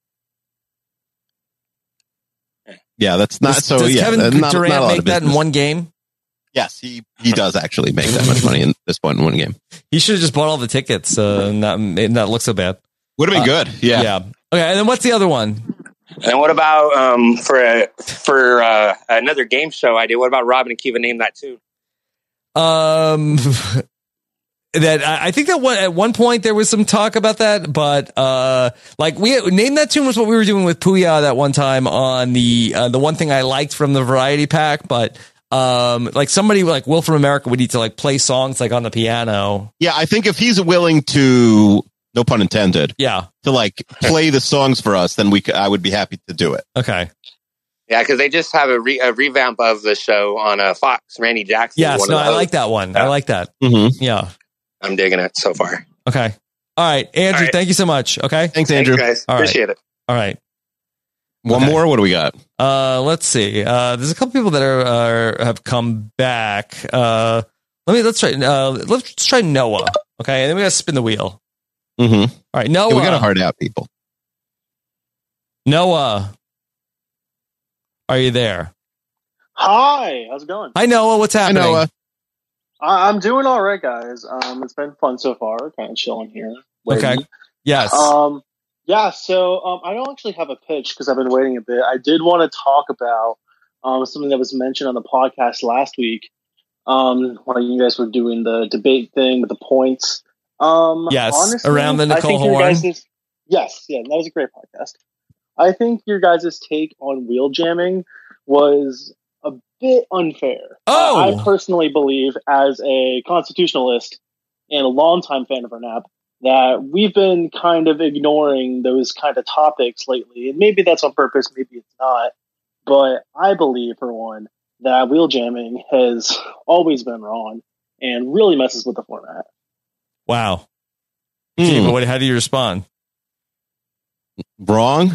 Yeah, that's not Does, so. does yeah, Kevin not, not Durant a lot make of that in business. one game? Yes, he he does actually make that much money in this point in one game. He should have just bought all the tickets. Uh, not not look so bad. Would have been Uh, good. Yeah. Yeah. Okay. And then what's the other one? And what about um for a, for uh, another game show idea? What about Robin and Kiva name that too? Um, that I I think that one, at one point there was some talk about that, but uh, like we name that tune was what we were doing with Puya that one time on the uh, the one thing I liked from the variety pack, but um, like somebody like Will from America would need to like play songs like on the piano. Yeah, I think if he's willing to, no pun intended, Yeah. to like play the songs for us, then we c- I would be happy to do it. Okay. Yeah, because they just have a, re- a revamp of the show on uh, Fox. Randy Jackson. is Yes. one No, of I those. like that one. I like that. Mm-hmm. Yeah. I'm digging it so far. Okay. All right, Andrew. All right. Thank you so much. Okay. Thanks, Andrew. Thanks, guys. All right. Appreciate it. All right. One Okay. more. What do we got? Uh, let's see. Uh, there's a couple people that are, are have come back. Uh, let me let's try. Uh, let's try Noah. Okay, and then we got to spin the wheel. Mm-hmm. All right, Noah. Yeah, we got to hard out people. Noah, are you there? Hi, how's it going? Hi, Noah. What's happening? Hi, Noah. I- I'm doing all right, guys. Um, it's been fun so far. Kind of chilling here. Okay. waiting. Yes. Um, yeah. So um, I don't actually have a pitch because I've been waiting a bit. I did want to talk about um, something that was mentioned on the podcast last week. Um, while you guys were doing the debate thing with the points. Um, Yes, honestly, around the I Nicole think your Horn. guys' yes, yeah, that was a great podcast. I think your guys' take on wheel jamming was a bit unfair. Oh. I, I personally believe, as a constitutionalist and a longtime fan of R N A P, that we've been kind of ignoring those kind of topics lately. And maybe that's on purpose, maybe it's not. But I believe, for one, that wheel jamming has always been wrong and really messes with the format. Wow. Hmm. Kiva, what, how do you respond? Wrong.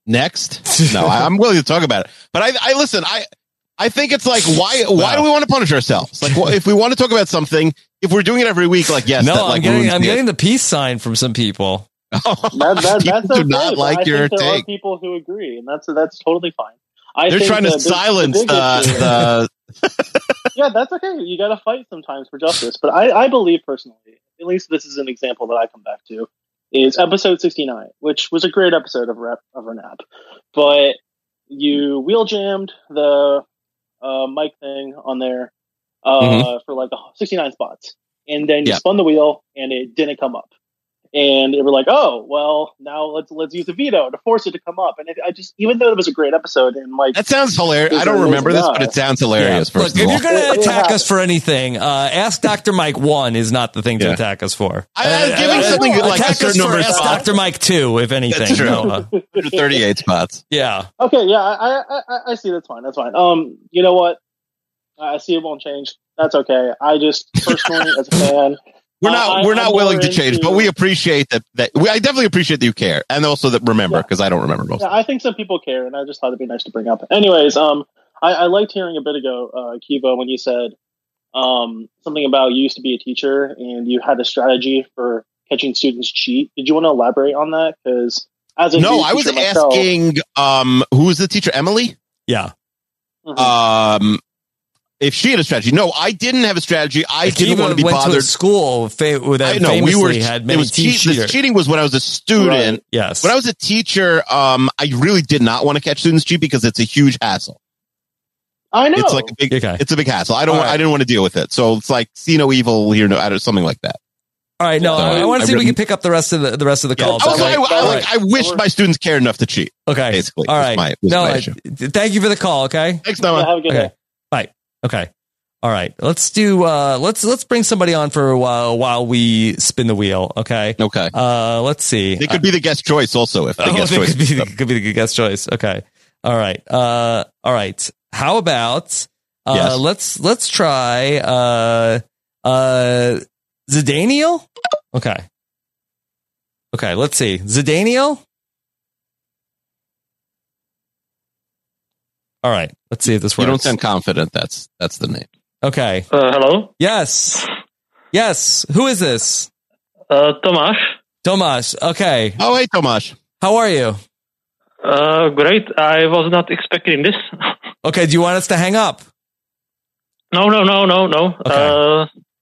Next. No, I, I'm willing to talk about it. But I, I listen, I, I think it's like, why, why do we want to punish ourselves? Like, well, if we want to talk about something, if we're doing it every week, like, yes, No, that, I'm like, getting ruins I'm the- getting the peace sign from some people. That, that, People that's do okay, not but like I your think there take. are people who agree, and that's that's totally fine. I They're think trying to the- the- silence the big issue- the, the yeah, that's okay. You got to fight sometimes for justice. But I, I believe personally, at least this is an example that I come back to, is episode sixty-nine, which was a great episode of Rep of Renap. But you wheel jammed the uh, mic thing on there uh, Mhm. for like sixty-nine spots, and then you Yeah. spun the wheel and it didn't come up. And they were like, "Oh, well, now let's let's use a veto to force it to come up." And it, I just, even though it was a great episode, and like that sounds hilarious. I don't remember this, but it sounds hilarious. Look, First if of all, you're going It- to it attack happened. us for anything, uh, Ask Doctor Mike one is not the thing to Yeah. attack us for. I- I was Uh, giving uh, something like a attack certain us number for of Ask spots. Doctor Mike two, if anything. That's true. Noah. one hundred thirty-eight spots. Yeah. Okay, yeah, I, I, I, I see. That's fine. That's fine. Um, you know what? I see it won't change. That's okay. I just personally, as a fan, We're I- not I- we're I'm not more willing to change, into- but we appreciate that. That we, I definitely appreciate that you care, and also that remember because I don't remember most. Yeah, I think some people care, and I just thought it'd be nice to bring up. Anyways, um, I, I liked hearing a bit ago, uh, Kiva, when you said um something about you used to be a teacher and you had a strategy for catching students cheat. Did you want to elaborate on that? Because as a No, new I was teacher myself- asking um who was the teacher, Emily? Yeah. Mhm. Um, if she had a strategy. No, I didn't have a strategy. I didn't Kiva want to be went to a bothered. school fa- that I know we were. famously had It many was teen cheat, the cheaters. cheating was when I was a student. Right. Yes. When I was a teacher, um, I really did not want to catch students cheat because it's a huge hassle. I know. It's like a big, Okay. it's a big hassle. I don't, All right. I didn't want to deal with it. So it's like see no evil, hear no, I don't- something like that. All right, no, So I, I- want I to see if we really- can pick up the rest of the, the rest of the Yeah. calls. Also, I, like- I, all like, I wish my students cared enough to cheat. Okay. Basically, All was right. my- was no, my I- issue. thank you for the call. Okay. Thanks, Yeah, Noah. have a good Okay. day. Bye. Okay. All right. Let's do. Uh, let's let's bring somebody on for a while while we spin the wheel. Okay. Okay. Uh, let's see. They could be the guest choice also if the Oh, guest they choice. could be, the, could be the guest choice. Okay. All right. Uh, all right. How about uh, Yes. let's let's try uh, uh, Zdaniel? Okay. Okay. Let's see. Zdaniel? All right. Let's see if this You works. don't sound confident. That's that's the name. Okay. Uh, hello? Yes. Yes. Who is this? Uh, Tomáš. Tomáš. Okay. Oh, hey, Tomáš. How are you? Uh, great. I was not expecting this. Okay. Do you want us to hang up? No, no, no, no, no. Uh,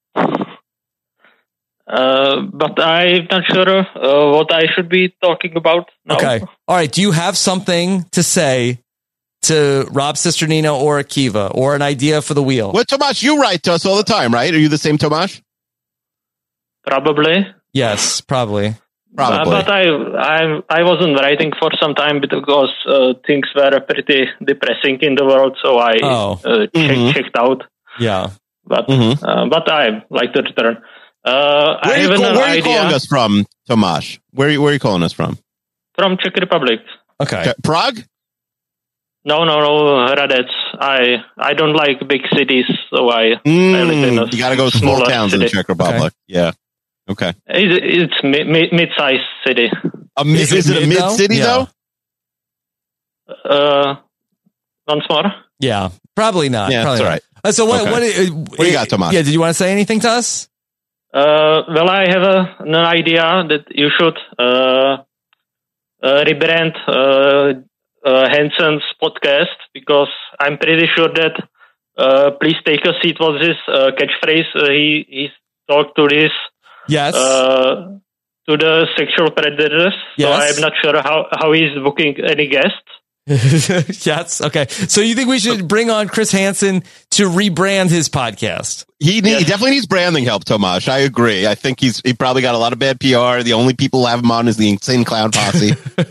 uh, but I'm not sure uh, what I should be talking about now. Okay. All right. Do you have something to say to Rob Cisternino or Akiva or an idea for the wheel? What, Tomáš? You write to us all the time, right? Are you the same Tomáš? Probably. Yes, probably. Probably. Uh, but I, I, I wasn't writing for some time because uh, things were pretty depressing in the world, so I Oh. uh, check, Mhm. checked out. Yeah. But Mhm. uh, but I like to return. Uh, Where I are you, have call- an where are you idea calling us from, Tomáš? Where are you, where are you calling us from? from Czech Republic. Okay. Okay, Prague? No, no, no, Hradec. I I don't like big cities, so I, I live in a Mm, you got to go small smaller towns in the city. Czech Republic. Yeah. Okay. It, it's mi- mi- mid-sized city. A mid, Is is, it it a mid, though? mid city Yeah. though? Uh, once more. Yeah. Probably not. Yeah, Probably that's all not. right. Uh, so what? Okay. What, uh, What do you got, Tomáš? Yeah. Did you want to say anything to us? Uh, well, I have a, an idea that you should uh, uh, rebrand uh, uh, Hansen's podcast because I'm pretty sure that uh, "Please take a seat" was his uh, catchphrase. Uh, he he talked to this Yes. uh, to the sexual predators. So Yes. I'm not sure how how he's booking any guests. Yes. Okay. So you think we should bring on Chris Hansen to rebrand his podcast? He, need, he definitely needs branding help, Tomáš. I agree. I think he's he probably got a lot of bad P R. The only people who have him on is the Insane Clown Posse.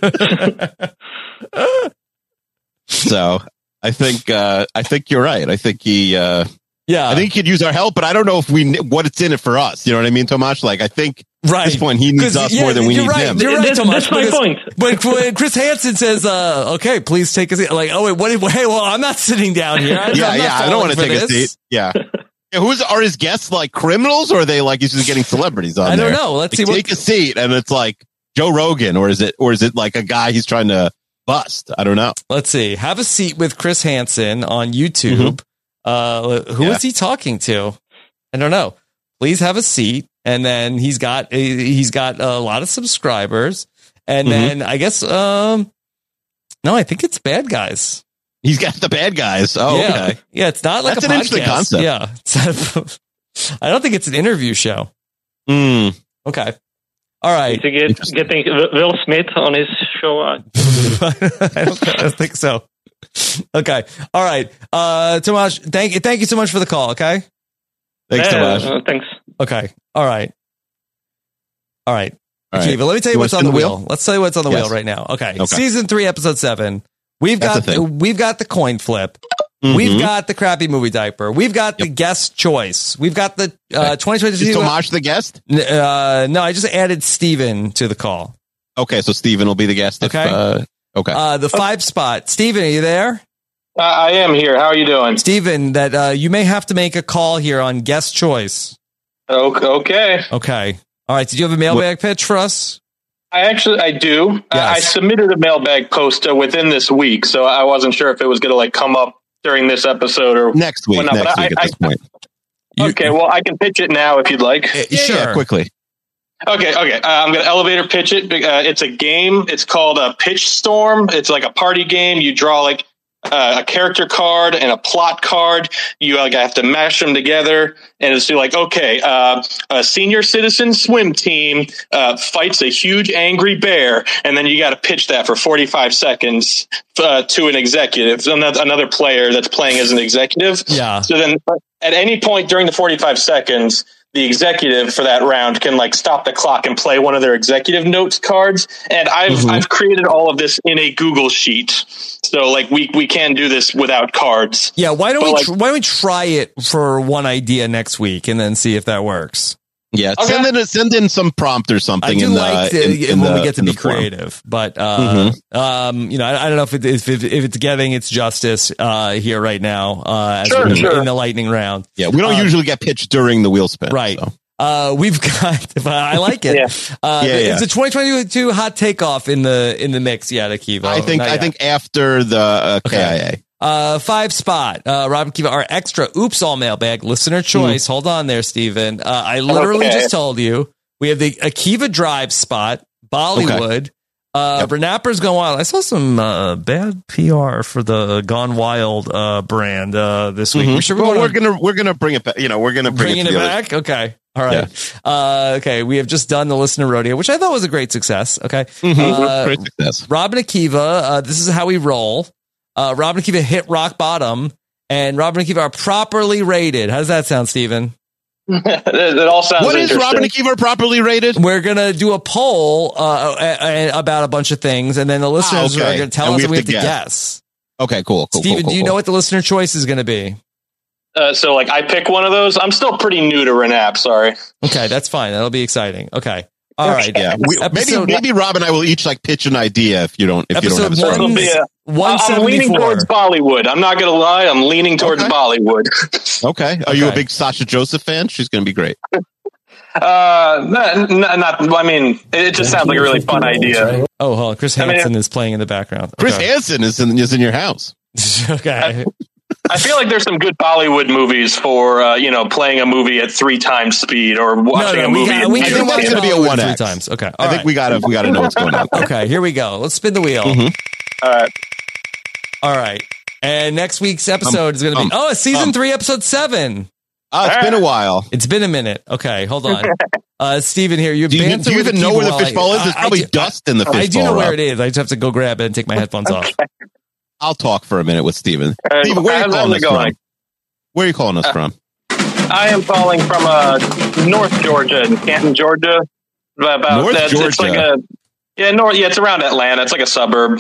So I think uh, I think you're right. I think he uh, Yeah. I think he could use our help, but I don't know if we kn- what it's in it for us. You know what I mean, Tomáš? Like I think Right. At this point, he needs us yeah, more than we you're need right, him. You're right, That's- Tomas. that's my because point. When, when Chris Hansen says, uh, okay, please take a seat. Like, oh, wait, what? Hey, well, I'm not sitting down here. I'm yeah, not yeah. I don't want to falling take for a this. seat. Yeah. Yeah, who's are his guests like criminals or are they like he's just getting celebrities on I don't there? know. Let's Like, see what- take a seat and it's like Joe Rogan or is it or is it like a guy he's trying to bust? I don't know. Let's see. Have a seat with Chris Hansen on YouTube. Uh, who Yeah. is he talking to? I don't know. Please have a seat. And then he's got he's got a lot of subscribers. And Mhm. then I guess um, no, I think it's Bad Guys. He's got the bad guys. Oh, yeah. okay. Yeah, it's not like That's a an interesting podcast. concept. Yeah, It's- I don't think it's an interview show. Mm. Okay. All right. To get getting Will Smith on his show. uh, I don't, I don't think so. Okay. All right. Uh, Tomas, thank you. Thank you so much for the call. Okay. Thanks, yeah, Tomas. uh, thanks. Okay. All right. All right. All right. Akiva, let me tell you, You what's wanna on the spin the wheel. wheel? Let's tell you what's on the Yes. wheel right now. Okay. Okay. Season three, episode seven. We've That's got the thing. we've got the coin flip. Mhm. We've got the crappy movie diaper. We've got the guest choice. We've got the uh, twenty twenty-two. Is Tomas the guest? N- Uh, no, I just added Steven to the call. Okay, so Steven will be the guest. If, Okay. Uh, okay. Uh, the five spot. Steven, are you there? Uh, I am here. How are you doing? Steven, that uh, you may have to make a call here on guest choice. Okay. okay. Okay. All right. Did you have a mailbag pitch for us? I actually I do. Uh, I submitted a mailbag post uh, within this week, so I wasn't sure if it was going to like come up during this episode or next week. whatnot, Next but week I, at this point. I, okay, well I can pitch it now if you'd like. Sure. Yeah, quickly. Okay, okay. Uh, I'm going to elevator pitch it. Uh, it's a game. It's called a Pitch Storm. It's like a party game. You draw like uh, a character card and a plot card. You like have to mash them together, and it's like, okay, uh, a senior citizen swim team uh, fights a huge angry bear, and then you got to pitch that for forty-five seconds uh, to an executive, another, another player that's playing as an executive. Yeah. So then, at any point during the forty-five seconds, the executive for that round can like stop the clock and play one of their executive notes cards. And I've Mm-hmm. I've created all of this in a Google sheet, so like we we can do this without cards. Yeah. Why don't But, we? like- tr- why don't we try it for one idea next week and then see if that works? Yeah. Send in a, send in some prompt or something. I do in the, like to, in, in when the, we get to in be the forum. creative, but uh, um, you know, I, I don't know if, it, if if if it's getting its justice uh, here right now uh, as Sure, we're sure. in the lightning round. Yeah, we don't Um, usually get pitched during the wheel spin. Right. so. Uh, we've got. I like it. Yeah. Uh, Yeah, yeah. Is the twenty twenty-two hot takeoff in the in the mix yet, Akiva? I think Not I yet. think after the uh, K I A. Uh, five spot, uh, Robin Kiva, our extra oops all mailbag listener choice. Hold on there, Steven. Uh, I literally Okay. just told you we have the Akiva Drive spot, Bollywood. Uh, Renapper's Gone Wild. I saw some uh, bad P R for the Gone Wild uh, brand uh, this week. Mhm. We should Well, go we're on- gonna we're gonna bring it back. You know, we're gonna bring bringing it, it, to the other- back. Okay. All right. Uh, okay. We have just done the listener rodeo, which I thought was a great success. Okay. Mhm. Uh, Great success. Robin Akiva, uh, this is how we roll. Uh, Robin Akiva hit rock bottom, and Robin Akiva are properly rated. How does that sound, Steven? it, it all sounds. What is interesting. Robin Akiva properly rated? We're gonna do a poll uh, a- a- about a bunch of things, and then the listeners Ah, okay. are gonna tell And us, we and we have have to to guess. guess. Okay, cool. cool Steven, cool, cool, do you cool. know what the listener choice is going to be? Uh, so like I pick one of those. I'm still pretty new to Renap. Sorry. Okay, that's fine. That'll be exciting. Okay. All right. Yeah, we, maybe Episode- maybe Rob and I will each like pitch an idea if you don't if you don't have a Episode strong- one- It'll be a- one I'm leaning seventy-four. towards Bollywood. I'm not gonna lie. I'm leaning towards Okay. Bollywood. Okay. Are you a Okay. big Sasha Joseph fan? She's going to be great. Uh, not, not. I mean, it just sounds like a really fun idea. Oh, hold on. Chris I mean, Hansen is playing in the background. Chris Okay. Hansen is in is in your house. Okay. I feel like there's some good Bollywood movies for uh, you know playing a movie at three times speed or watching no, a we movie. got- at we two can times watch It's speed. going to be a Bollywood one three X. times. Okay. I All think right. we got to we got to know what's going on. Okay, here we go. Let's spin the wheel. Mhm. All right. All right. And next week's episode Um, is going to be um, oh, it's season um. three, episode seven. Oh, it's been a while. It's been a minute. Okay, hold on. Uh, Steven here. You Do you, banter do you with even the know where the keyboard while fishbowl I- is? There's I- I probably do- dust in the fishbowl. I do know where Rob. it is. I just have to go grab it and take my headphones off. I'll talk for a minute with Steven. All right, Steven, where are you how's calling it us going? from? Where are you calling us Uh, from? I am calling from uh, North Georgia, in Canton, Georgia. About North that. It's like Georgia? a yeah, north. Yeah, it's around Atlanta. It's like a suburb.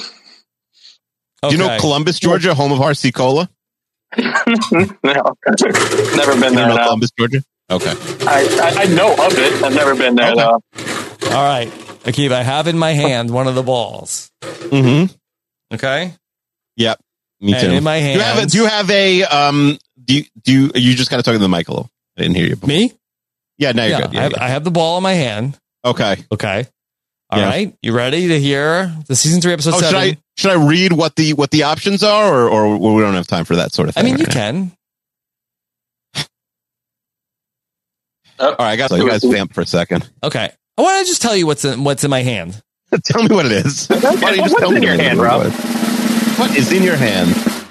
Do you know Okay. Columbus, Georgia, home of R C Cola? No, never been You there. don't know No. Columbus, Georgia? Okay. I, I, I know of it. I've never been there, though. All right, Akiva, I have in my hand one of the balls. Mm-hmm. Okay. Yep. Me And too. in my Do you have a, hands- do you have a um? Do you do you, you just got to talk to the mic a little? I didn't hear you. Before. Me? Yeah. Now you're Yeah, good. Yeah, I, have, yeah. I have the ball in my hand. Okay. Okay. All Yeah. right. You ready to hear the season three episode Oh, should seven? I should I read what the what the options are, or or we don't have time for that sort of I thing? mean, you right now? can. All right, I got you guys vamp for a second. Okay. I want to just tell you what's in, what's in my hand. Tell me what it is. Why don't you just What's tell in me your what it hand, is? Rob? What is in your hand?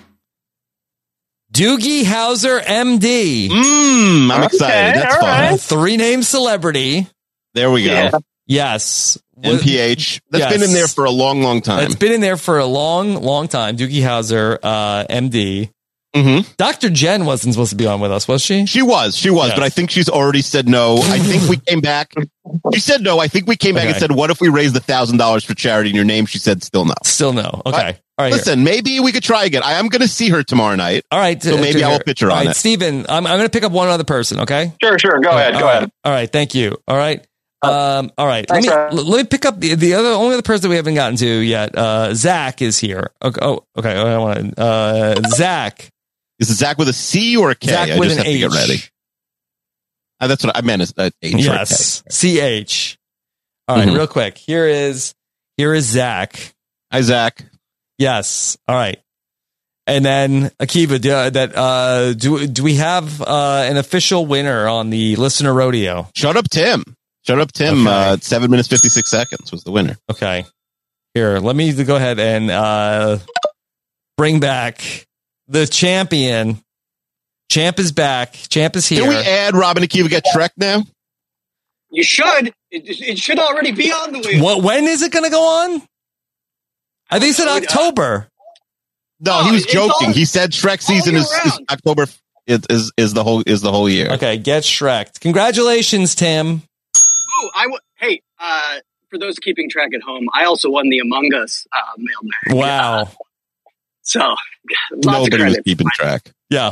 Doogie Howser, M D. Mmm, I'm excited. That's fun. A three-name celebrity. There we go. Yeah. Yes. N P H. That's Yes. been in there for a long, long time. It's been in there for a long, long time. Doogie Howser, uh, M D. Mm-hmm. Doctor Jen wasn't supposed to be on with us, was she? She was, she was, Yes. but I think she's already said no. I think we came back. She said no. I think we came back Okay. and said, "What if we raised a thousand dollars for charity in your name?" She said, "Still no." Still no. Okay. All right. Listen, maybe we could try again. I am going to see her tomorrow night. All right. So maybe I will pitch her All on right, it. Steven, I'm, I'm going to pick up one other person, okay? Sure, sure. Go ahead. All Go right. ahead. All right. Thank you. All right. Um, all right. Thanks, let me Rob. l- let me pick up the, the other only other person that we haven't gotten to yet. Uh, Zach is here. Okay. Oh, okay. I want to. Uh, Zach. Is it Zach with a C or a K? Zach I with just an have to get H. ready. Uh, that's what I meant. Is uh, H or a K. Yes. C H. All right. Mhm. Real quick. Here is here is Zach. Hi, Zach. Yes. All right. And then Akiva, do, that uh, do do we have uh, an official winner on the listener rodeo? Shut up, Tim. Shut up, Tim. Okay. Uh, seven minutes fifty six seconds was the winner. Okay. Here, let me go ahead and uh, bring back the champion. Champ is back. Champ is here. Can we add Robin Akiva get Shrek now? You should. It, it should already be on the wheel. What? When is it going to go on? I think it's in October. No, No, he was it's all- joking. He said Shrek season year is, is round. October. Is, is is the whole is the whole year? Okay, get Shrek. Congratulations, Tim. Oh, I w- hey, uh, for those keeping track at home, I also won the Among Us uh, mailbag. Wow. So, lots of Nobody was credit. keeping track. Yeah.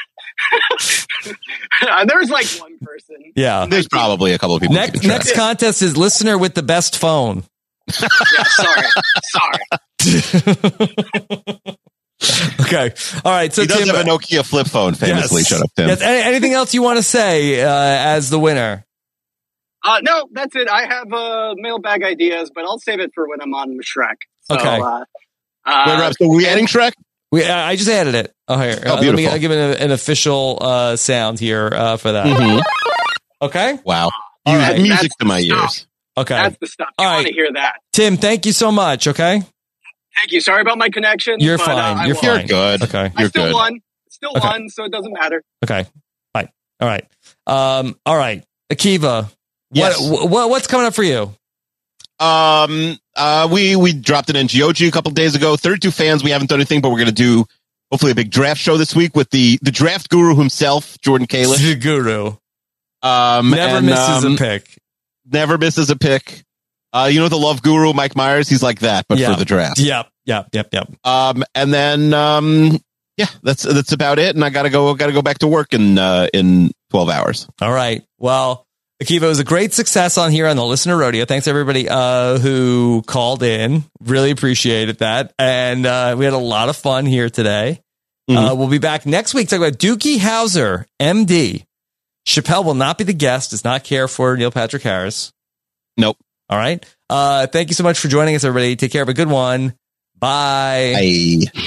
Uh, there was like one person. Yeah. There's probably a couple of people Next keeping track. next contest is listener with the best phone. Yeah, sorry, sorry. Okay. All right. So he does Tim, have a Nokia flip phone, famously. Yes. Shut up, Tim. Yes. Any, anything else you want to say uh, as the winner? Uh, no, that's it. I have uh, mailbag ideas, but I'll save it for when I'm on with Shrek. So, Okay. Uh, uh, Wait, Rob, so are we adding Shrek? We, I I just added it. Oh, here. Oh, Uh, let me beautiful. I'll give it an, an official uh, sound here uh, for that. Mhm. Okay. Wow. All Music, right. music That's to my the stuff. ears. Okay. That's the stuff. You All want right. to hear that. Tim, thank you so much. Okay. Thank you. Sorry about my connection. You're but, uh, fine. I You're won. You're fine. good. Okay. I You're still good. won. Still Okay. won, so it doesn't matter. Okay. Fine. All right. Um, all right. Akiva, Yes. what, what what's coming up for you? Um, uh, we we dropped an N G O G a couple days ago. thirty-two fans. We haven't done anything, but we're going to do hopefully a big draft show this week with the the draft guru himself, Jordan Kalish. The guru. Um, Never and, misses um, a pick. Never misses a pick. Uh, you know the love guru, Mike Myers. He's like that, but Yeah. for the draft. Yep. Yep. Yep. Yep. Um, and then um, yeah, that's that's about it. And I gotta go. Gotta go back to work in uh, in twelve hours. All right. Well, Akiva, it was a great success on here on the Listener Rodeo. Thanks everybody uh, who called in. Really appreciated that. And uh, we had a lot of fun here today. Mhm. Uh, we'll be back next week talking about Doogie Howser, M D. Chappelle will not be the guest, does not care for Neil Patrick Harris. Nope. All right. Uh, thank you so much for joining us, everybody. Take care. Have a good one. Bye. Bye.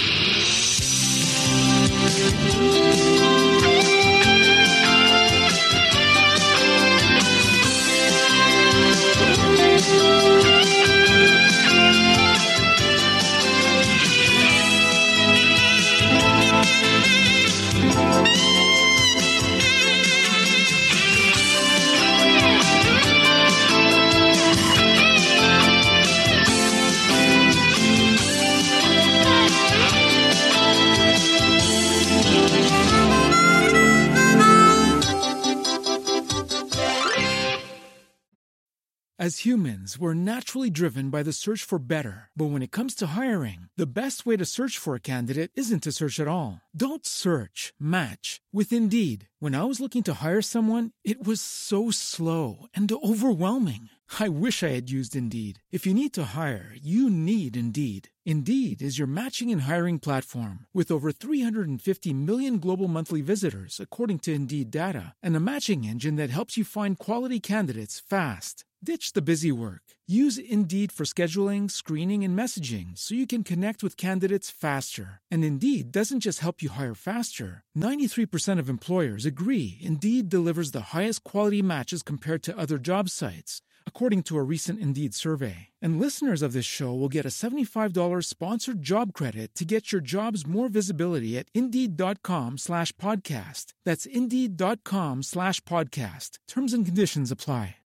As humans, we're naturally driven by the search for better. But when it comes to hiring, the best way to search for a candidate isn't to search at all. Don't search, match with Indeed. When I was looking to hire someone, it was so slow and overwhelming. I wish I had used Indeed. If you need to hire, you need Indeed. Indeed is your matching and hiring platform with over three hundred fifty million global monthly visitors, according to Indeed data, and a matching engine that helps you find quality candidates fast. Ditch the busy work. Use Indeed for scheduling, screening, and messaging so you can connect with candidates faster. And Indeed doesn't just help you hire faster. ninety-three percent of employers agree Indeed delivers the highest quality matches compared to other job sites, according to a recent Indeed survey. And listeners of this show will get a seventy-five dollars sponsored job credit to get your jobs more visibility at Indeed.com slash podcast. That's Indeed.com slash podcast. Terms and conditions apply.